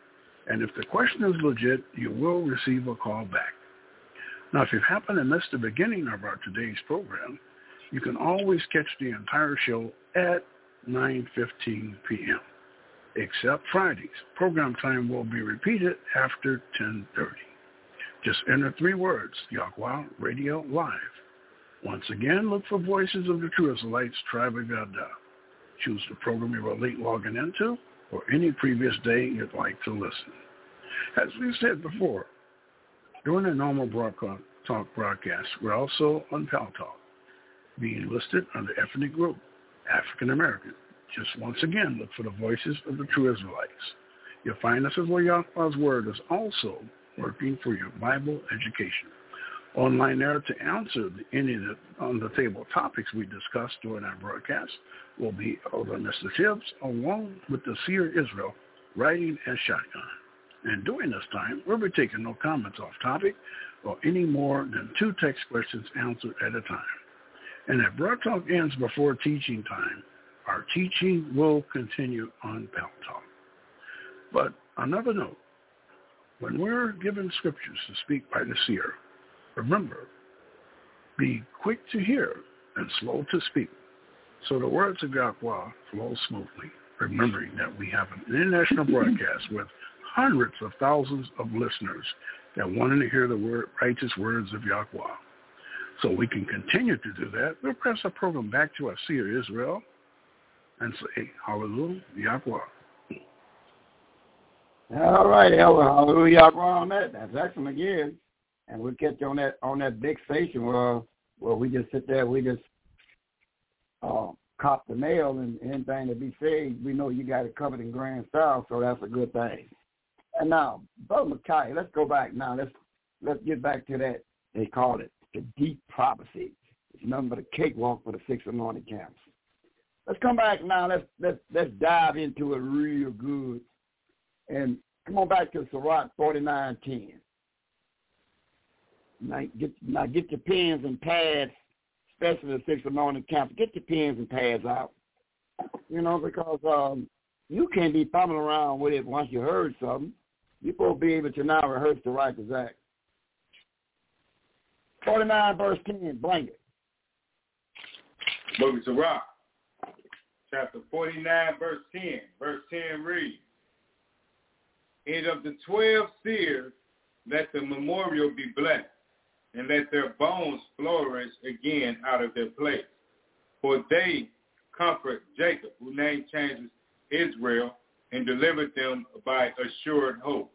And if the question is legit, you will receive a call back. Now, if you happen to miss the beginning of our today's program, you can always catch the entire show at nine fifteen p.m., except Fridays. Program time will be repeated after ten thirty. Just enter three words, Yahweh Radio Live. Once again, look for Voices of the True Israelites, Tribe of Yada. Choose the program you were late logging into or any previous day you'd like to listen. As we said before, during a normal broadcast, talk broadcast, we're also on Pal Talk, being listed under ethnic group, African American. Just once again, look for the Voices of the True Israelites. You'll find us as well. Yahweh's Word is also working for your Bible education. Online there to answer the, any of the on the table topics we discussed during our broadcast will be Elder Mister Tibbs, along with the Seer Israel, riding as shotgun. And during this time, we'll be taking no comments off topic or any more than two text questions answered at a time. And if Broad Talk ends before teaching time, our teaching will continue on Pal Talk. But another note, when we're given scriptures to speak by the seer, remember, be quick to hear and slow to speak, so the words of Yahweh flow smoothly, remembering that we have an international broadcast with hundreds of thousands of listeners that want to hear the word, righteous words of Yahweh. So we can continue to do that. We'll pass our program back to our seer Israel and say, hallelujah, Yahweh. All right, Elder, hallelujah, Yahweh on that. That's excellent again. And we'll catch you on that on that big station where where we just sit there, we just uh, cop the mail, and anything that be said, we know you got it covered in grand style, so that's a good thing. And now, Brother Micaiah, let's go back now. Let's let's get back to that. They called it the deep prophecy. It's nothing but a cakewalk for the six anointed camps. Let's come back now. Let's let's let's dive into it real good. And come on back to Sirach forty-nine ten. Now get, now get your pens and pads, especially the six anointed camps. Get your pens and pads out. You know, because um, you can't be fumbling around with it once you heard something. You're supposed to be able to now rehearse the righteous act. forty-nine verse ten, blanket. Book of Sirach, chapter forty-nine, verse ten. Verse ten reads, and of the twelve seers, let the memorial be blessed, and let their bones flourish again out of their place. For they comfort Jacob, whose name changes Israel, and delivered them by assured hope.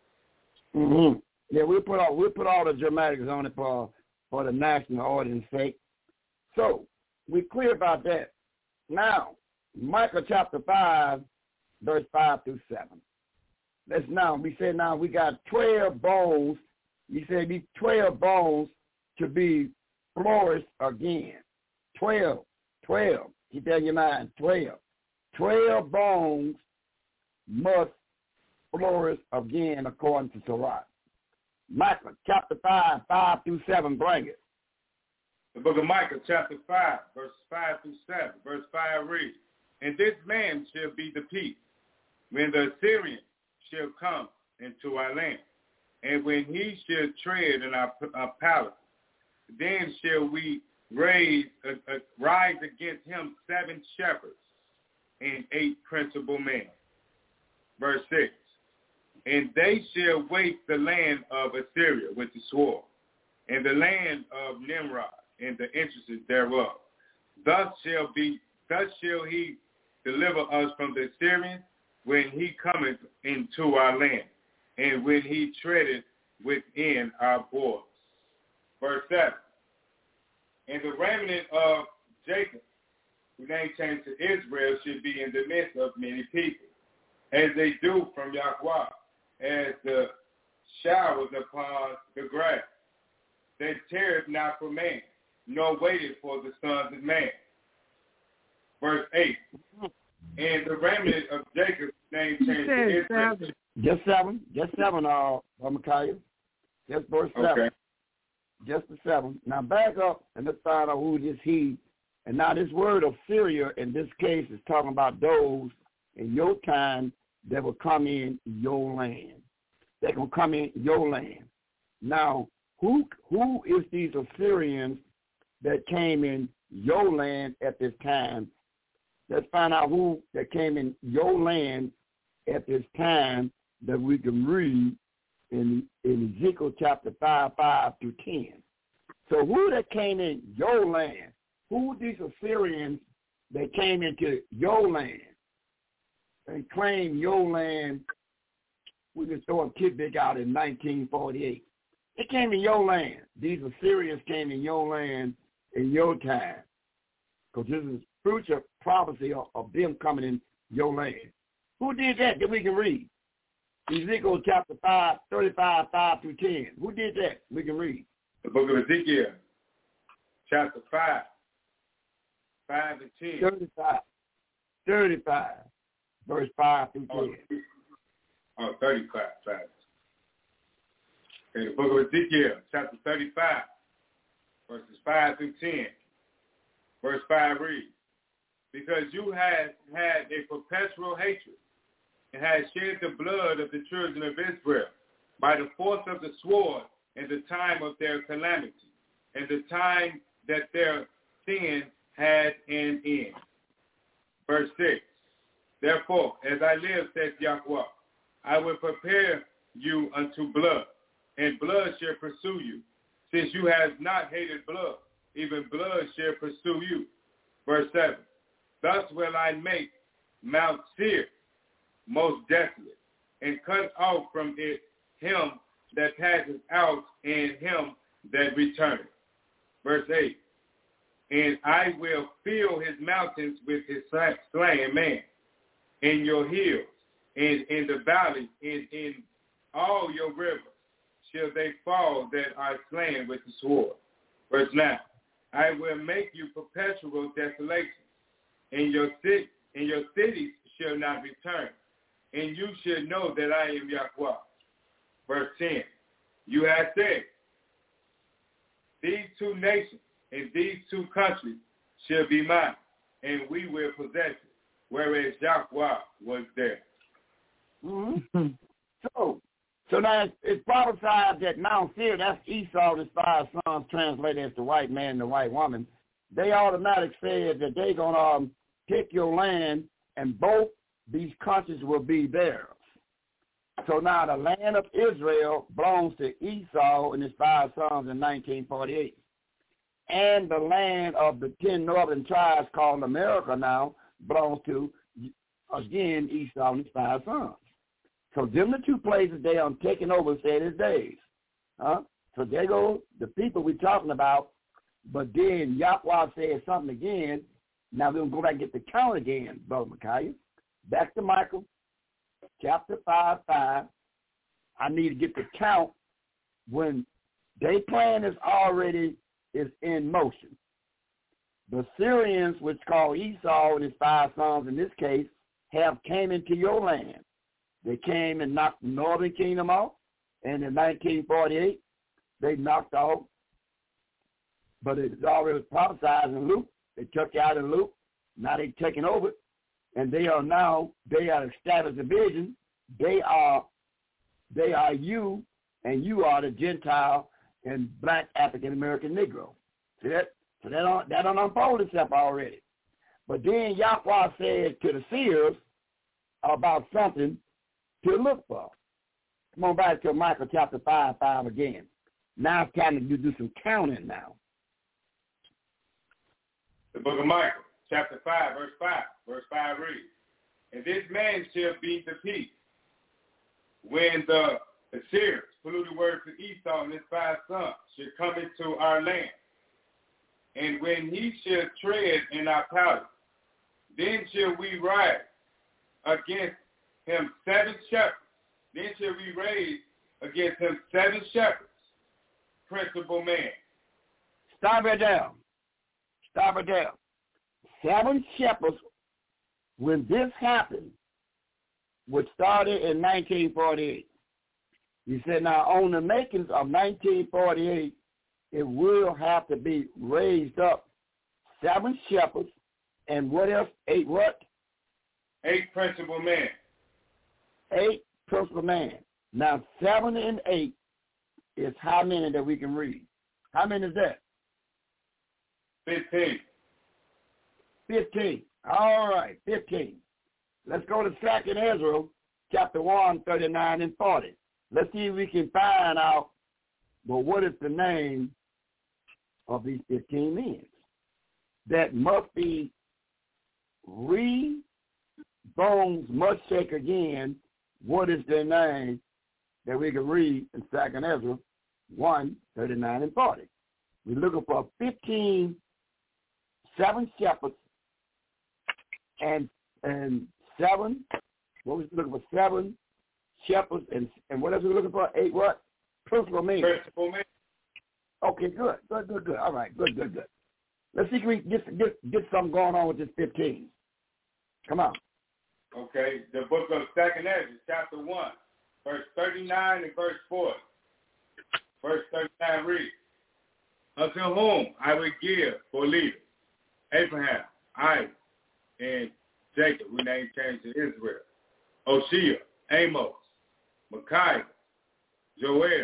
Mm-hmm. Yeah, we'll put all we'll put all the dramatics on it for for the national audience sake. So we're clear about that. Now, Micah chapter five, verse five through seven. Let's now we said now we got twelve bones. You said these twelve bones to be flourished again. Twelve, twelve. Keep that in your mind. Twelve. Twelve bones must flourish again according to Torah. Micah chapter five, five through seven, bring it. The book of Micah chapter five, verse five through seven. Verse five reads, and this man shall be the peace, when the Assyrian shall come into our land, and when he shall tread in our, our palace, then shall we raise uh, uh, rise against him seven shepherds and eight principal men. Verse six, and they shall waste the land of Assyria with the sword, and the land of Nimrod and the entrances thereof. Thus shall be, thus shall he deliver us from the Assyrians when he cometh into our land, and when he treadeth within our borders. Verse seven, and the remnant of Jacob, whose name changed to Israel, should be in the midst of many people, as they do from Yahweh, as the showers upon the grass. They tarried not for man, nor waited for the sons of man. Verse eight, and the remnant of Jacob, name changed to Israel. Just seven, just seven, uh, Micaiah. Just verse seven. Okay. Just the seven. Now back up and let's find out who this he. And now this word of Syria in this case is talking about those in your time that will come in your land. They're going to come in your land. Now, who who is these Assyrians that came in your land at this time? Let's find out who that came in your land at this time that we can read in, in Ezekiel chapter five, five through ten. So who that came in your land? Who are these Assyrians that came into your land and claimed your land? We can throw a tidbit out in nineteen forty-eight. It came in your land. These Assyrians came in your land in your time. Because this is future prophecy of, of them coming in your land. Who did that that we can read? Ezekiel chapter five, thirty-five, five through ten. Who did that? We can read. The book of Ezekiel, chapter five, five and ten. thirty-five, thirty-five, verse five through ten. Oh, oh thirty-five, five. Okay, the book of Ezekiel, chapter thirty-five, verses five through ten. Verse five reads, because you had had a perpetual hatred and had shed the blood of the children of Israel by the force of the sword in the time of their calamity, and the time that their sin had an end. Verse six, therefore, as I live, says Yahweh, I will prepare you unto blood, and blood shall pursue you, since you have not hated blood, even blood shall pursue you. Verse seven, thus will I make Mount Seir most desolate, and cut off from it him that passes out and him that returneth. Verse eight, and I will fill his mountains with his slain man, in your hills, and in the valleys, and in all your rivers shall they fall that are slain with the sword. Verse nine, I will make you perpetual desolation, and your city, and your cities shall not return, and you shall know that I am Yahweh. Verse ten, you have said, these two nations and these two countries shall be mine, and we will possess it, whereas Yahweh was there. Mm-hmm. So, so now it's, it's prophesied that Mount Seir, that's Esau and his five sons, translated as the white man and the white woman. They automatically said that they're going to um, take your land, and both these countries will be theirs. So now the land of Israel belongs to Esau and his five sons in nineteen forty-eight. And the land of the ten northern tribes called America now belongs to, again, Esau and his five sons. So them the two places they are taking over, said his days. Huh? So there go the people we're talking about. But then Yahweh said something again. Now we're going to go back and get the count again, Brother Micaiah. Back to Michael, chapter five, five. I need to get the count when their plan is already is in motion. The Syrians, which call Esau and his five sons in this case, have came into your land. They came and knocked the northern kingdom off, and in nineteen forty-eight, they knocked off, but it's already prophesied in Luke. They took you out in Luke. Now they're taking over, and they are now, they are established division. They are, they are you, and you are the Gentile and black African-American Negro. See that? So that don't, that don't unfold itself already. But then Yahweh said to the seers about something to look for. Come on back to Michael chapter five, five again. Now it's time to do some counting now. The book of Michael, chapter five, verse five. Verse five reads, and this man shall be the peace when the Assyrians, polluted word to Esau and his five sons, shall come into our land. And when he shall tread in our palace, then shall we rise against him seven shepherds. Then shall we raise against him seven shepherds, principal man. Stop it down. Stop it down. Seven shepherds, when this happened, which started in nineteen forty-eight. You said now on the makings of nineteen forty-eight, it will have to be raised up seven shepherds and what else? Eight what? Eight principal men. Eight principal man. Now, seven and eight is how many that we can read? How many is that? Fifteen. Fifteen. All right, fifteen. Let's go to Second Ezra, chapter one, thirty-nine and forty. Let's see if we can find out, well, what is the name of these fifteen men that must be re bones must shake again. What is their name that we can read in Second Ezra one, thirty-nine and forty? We're looking for fifteen, seven shepherds and and seven, what was we looking for? Seven shepherds and and what else we looking for? Eight what? Principal men. Principal men. Okay, good, good, good, good. All right, good, good, good. Let's see if we get get get something going on with this fifteen. Come on. Okay, the book of Second Ezra, chapter one, verse thirty-nine and verse forty. Verse thirty-nine reads, unto whom I will give for leaders Abraham, Isaac, and Jacob, who name changed to Israel, Oshea, Amos, Micaiah, Joel,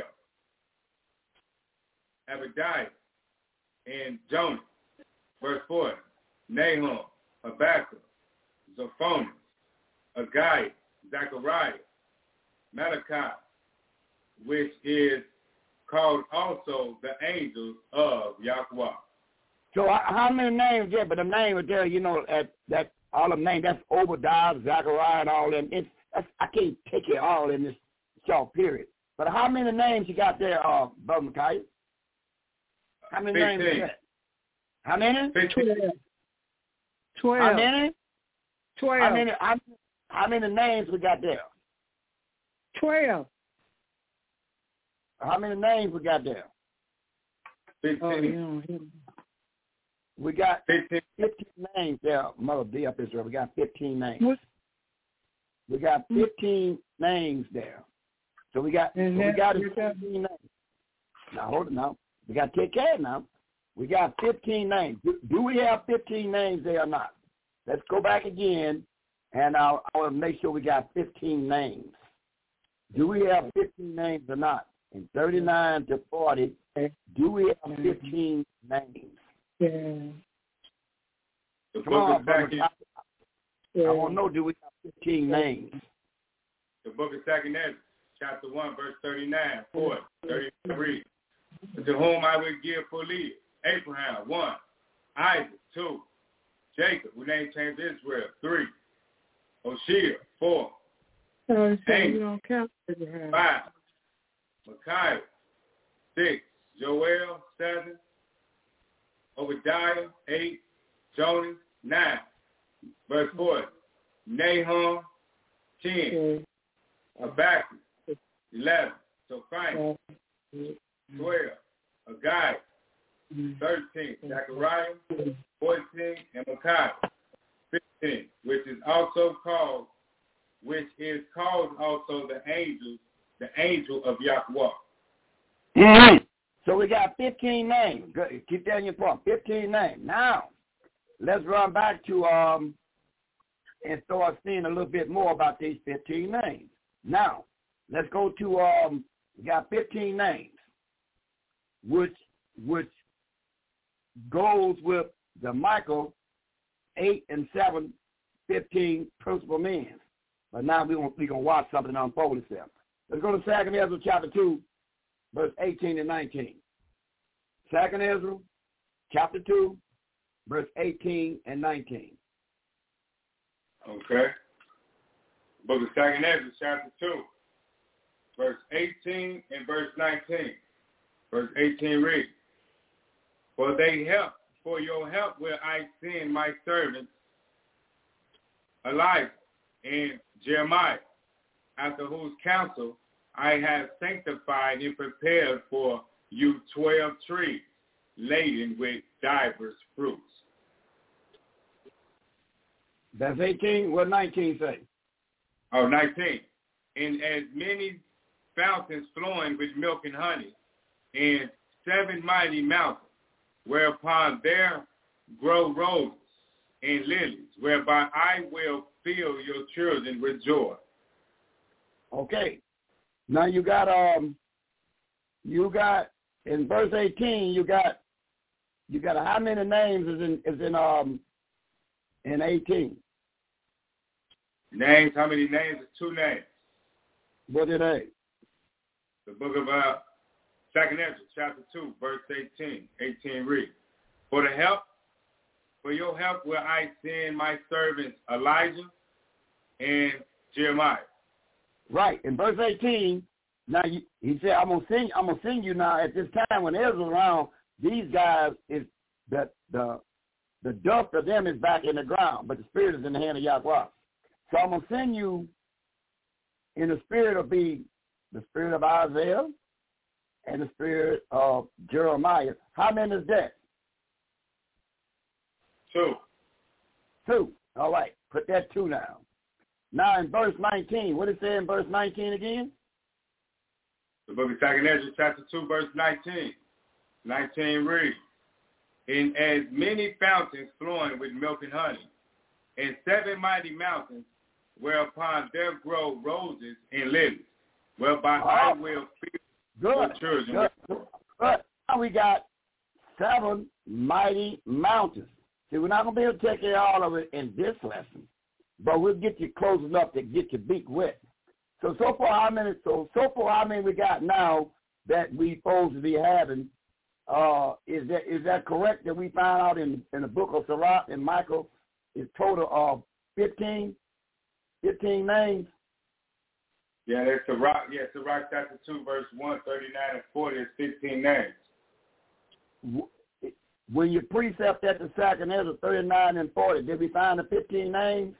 Abadiah, and Jonah. Verse forty, Nahum, Habakkuk, Zephaniah, Agai, Zechariah, Malachi, which is called also the angels of Yahweh. So uh, how many names there? But the name is there, you know, at, that all the names, that's Obadiah, Zechariah, and all them. It's, that's, I can't take it all in this short period. But how many names you got there, uh, Brother Micaiah? How many fifteen. names is that? How many? fifteen. Twelve. How many? Twelve. How many, how, how many names we got there? Twelve. How many names we got there? fifteen. Oh, yeah. We got fifteen. fifteen names there, Mother D up Israel. We got fifteen names. What? We got fifteen names there. So we got, so we got fifteen names. Now, hold it now. We got to take care now. We got fifteen names. Do, do we have fifteen names there or not? Let's go back again, and I'll, I want to make sure we got fifteen names. Do we have fifteen names or not? In thirty-nine to forty, do we have fifteen names? Yeah. The Come book on, of brother. Second, I, I want to know, do we have fifteen names? the book of Second Ezra, chapter one, verse thirty-nine, forty, thirty-three. To whom I will give for leaders Abraham, one, Isaac, two, Jacob, who name changed Israel, three, Oshea, four, So Eight. you don't count Abraham. five, Micaiah, six, Joel, seven, Obadiah, eight, Jonah, nine, verse four, Nahum, ten, Okay. Habakkuk, eleven, Zephaniah, twelve, Agai, thirteen, Zechariah, fourteen, and Micaiah, fifteen, which is also called, which is called also the angel, the angel of Yahweh. Mm-hmm. So we got fifteen names. Good. Keep that in your point. fifteen names. Now, let's run back to um and start seeing a little bit more about these fifteen names. Now, let's go to um. We got fifteen names, which which goes with the Michael eight and seven, fifteen principal men. But now we're we gonna watch something unfold itself. Let's go to Second Ezra chapter two, verse eighteen and nineteen. Second Ezra chapter two, verse eighteen and nineteen. Okay. Book of Second Ezra, chapter two, verse eighteen and verse nineteen. Verse eighteen reads, for they help, for your help will I send my servants Elijah and Jeremiah, after whose counsel I have sanctified and prepared for you twelve trees, laden with divers fruits. That's eighteen. What nineteen say? Oh, nineteen. And as many fountains flowing with milk and honey, and seven mighty mountains, whereupon there grow roses and lilies, whereby I will fill your children with joy. Okay. Now you got um, you got in verse eighteen. You got you got how many names is in is in um in eighteen? Names. How many names? Two names. What are they? The book of uh, Second Ezra, chapter two, verse eighteen. eighteen read, for the help, for your help will I send my servants Elijah and Jeremiah. Right. In verse eighteen, now you, he said, I'm gonna send I'm gonna send you now at this time when Ezra's around, these guys is the the the dust of them is back in the ground, but the spirit is in the hand of Yahweh. So I'm gonna send you in the spirit of be the spirit of Isaiah and the spirit of Jeremiah. How many is that? Two. Two. All right. Put that two down. Now in verse nineteen, what did it say in verse nineteen again? The book of Second Ezra, chapter two, verse nineteen. nineteen reads, in as many fountains flowing with milk and honey, and seven mighty mountains, whereupon there grow roses and lilies, whereby oh. I will feed your children. Good. Good. Now we got seven mighty mountains. See, we're not going to be able to take care of all of it in this lesson, but we'll get you close enough to get your beak wet. So, so far, how many, so, so far, how many we got now that we supposed to be having? Uh, is that is that correct that we found out in, in the book of Sirach and Michael is total of fifteen, fifteen names? Yeah, that's Sirach. Yeah, Sirach chapter two, verse one, thirty-nine and forty is fifteen names. When you precept at the second Ezra thirty-nine and forty, did we find the fifteen names?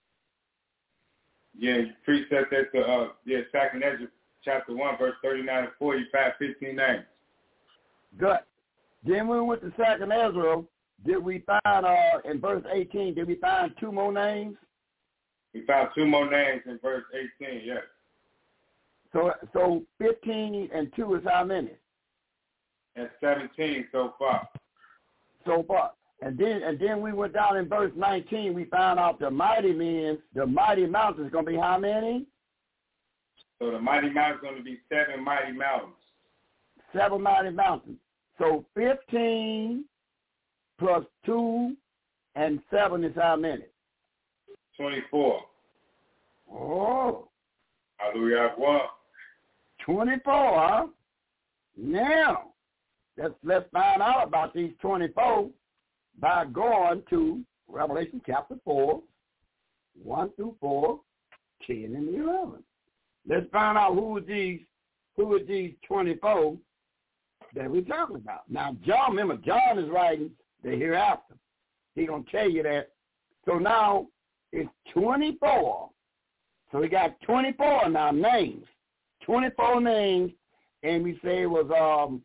Yeah, you precept at the uh, yeah second Ezra chapter one, verse thirty-nine and forty, you find fifteen names. Good. Then when we went to second Ezra, did we find uh, in verse eighteen? Did we find two more names? We found two more names in verse eighteen. Yes. So so fifteen and two is how many? That's seventeen so far. So far. And then and then we went down in verse nineteen, we found out the mighty men, the mighty mountains is going to be how many? So the mighty mountains is going to be seven mighty mountains. Seven mighty mountains. So fifteen plus two and seven is how many? twenty-four. Oh. Hallelujah. One. twenty-four, huh? Now, let's, let's find out about these twenty-four by going to Revelation chapter four, one through four, ten and eleven. Let's find out who are these, who are these twenty-four that we're talking about. Now, John, remember, John is writing the hereafter. He's going to tell you that. So now it's twenty-four. So we got twenty-four now names. twenty-four names, and we say it was um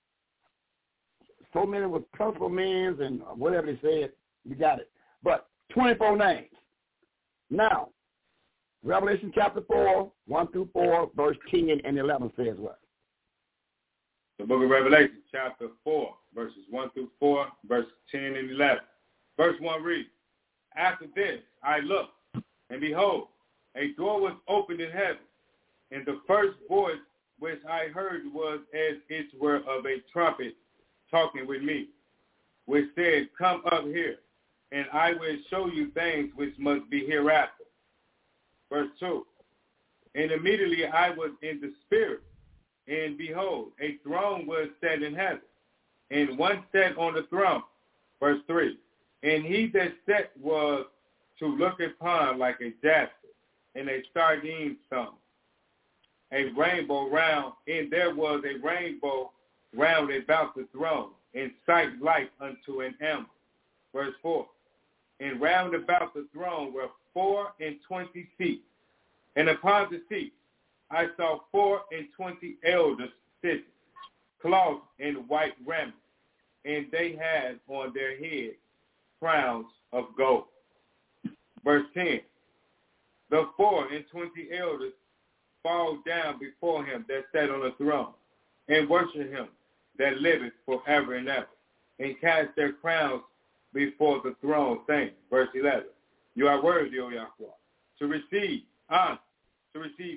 so many was principal men and whatever they said. You got it. But twenty-four names. Now, Revelation chapter four, one through four, verse ten and eleven says what? The book of Revelation, chapter four, verses one through four, verse ten and eleven. Verse one reads, after this I looked, and behold, a door was opened in heaven, and the first voice which I heard was as it were of a trumpet talking with me, which said, come up here, and I will show you things which must be hereafter. Verse two, and immediately I was in the spirit, and behold, a throne was set in heaven, and one sat on the throne. Verse three, and he that sat was to look upon like a jasper, and a sardine stone, a rainbow round, and there was a rainbow round about the throne, in sight like unto an emerald. Verse four, and round about the throne were four and twenty seats, and upon the seats I saw four and twenty elders sitting, clothed in white raiment, and they had on their heads crowns of gold. Verse ten, the four and twenty elders fall down before him that sat on the throne, and worship him that liveth forever and ever, and cast their crowns before the throne, saying, verse eleven, you are worthy, O Yahweh, to receive honor, to receive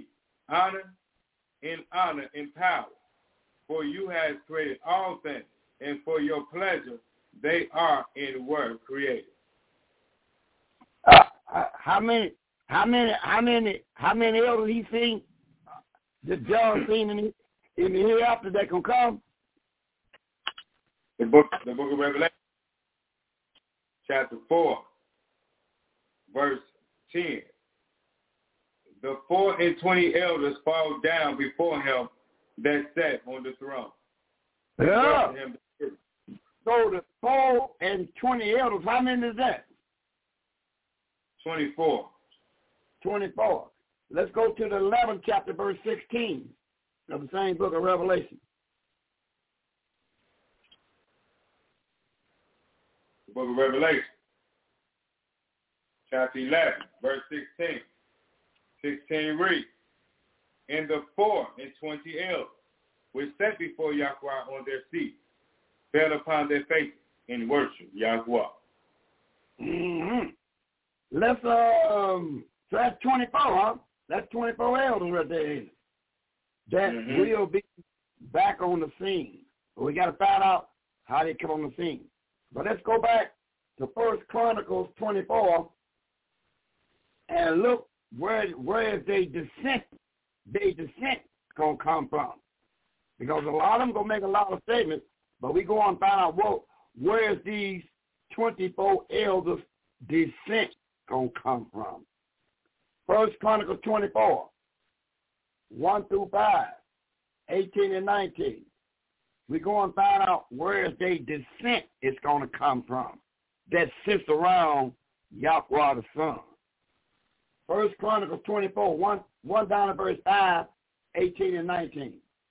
honor, in honor, in power. For you have created all things, and for your pleasure they are and were created. Uh, how many? How many? How many? How many elders he seen? That John seen in the, in the hereafter that can come? The book, the book of Revelation, chapter four, verse ten. The four and twenty elders fall down before him that sat on the throne. Yeah. So the four and twenty elders, how many is that? Twenty-four. Twenty-four. Let's go to the eleventh chapter, verse sixteen of the same book of Revelation. The book of Revelation, chapter eleven, verse sixteen. sixteen reads, and the four and twenty elders, which sat before Yahweh on their seats, fell upon their faces and worshiped Yahweh. Mm-hmm. Let's, um, so that's twenty-four, huh? That's twenty-four elders right there. That mm-hmm. will be back on the scene. But we got to find out how they come on the scene. But let's go back to First Chronicles twenty-four and look where where is they descent, they descent gonna come from. Because a lot of them gonna make a lot of statements, but we go on and find out what where is these twenty-four elders descent gonna come from. First Chronicles twenty-four, one through five, eighteen and nineteen. We go and find out where their descent is going to come from that sits around Yahweh the Son. First Chronicles twenty-four, one, one down to verse five, eighteen and nineteen.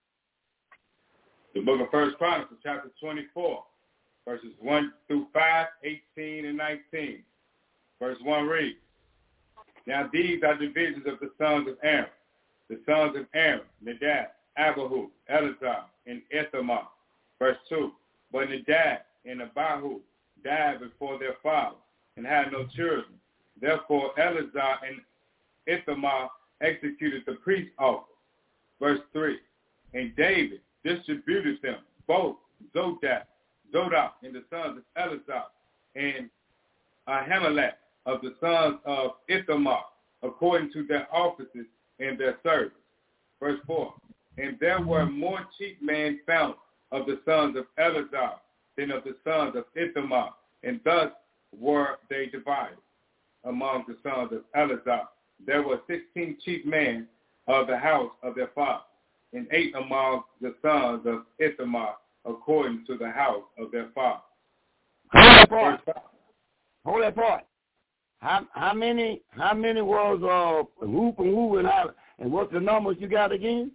The book of First Chronicles, chapter twenty-four, verses one through five, eighteen and nineteen. Verse one reads, now these are divisions of the sons of Aaron. The sons of Aaron, Nadab, Abihu, Eleazar, and Ithamar. Verse two, but Nadab and Abihu died before their father and had no children. Therefore Eleazar and Ithamar executed the priest's office. Verse three, and David distributed them, both Zodab, Zodab and the sons of Eleazar, and Ahimelech of the sons of Ithamar, according to their offices and their service. Verse four, and there were more chief men found of the sons of Eleazar than of the sons of Ithamar, and thus were they divided among the sons of Eleazar. There were sixteen chief men of the house of their father, and eight among the sons of Ithamar, according to the house of their father. Hold that part. Hold that part. How how many how many was uh whoop and who and how and what's the numbers you got again?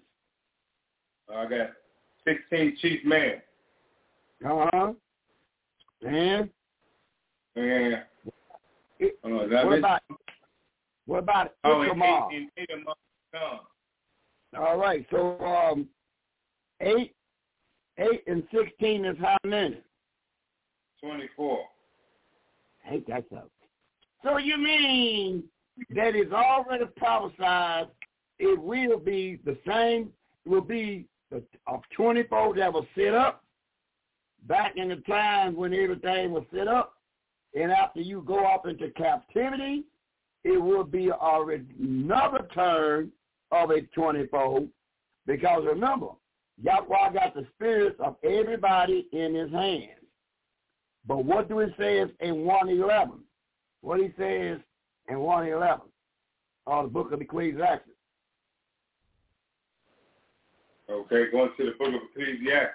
I got sixteen chief men. Uh huh. And yeah. It, uh, what about what about oh, Ithamar? And eight, and eight among the sons. All right, so um, eight, eight and sixteen is how many? Twenty-four. Hey, that's up. So you mean that it's already prophesied? It will be the same. It will be the of twenty-four that was set up back in the time when everything was set up, and after you go off into captivity, it will be already another turn of a twenty-four, because remember, Yahweh got the spirits of everybody in his hands. But what do it says in one eleven? What he says in one eleven, or the book of Ecclesiastes. Okay, going to the book of Ecclesiastes,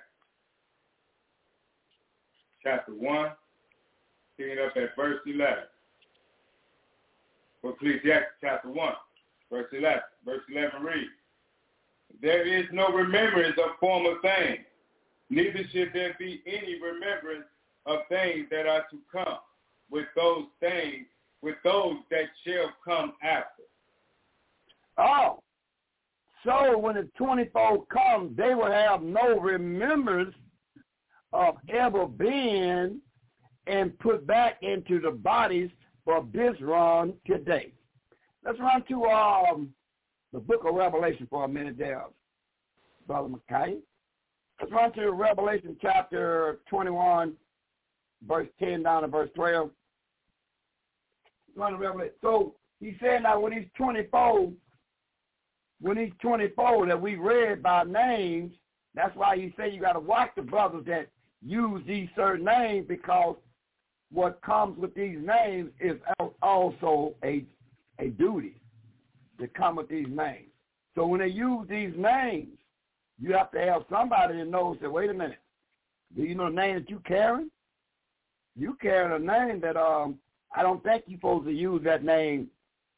chapter one, picking up at verse eleven. Ecclesiastes chapter one, verse eleven. Verse eleven reads, there is no remembrance of former things, neither should there be any remembrance of things that are to come, with those things, with those that shall come after. Oh, so when the twenty-four comes, they will have no remembrance of ever being and put back into the bodies of this run today. Let's run to um, the book of Revelation for a minute there, Brother Micaiah. Let's run to Revelation chapter twenty-one, verse ten down to verse twelve. Run to Revelation. So he said now when he's twenty-four, when he's twenty-four that we read by names, that's why he said you got to watch the brothers that use these certain names, because what comes with these names is also a, a duty to come with these names. So when they use these names, you have to have somebody that knows that, wait a minute, do you know the name that you carrying? You carrying a name that um I don't think you're supposed to use that name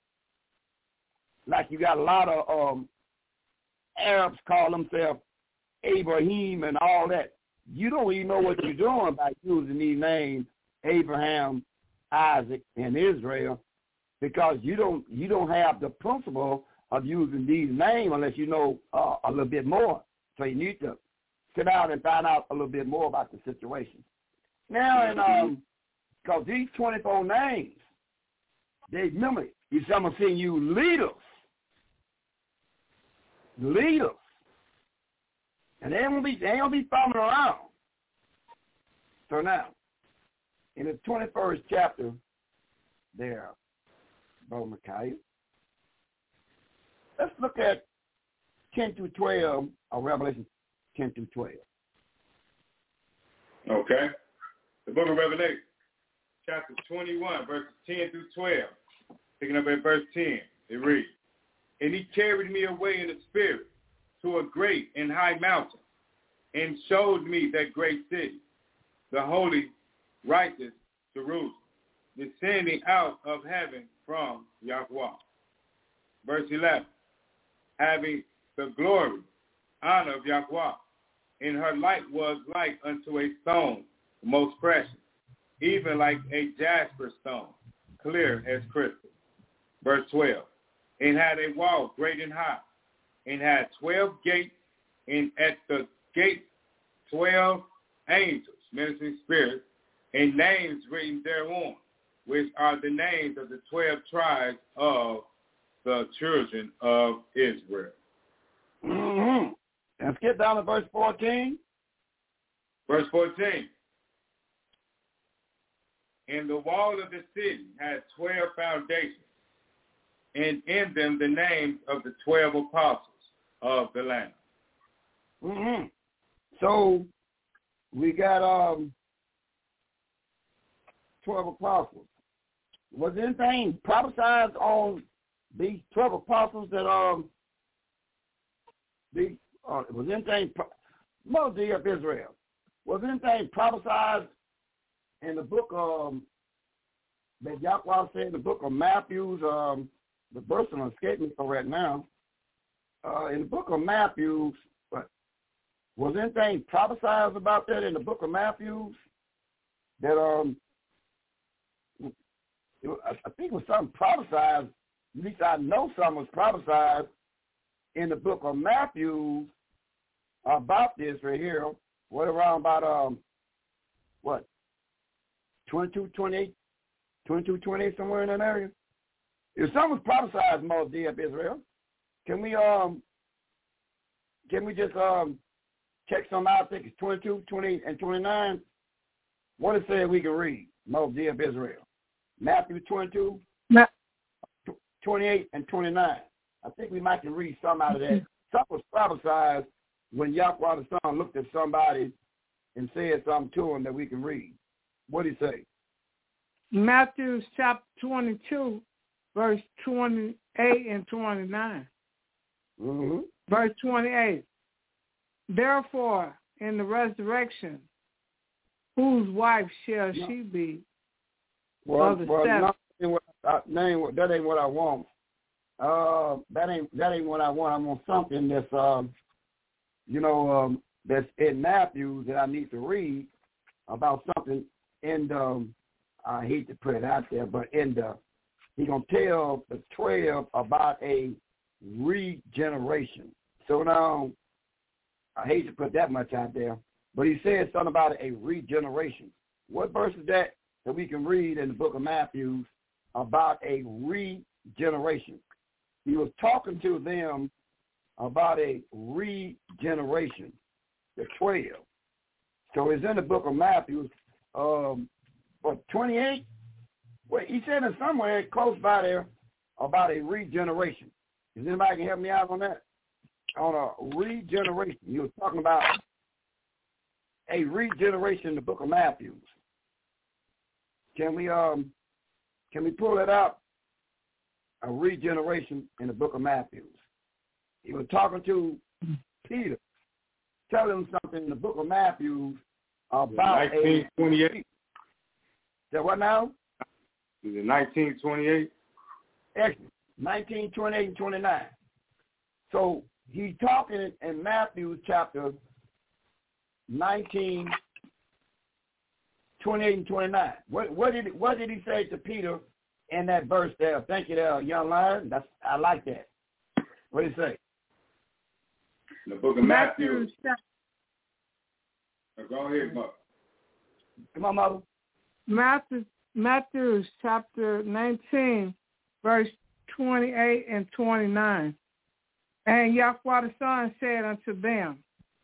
like you got a lot of um Arabs call themselves Abraham and all that. You don't even know what you're doing by using these names, Abraham, Isaac, and Israel, because you don't you don't have the principle of using these names unless you know uh, a little bit more. So you need to sit down and find out a little bit more about the situation. Now, and um, because these twenty-four names, they remember, you see, I'm gonna send you leaders, leaders, and they ain't gonna be they ain't gonna be following around. So now, in the twenty-first chapter, there, Brother Micaiah, let's look at ten through twelve, or Revelation ten through twelve. Okay. The book of Revelation, chapter twenty-one, verses ten through twelve. Picking up at verse ten, it reads, "And he carried me away in the spirit to a great and high mountain, and showed me that great city, the holy, righteous Jerusalem, descending out of heaven from Yahweh." Verse eleven, "Having the glory, honor of Yahweh, and her light was like unto a stone, most precious, even like a jasper stone, clear as crystal." Verse twelve, "And had a wall great and high, and had twelve gates, and at the gate twelve angels, ministering spirits, and names written thereon, which are the names of the twelve tribes of the children of Israel." Mm-hmm. Let's get down to verse fourteen. Verse fourteen. "And the wall of the city had twelve foundations, and in them the names of the twelve apostles of the Lamb." Mm-hmm. So we got um twelve apostles. Was anything prophesied on these twelve apostles that um the uh, was anything Moses of Israel? Was anything prophesied in the book um that Yahweh said in the book of Matthew? Um, the verse will escape me for right now. Uh, in the book of Matthew, what, was anything prophesied about that in the book of Matthew? That um, it, I think it was something prophesied. At least I know something was prophesied in the book of Matthew about this right here. What around about um, what, twenty-two, twenty-eight, twenty-two, twenty-eight, somewhere in that area. If something was prophesied most day of Israel, can we um, can we just um, check some out? I think it's twenty-two, twenty-eight, and twenty-nine. What it said we can read most day of Israel. Matthew twenty-two, no. twenty-eight, and twenty-nine. I think we might can read some out of that. Something was prophesied when Yahweh the Son looked at somebody and said something to him that we can read. What did he say? Matthew chapter twenty-two, verse twenty-eight and twenty-nine. Mm-hmm. Verse twenty-eight. "Therefore, in the resurrection, whose wife shall no. she be?" Well, of the well seven? Not, that, ain't, that ain't what I want. Uh, that ain't that ain't what I want. I want something that's um, you know, um, that's in Matthew that I need to read about something in the. Um, I hate to put it out there, but in the, he gonna tell the twelve about a regeneration. So now, I hate to put that much out there, but he said something about a regeneration. What verse is that that we can read in the book of Matthew about a regeneration? he was talking to them about a regeneration, the twelve. So it's in the book of Matthew, um, but twenty-eight. Well, he said it somewhere close by there about a regeneration. Does anybody can help me out on that? On a regeneration. He was talking about a regeneration in the book of Matthew. Can we um can we pull it up? A regeneration in the book of Matthew. He was talking to Peter, telling him something in the book of Matthew about nineteen twenty-eight. Is that what now? Is it nineteen twenty-eight? Excellent. nineteen twenty-eight and twenty-nine. So he's talking in Matthew chapter nineteen, twenty-eight and twenty-nine. What, what did what did he say to Peter in that verse there? Thank you there, young lion. That's I like that. What did he say? In the book of Matthew. Matthew. Go ahead, Mother. Come on, Mother. Matthew, Matthew chapter nineteen, verse twenty-eight and twenty-nine. And Yahweh the Son said unto them,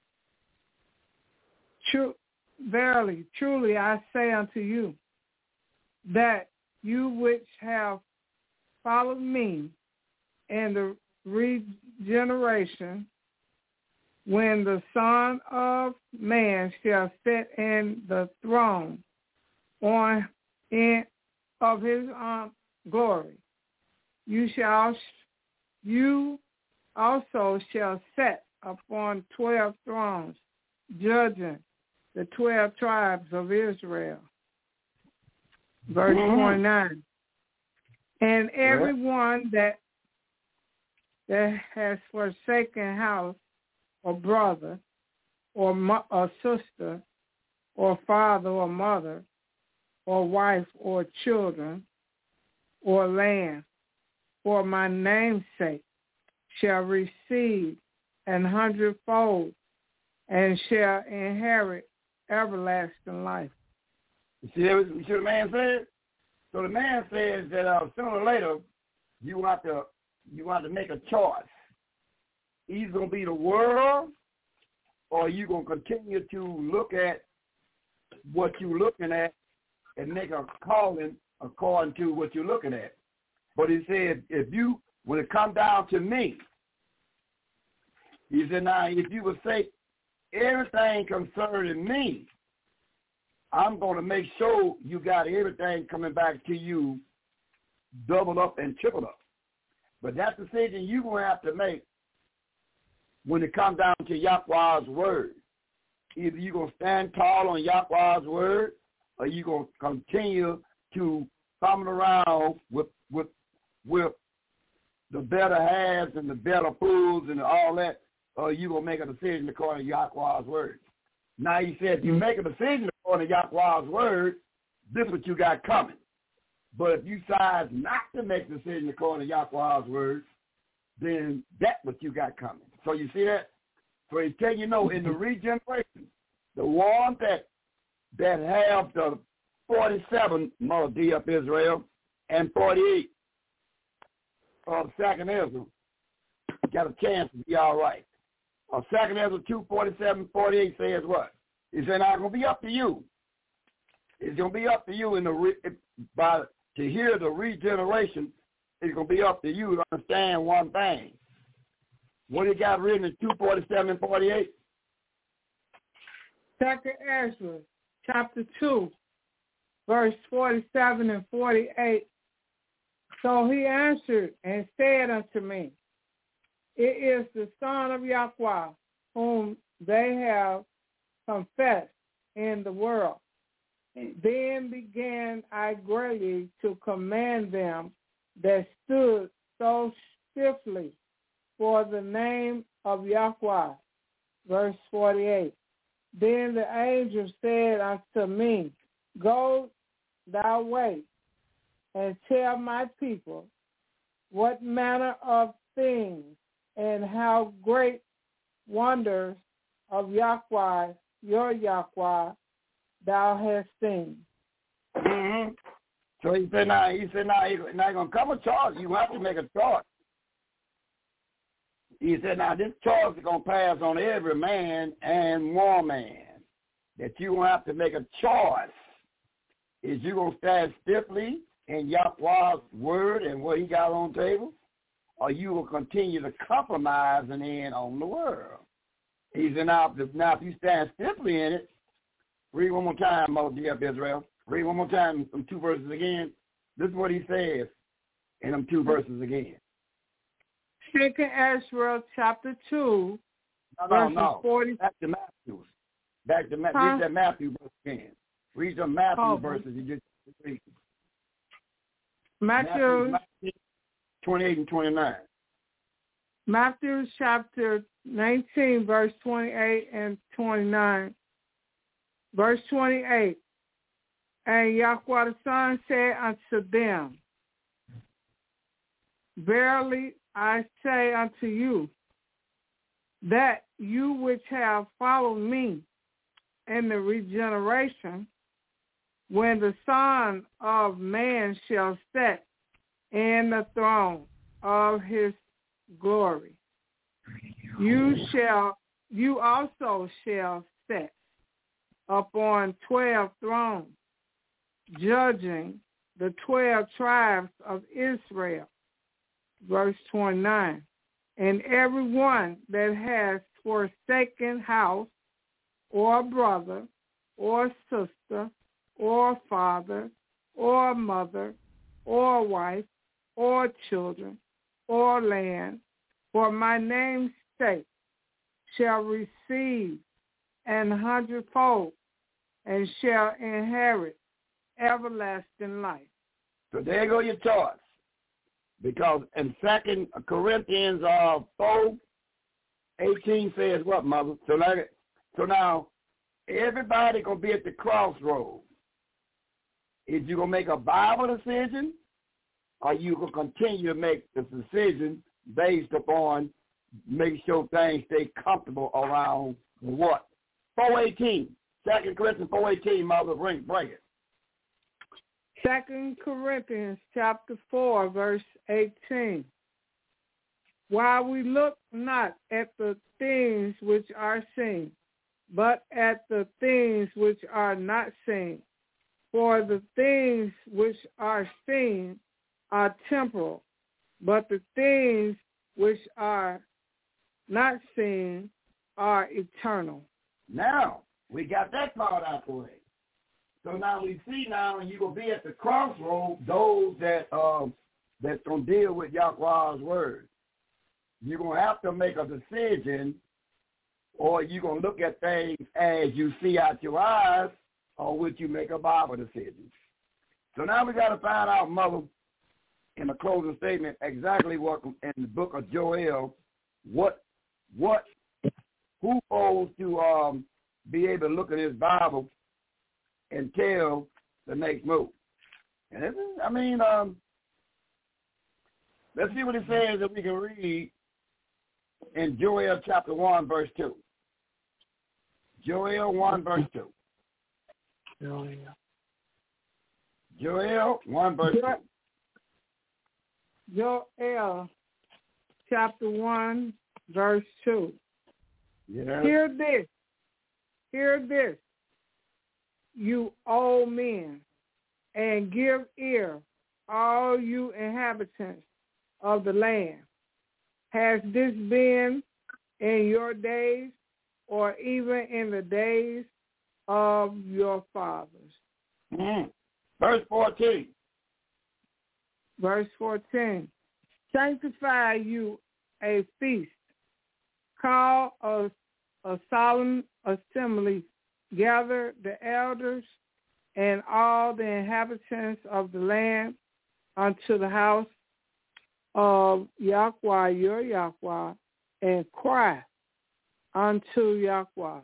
True, verily, truly I say unto you, that you which have followed me in the regeneration, when the Son of Man shall sit in the throne on in of his um, glory, you shall you also shall sit upon twelve thrones, judging the twelve tribes of Israel. Verse mm-hmm. twenty-nine. And everyone that that has forsaken house or brother or mo- or sister or father or mother or wife or children or land for my name's sake shall receive an hundredfold and shall inherit everlasting life. You see, that was, you see what the man said? So the man says that uh, sooner or later you want to you want to make a choice. Either going to be the world, or you going to continue to look at what you're looking at and make a calling according to what you're looking at. But he said, if you, when it comes down to me, he said, now, if you would say everything concerning me, I'm going to make sure you got everything coming back to you doubled up and tripled up. But that's the decision you're going to have to make when it comes down to Yahweh's word. Either you're going to stand tall on Yahweh's word, or you're going to continue to thumb around with with with the better halves and the better fools and all that, or you're going to make a decision according to Yahweh's word. Now, he said, if you make a decision according to Yahweh's word, this is what you got coming. But if you decide not to make a decision according to Yahweh's word, then that's what you got coming. So you see that? So he's telling you, no, in the regeneration, the ones that that have the forty-seven melody of Israel and forty-eight of second Israel got a chance to be all right. Uh, second Ezra two, forty-seven, forty-eight says what? He said, now it's going to be up to you. It's going to be up to you in the re- by to hear the regeneration. It's going to be up to you to understand one thing. What he got written in two forty-seven and forty-eight? Second Ezra, chapter two, verse forty-seven and forty-eight. So he answered and said unto me, it is the Son of Yahweh whom they have confessed in the world. Then began I greatly to command them that stood so stiffly for the name of Yahweh. Verse forty-eight. Then the angel said unto me, go thy way and tell my people what manner of things and how great wonders of Yahweh, your Yahweh, thou hast seen. Mm-hmm. So he said, now, he said, now, now you're going to come a charge. You have to make a charge. He said, now this charge is going to pass on every man and woman, that you're going to have to make a choice. Is you going to stand stiffly in Yahweh's word and what he got on the table, or you will continue to compromise and in on the world? He said, now, now if you stand stiffly in it, read one more time, Moses of Israel. Read one more time, them two verses again. This is what he says in them two verses again. Second Ezra chapter two, no, verses no, no. forty. Back to Matthew. Back to Matthew. Huh? Read that Matthew verse again. Read the Matthew oh. verses you just read. Matthew, Matthew twenty-eight and twenty-nine. Matthew chapter nineteen, verse twenty-eight and twenty-nine. Verse twenty-eight. And Yahweh the Son said unto them, verily I say unto you, that you which have followed me in the regeneration, when the Son of Man shall sit in the throne of his glory, you shall, you also shall sit upon twelve thrones, judging the twelve tribes of Israel. Verse twenty-nine. And every one that has forsaken house, or brother, or sister, or father, or mother, or wife, or children, or land, for my name's sake, shall receive an hundredfold, and shall inherit everlasting life. So there go your choice. Because in Second Corinthians uh, four, eighteen says what, Mother? So, like, so now, everybody going to be at the crossroads. Is you going to make a Bible decision, or you going to continue to make the decision based upon making sure things stay comfortable around what? four eighteen. Second Corinthians four eighteen, Mother, bring, bring it. Second Corinthians chapter four, verse eighteen. While we look not at the things which are seen, but at the things which are not seen. For the things which are seen are temporal, but the things which are not seen are eternal. Now, we got that part out the way. So now we see now, and you're going to be at the crossroad, those that um, that's going to deal with Yahweh's word. You're going to have to make a decision, or you're going to look at things as you see out your eyes, or would you make a Bible decision? So now we got to find out, Mother, in the closing statement, exactly what in the book of Joel, what, what, who's supposed to um, be able to look at his Bible and tell the next move. And this is, I mean, um, let's see what it says that we can read in Joel chapter one, verse two. Joel one, verse two. Joel. Joel one, verse two. Joel chapter one, verse two. Yeah. Hear this. Hear this, you old men, and give ear, all you inhabitants of the land. Has this been in your days, or even in the days of your fathers? Mm. Verse fourteen. Verse fourteen. Sanctify you a feast. Call a, a solemn assembly. Gather the elders and all the inhabitants of the land unto the house of Yahweh, your Yahweh, and cry unto Yahweh.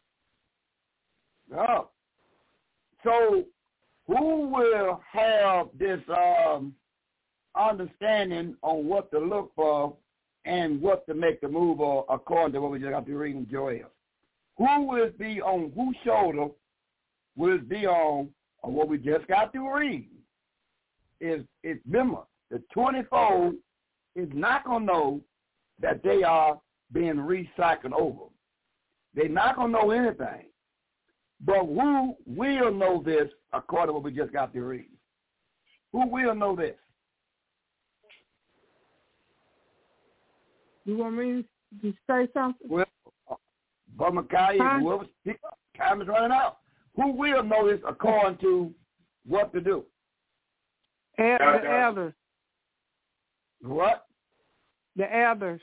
Oh. So who will have this um, understanding on what to look for and what to make the move or according to what we just got to read in Joel? Who will it be on whose shoulder will it be on, on what we just got to read? Is it's remember, the twenty-fold is not going to know that they are being recycled over. They're not going to know anything. But who will know this according to what we just got to read? Who will know this? You want me to say something? Well, Brother Micaiah, whoever speaks up, time is running out. Who will know this according to what to do? El- the elders. What? The elders.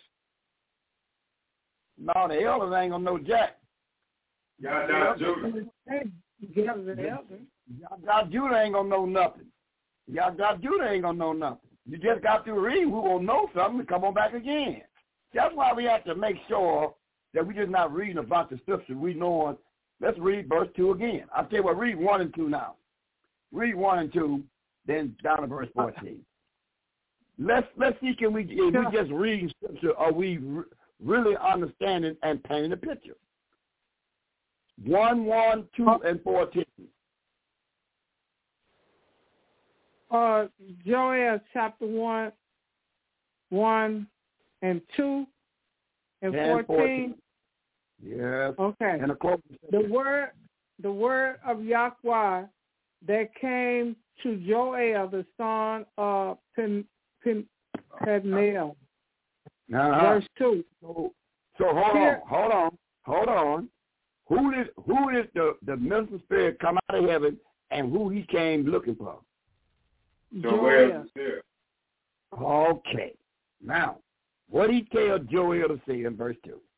No, the elders ain't going to know jack. Y'all got Judah. Yeah, the elders. Y'all got Judah ain't going to know nothing. Y'all got Judah ain't going to know nothing. You just got to read who going to know something and come on back again. That's why we have to make sure that we're just not reading a bunch of scripture. We know, let's read verse two again. I'll tell you what, read one and two now. Read one and two, then down to verse fourteen. Let's let's see, can we, if we just read scripture, are we re- really understanding and painting a picture? One, one, two, and fourteen. Uh, Joel chapter one, one and two, and fourteen. fourteen. Yes. Okay. And of course, the word, the word of Yahweh that came to Joel, the son of Pen, Pen, Peniel. Uh-huh. Verse two. So, so hold Here, on, hold on, hold on. Who did who did the the minister spirit come out of heaven, and who he came looking for? Joel. Okay. Now, what did he tell Joel to say in verse two?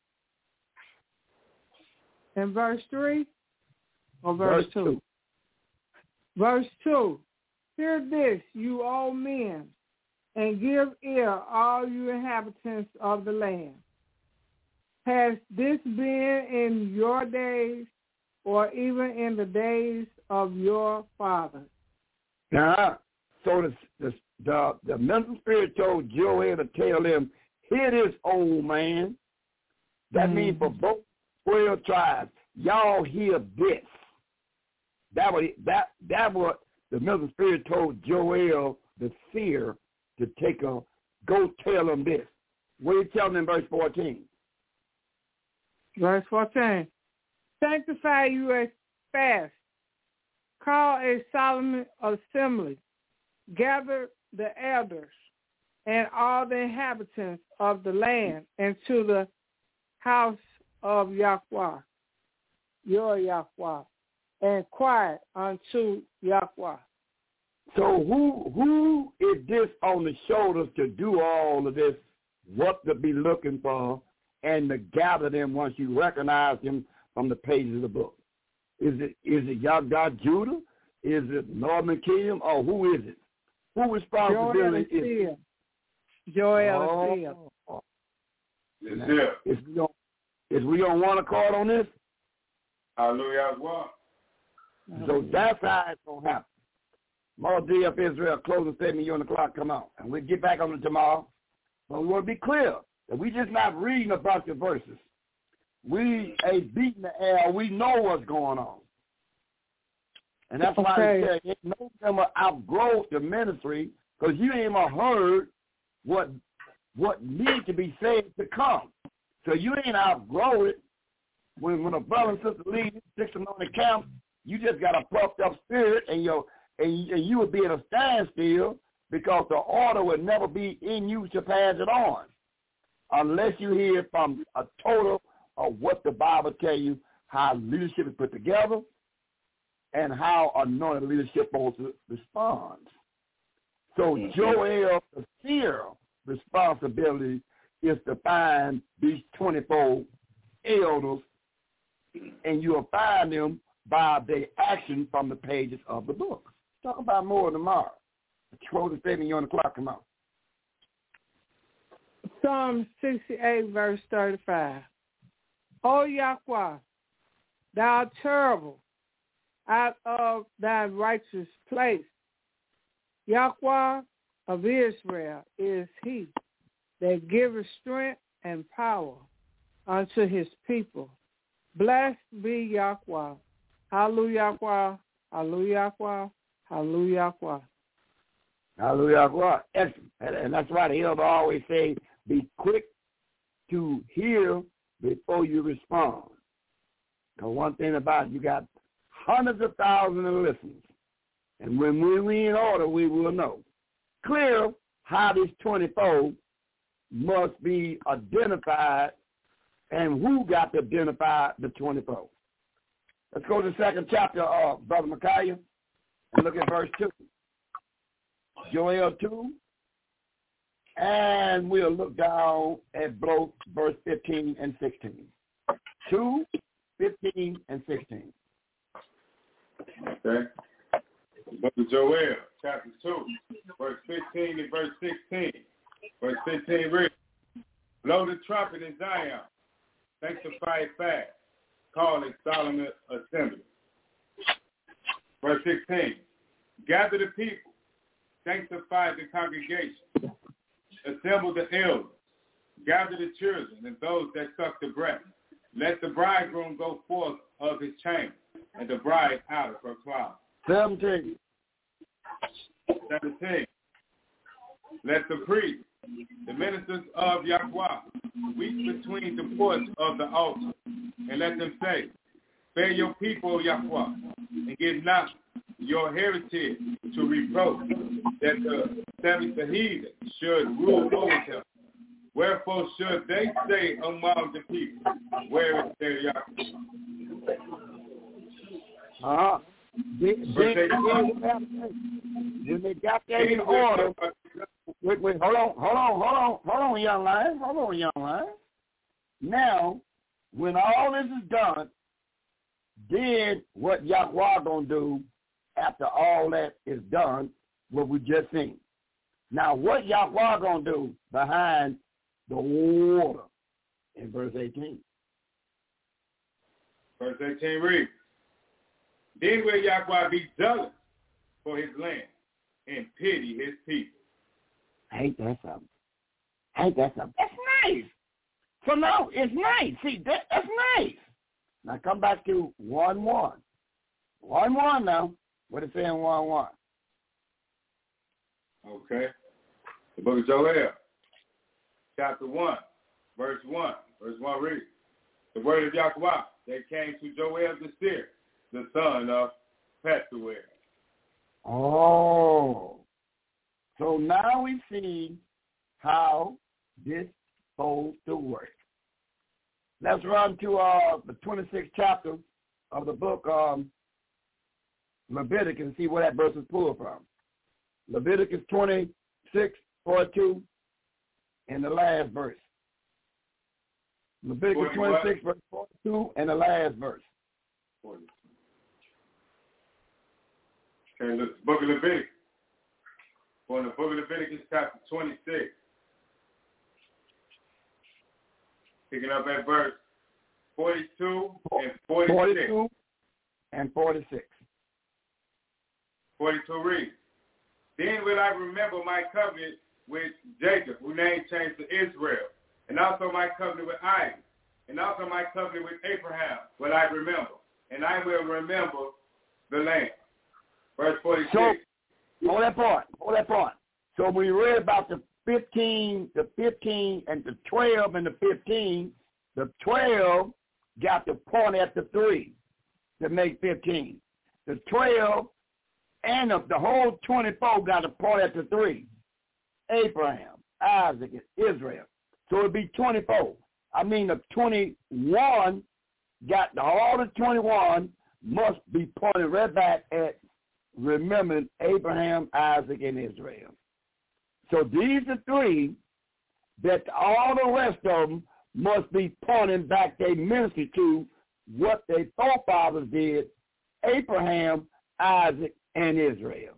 In verse three? Or verse, verse two? two? Verse two. Hear this, you all men, and give ear, all you inhabitants of the land. Has this been in your days, or even in the days of your fathers? Uh-huh. So the the the, the mental spirit told Joel to tell him, hear this, old man. That mm-hmm. means for both twelve tribes, y'all hear this. That what that that what the mental spirit told Joel the seer to take a go tell him this. What do you tell him in verse fourteen? Verse fourteen. Sanctify you a fast. Call a solemn assembly. Gather the elders and all the inhabitants of the land into the house of Yahweh, your Yahweh, and quiet unto Yahweh. So who who is this on the shoulders to do all of this, what to be looking for, and to gather them once you recognize them from the pages of the book? Is it is it Yahweh Judah? Is it Northern Kingdom? Or who is it? Who responsibility is it? Joel oh, is it? Is we on, is we on one accord on this? Hallelujah. Well. So that's how it's going to happen. More D F Israel, closing statement, you on the clock, come on. And we'll get back on it tomorrow. But we want to be clear that we just not reading a bunch of verses. We ain't beating the air. We know what's going on. And that's why okay. I said, no one outgrow the ministry, because you ain't even heard what what needs to be said to come. So you ain't outgrow it. When when a brother and sister leave, six them on the camp, you just got a puffed up spirit, and your and you, and you would be at a standstill because the order would never be in you to pass it on, unless you hear from a total of what the Bible tell you, how leadership is put together, and how anointed leadership also responds. So Joel, the seer, responsibility is to find these twenty-four elders, and you'll find them by their action from the pages of the book. Talk about more tomorrow. Closing statement, you're on the clock, come on. Psalm sixty-eight, verse thirty-five. O Yahweh, thou art terrible out of thy righteous place. Yahweh of Israel is he that giveth strength and power unto his people. Blessed be Yahweh. Hallelujah, Yahweh. Hallelujah, Yahweh. Hallelujah, Yahweh. Hallelujah, Yahweh. Excellent. And that's why the elder always say, be quick to hear before you respond. Because one thing about it, you got hundreds of thousands of listeners. And when we in order, we will know clear how this twenty-four must be identified and who got to identify the twenty-four. Let's go to the second chapter of Brother Micaiah and look at verse two. Joel two. And we'll look down at both verse fifteen and sixteen. two, fifteen, and sixteen. Okay. Book of Joel, chapter two, verse fifteen and verse sixteen. Verse fifteen reads, blow the trumpet in Zion, sanctify it fast, call it solemn assembly. Verse sixteen, gather the people, sanctify the congregation, assemble the elders, gather the children and those that suck the breast. Let the bridegroom go forth of his chamber, and the bride out of her closet. Seventeen. Seventeen. Let the priests, the ministers of Yahweh, weep between the porch of the altar, and let them say, spare your people, Yahweh, and give not your heritage to reproach, that the seventh heathen should rule over them. Wherefore should they say among the people, where is their Yahweh? Uh-huh. They, they, they, when they got that in order, wait, wait, hold on, hold on, hold on, hold on, young lion, hold on, young lion. Now, when all this is done, then what Yahweh gonna do after all that is done, what we just seen. Now, what Yahweh gonna do behind the water in verse eighteen? Verse eighteen reads, then will Yahweh be jealous for his land and pity his people. Ain't that something? Ain't that something? That's nice. So no, it's nice. See, that, that's nice. Now come back to one one. One one now. What it say in one one? Okay. The book of Joel, chapter one, verse one. Verse one reads, the word of Yahweh that came to Joel the seer, the son of Pethuel. Oh. So now we see how this is supposed to work. Let's run to uh, the twenty-sixth chapter of the book um, Leviticus and see where that verse is pulled from. Leviticus twenty-six, forty-two, and the last verse. Leviticus twenty-six, verse forty-two, and the last verse. forty. Okay, look, the book of Leviticus. For in the book of Leviticus, chapter twenty-six, picking up at verse forty-two and forty-six. forty-two and forty-six. forty-two reads, then will I remember my covenant with Jacob, whose name changed to Israel, and also my covenant with Isaac, and also my covenant with Abraham will I remember, and I will remember the land. Verse forty-six. So, hold that point. Hold that point. So we read about the fifteen, the fifteen, and the twelve, and the fifteen. The twelve got to point at the three to make fifteen. The twelve and the, the whole twenty-four got to point at the three. Abraham, Isaac, and Israel. So it'd be twenty-four. I mean, the twenty-one got the, all the twenty-one must be pointed right back at remembering Abraham, Isaac, and Israel. So these are three that all the rest of them must be pointing back their ministry to what their forefathers did, Abraham, Isaac, and Israel.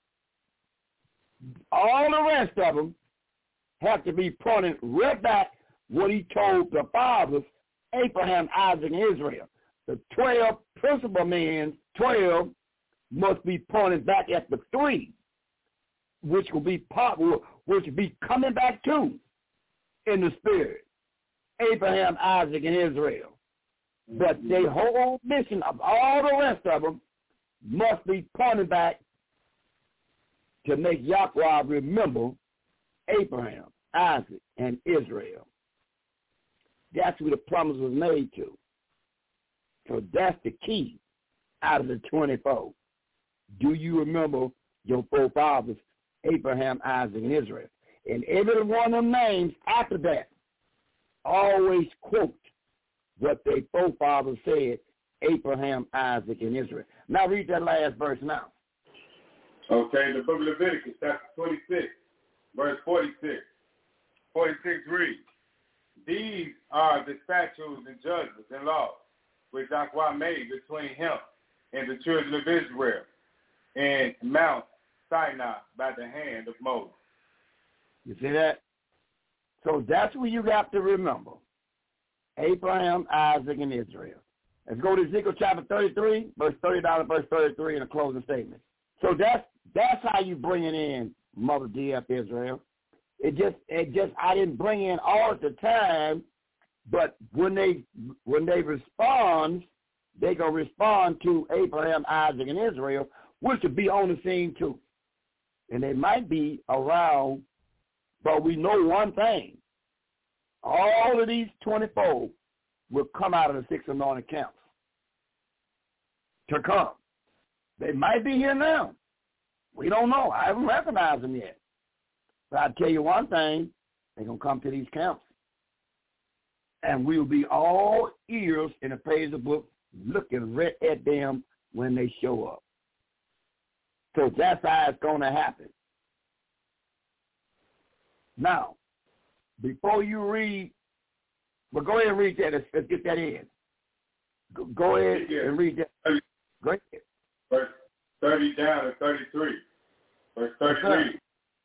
All the rest of them have to be pointing right back what he told the fathers, Abraham, Isaac, and Israel. The twelve principal men, twelve, must be pointed back at the three, which will be part, which will be coming back to in the spirit, Abraham, Isaac, and Israel. But the whole mission of all the rest of them must be pointed back to make Yahweh remember Abraham, Isaac, and Israel. that's who the promise was made to. So that's the key out of the twenty-four. Do you remember your forefathers, Abraham, Isaac, and Israel? And every one of them names after that always quote what their forefathers said, Abraham, Isaac, and Israel. Now read that last verse now. Okay, the book of Leviticus, chapter twenty-six, verse forty-six. forty-six reads, these are the statutes and judgments and laws which Yahweh made between him and the children of Israel in Mount Sinai by the hand of Moses. You see that? So that's what you got to remember. Abraham, Isaac, and Israel. Let's go to Ezekiel chapter thirty-three, verse thirty down to verse thirty-three in a closing statement. So that's that's how you bring it in, Mother D F Israel. It just it just I didn't bring in all at the time, but when they when they respond, they gonna respond to Abraham, Isaac, and Israel, which would be on the scene too. And they might be around, but we know one thing. All of these twenty-four will come out of the six anointed camps to come. They might be here now. We don't know. I haven't recognized them yet. But I tell you one thing, they're going to come to these camps. And we'll be all ears in the page of the book looking right at them when they show up. So that's how it's going to happen. Now, before you read, well, go ahead and read that. Let's, let's get that in. Go, go ahead and read that. Go ahead. Verse thirty down to thirty-three. Verse thirty-three.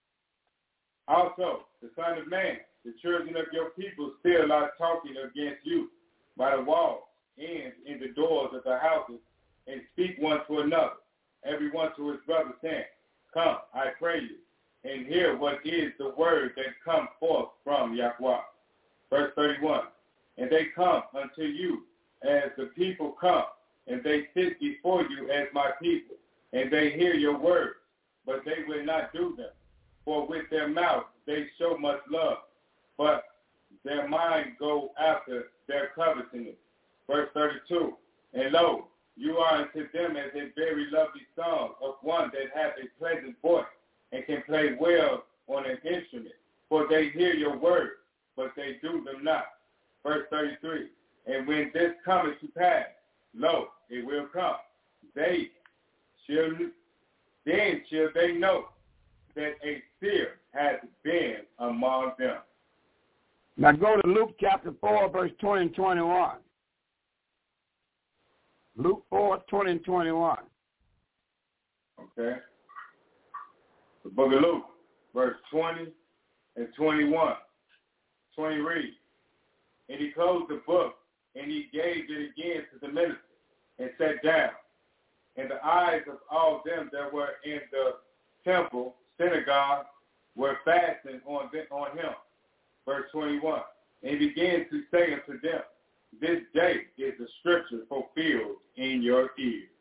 Also, the Son of Man, the children of your people still are talking against you by the walls and in the doors of the houses, and speak one to another, every one to his brother, saying, come, I pray you, and hear what is the word that comes forth from Yahweh. Verse thirty-one. And they come unto you as the people come, and they sit before you as my people, and they hear your words, but they will not do them. For with their mouth they show much love, but their mind go after their covetousness. Verse thirty-two. And lo, you are unto them as a very lovely song of one that hath a pleasant voice, and can play well on an instrument. For they hear your words, but they do them not. Verse thirty-three. And when this cometh to pass, lo, it will come. They shall, then shall they know that a seer has been among them. Now go to Luke chapter four, verse twenty and twenty-one. Luke four, twenty and twenty-one. Okay. The book of Luke, verse twenty and twenty-one. twenty reads, and he closed the book, and he gave it again to the minister, and sat down. And the eyes of all them that were in the temple, synagogue, were fastened on, them, on him. Verse twenty-one. And he began to say unto them, this day is the scripture fulfilled in your ears.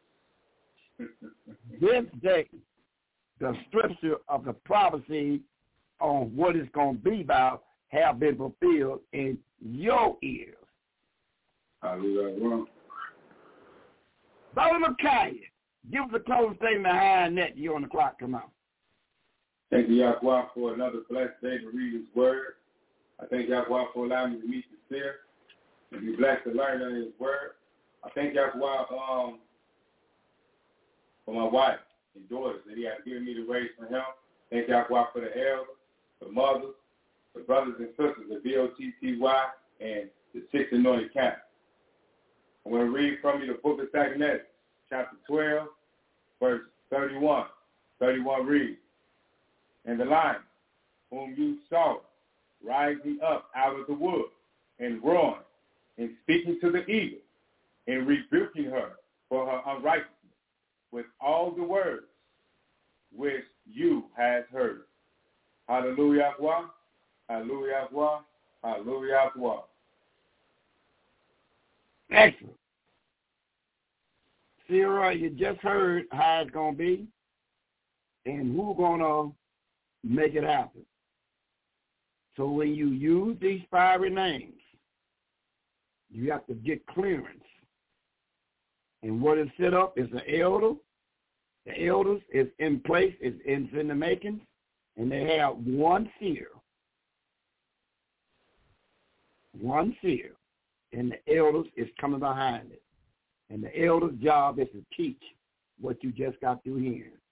This day, the scripture of the prophecy on what it's going to be about have been fulfilled in your ears. Hallelujah. Brother Micaiah, give us a closing statement behind that. You on the clock, come on. Thank you, Yahweh, for another blessed day to read his word. I thank Yahweh for allowing me to meet the seer and be blessed to learn of his word. I thank Yahweh um, for my wife and daughters that he has given me to raise for him. Thank Yahweh for the elders, the mothers, the brothers and sisters, the B O T T Y, and the six anointed camps. I'm going to read from you the book of Zechariah, chapter twelve, verse thirty-one. thirty-one reads, and the lion whom you saw rising up out of the wood and roaring and speaking to the eagle and rebuking her for her unrighteousness with all the words which you have heard. Hallelujah, hallelujah, hallelujah. Excellent. Sarah, you just heard how it's going to be and who's going to make it happen. So when you use these fiery names, You have to get clearance. And what is set up is the elder. The elders is in place, is in, in the making, and they have one seer. One seer. And the elders is coming behind it. And the elder's job is to teach what you just got through hearing.